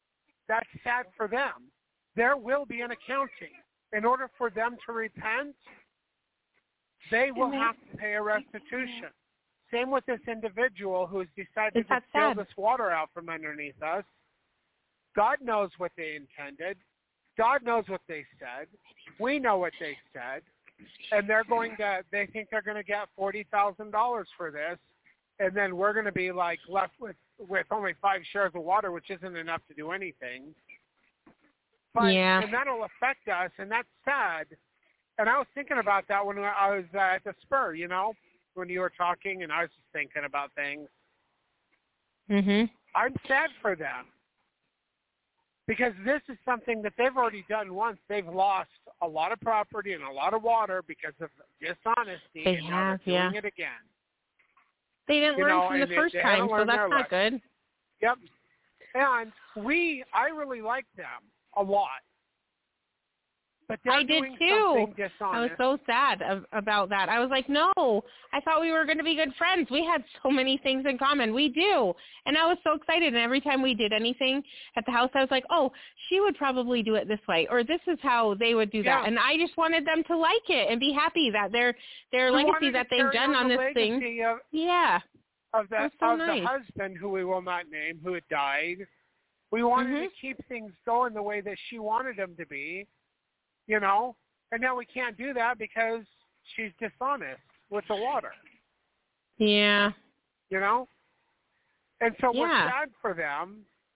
that's sad for them. There will be an accounting. In order for them to repent, they will have to pay a restitution. Same with this individual who's decided to steal this water out from underneath us. God knows what they intended. God knows what they said. We know what they said. And they're going to, they think they're going to get forty thousand dollars for this. And then we're going to be like left with, with only five shares of water, which isn't enough to do anything. But, yeah. And that'll affect us, and that's sad. And I was thinking about that when I was uh, at the Spur, you know, when you were talking, and I was just thinking about things. Mhm. I'm sad for them. Because this is something that they've already done once. They've lost a lot of property and a lot of water because of dishonesty, they and have, now they're doing yeah. it again. They didn't you learn know, from the they, first they time, so that's not lesson. good. Yep. And we, I really like them a lot. But they're I did doing too. something dishonest. I was so sad of, about that. I was like, no, I thought we were going to be good friends. We had so many things in common. We do. And I was so excited. And every time we did anything at the house, I was like, oh, she would probably do it this way, or this is how they would do yeah. that. And I just wanted them to like it and be happy that their their we legacy that they've done on, on this thing. Of, yeah. Of the, so of nice. the husband who we will not name, who had died. We wanted mm-hmm. to keep things going the way that she wanted them to be, you know. And now we can't do that because she's dishonest with the water. Yeah. You know? And so yeah. we're sad for them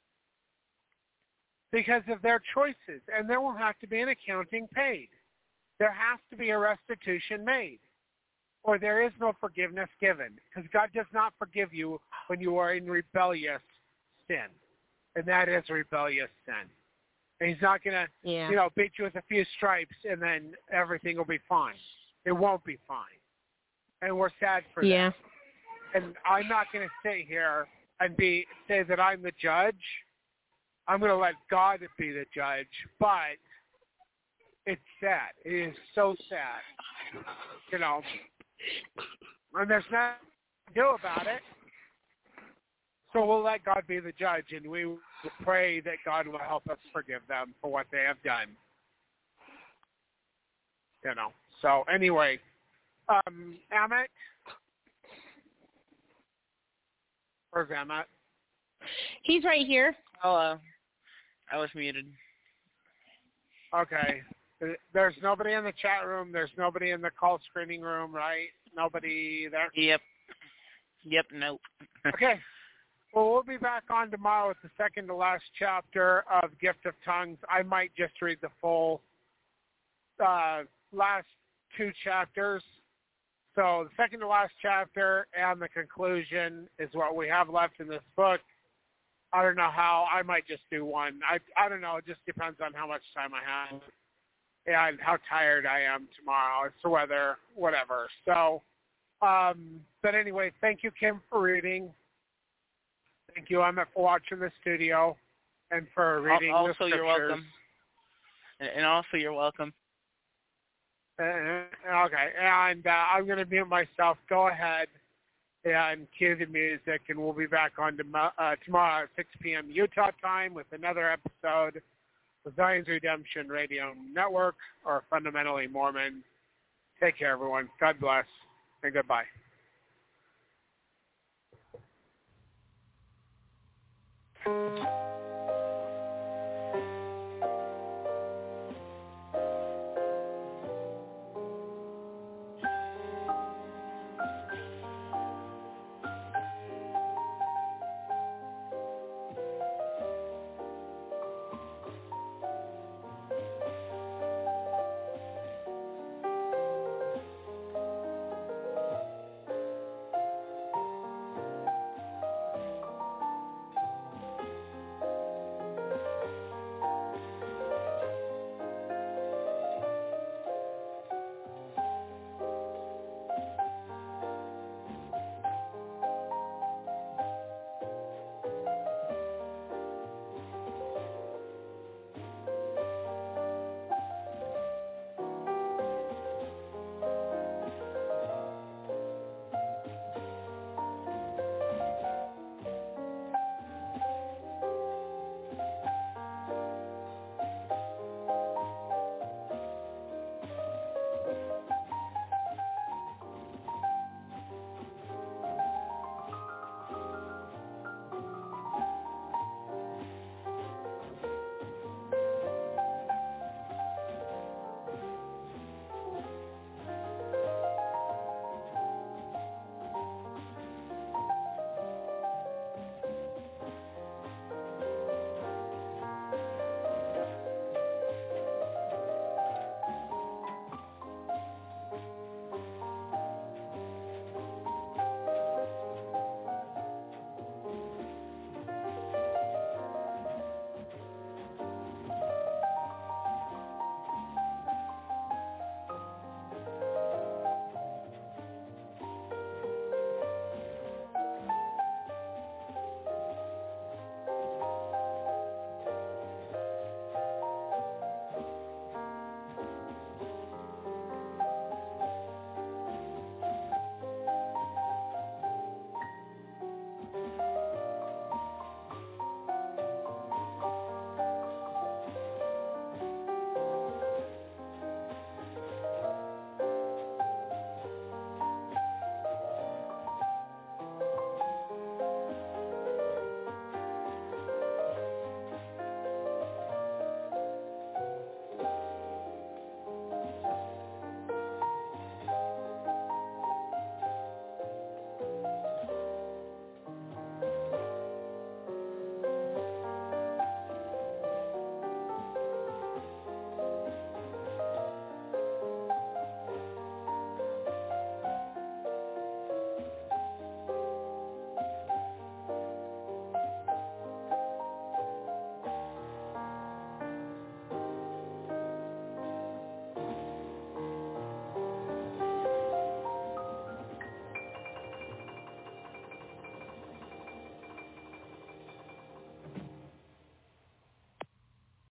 because of their choices. And there will have to be an accounting paid. There has to be a restitution made. Or there is no forgiveness given. Because God does not forgive you when you are in rebellious sin. And that is rebellious sin. And he's not going to, yeah. you know, beat you with a few stripes and then everything will be fine. It won't be fine. And we're sad for yeah. that. And I'm not going to sit here and be say that I'm the judge. I'm going to let God be the judge. But it's sad. It is so sad. You know. And there's nothing to do about it. So we'll let God be the judge, and we will pray that God will help us forgive them for what they have done. You know. So anyway, um, Amit, where's Amit? He's right here. Hello. I was muted. Okay. There's nobody in the chat room. There's nobody in the call screening room, right? Nobody there? Yep. Yep, nope. Okay. Well, we'll be back on tomorrow with the second to last chapter of Gift of Tongues. I might just read the full uh, last two chapters. So the second to last chapter and the conclusion is what we have left in this book. I don't know how. I might just do one. I I don't know. It just depends on how much time I have and how tired I am tomorrow. It's the weather, whatever. So, um, but anyway, thank you, Kim, for reading. Thank you, Emmett, for watching the studio and for reading also, the scriptures. you're welcome. And also, you're welcome. Uh, okay, and uh, I'm going to mute myself. Go ahead and cue the music, and we'll be back on tom- uh, tomorrow at six p.m. Utah time with another episode of Zion's Redemption Radio Network, or Fundamentally Mormon. Take care, everyone. God bless, and goodbye. Thank you.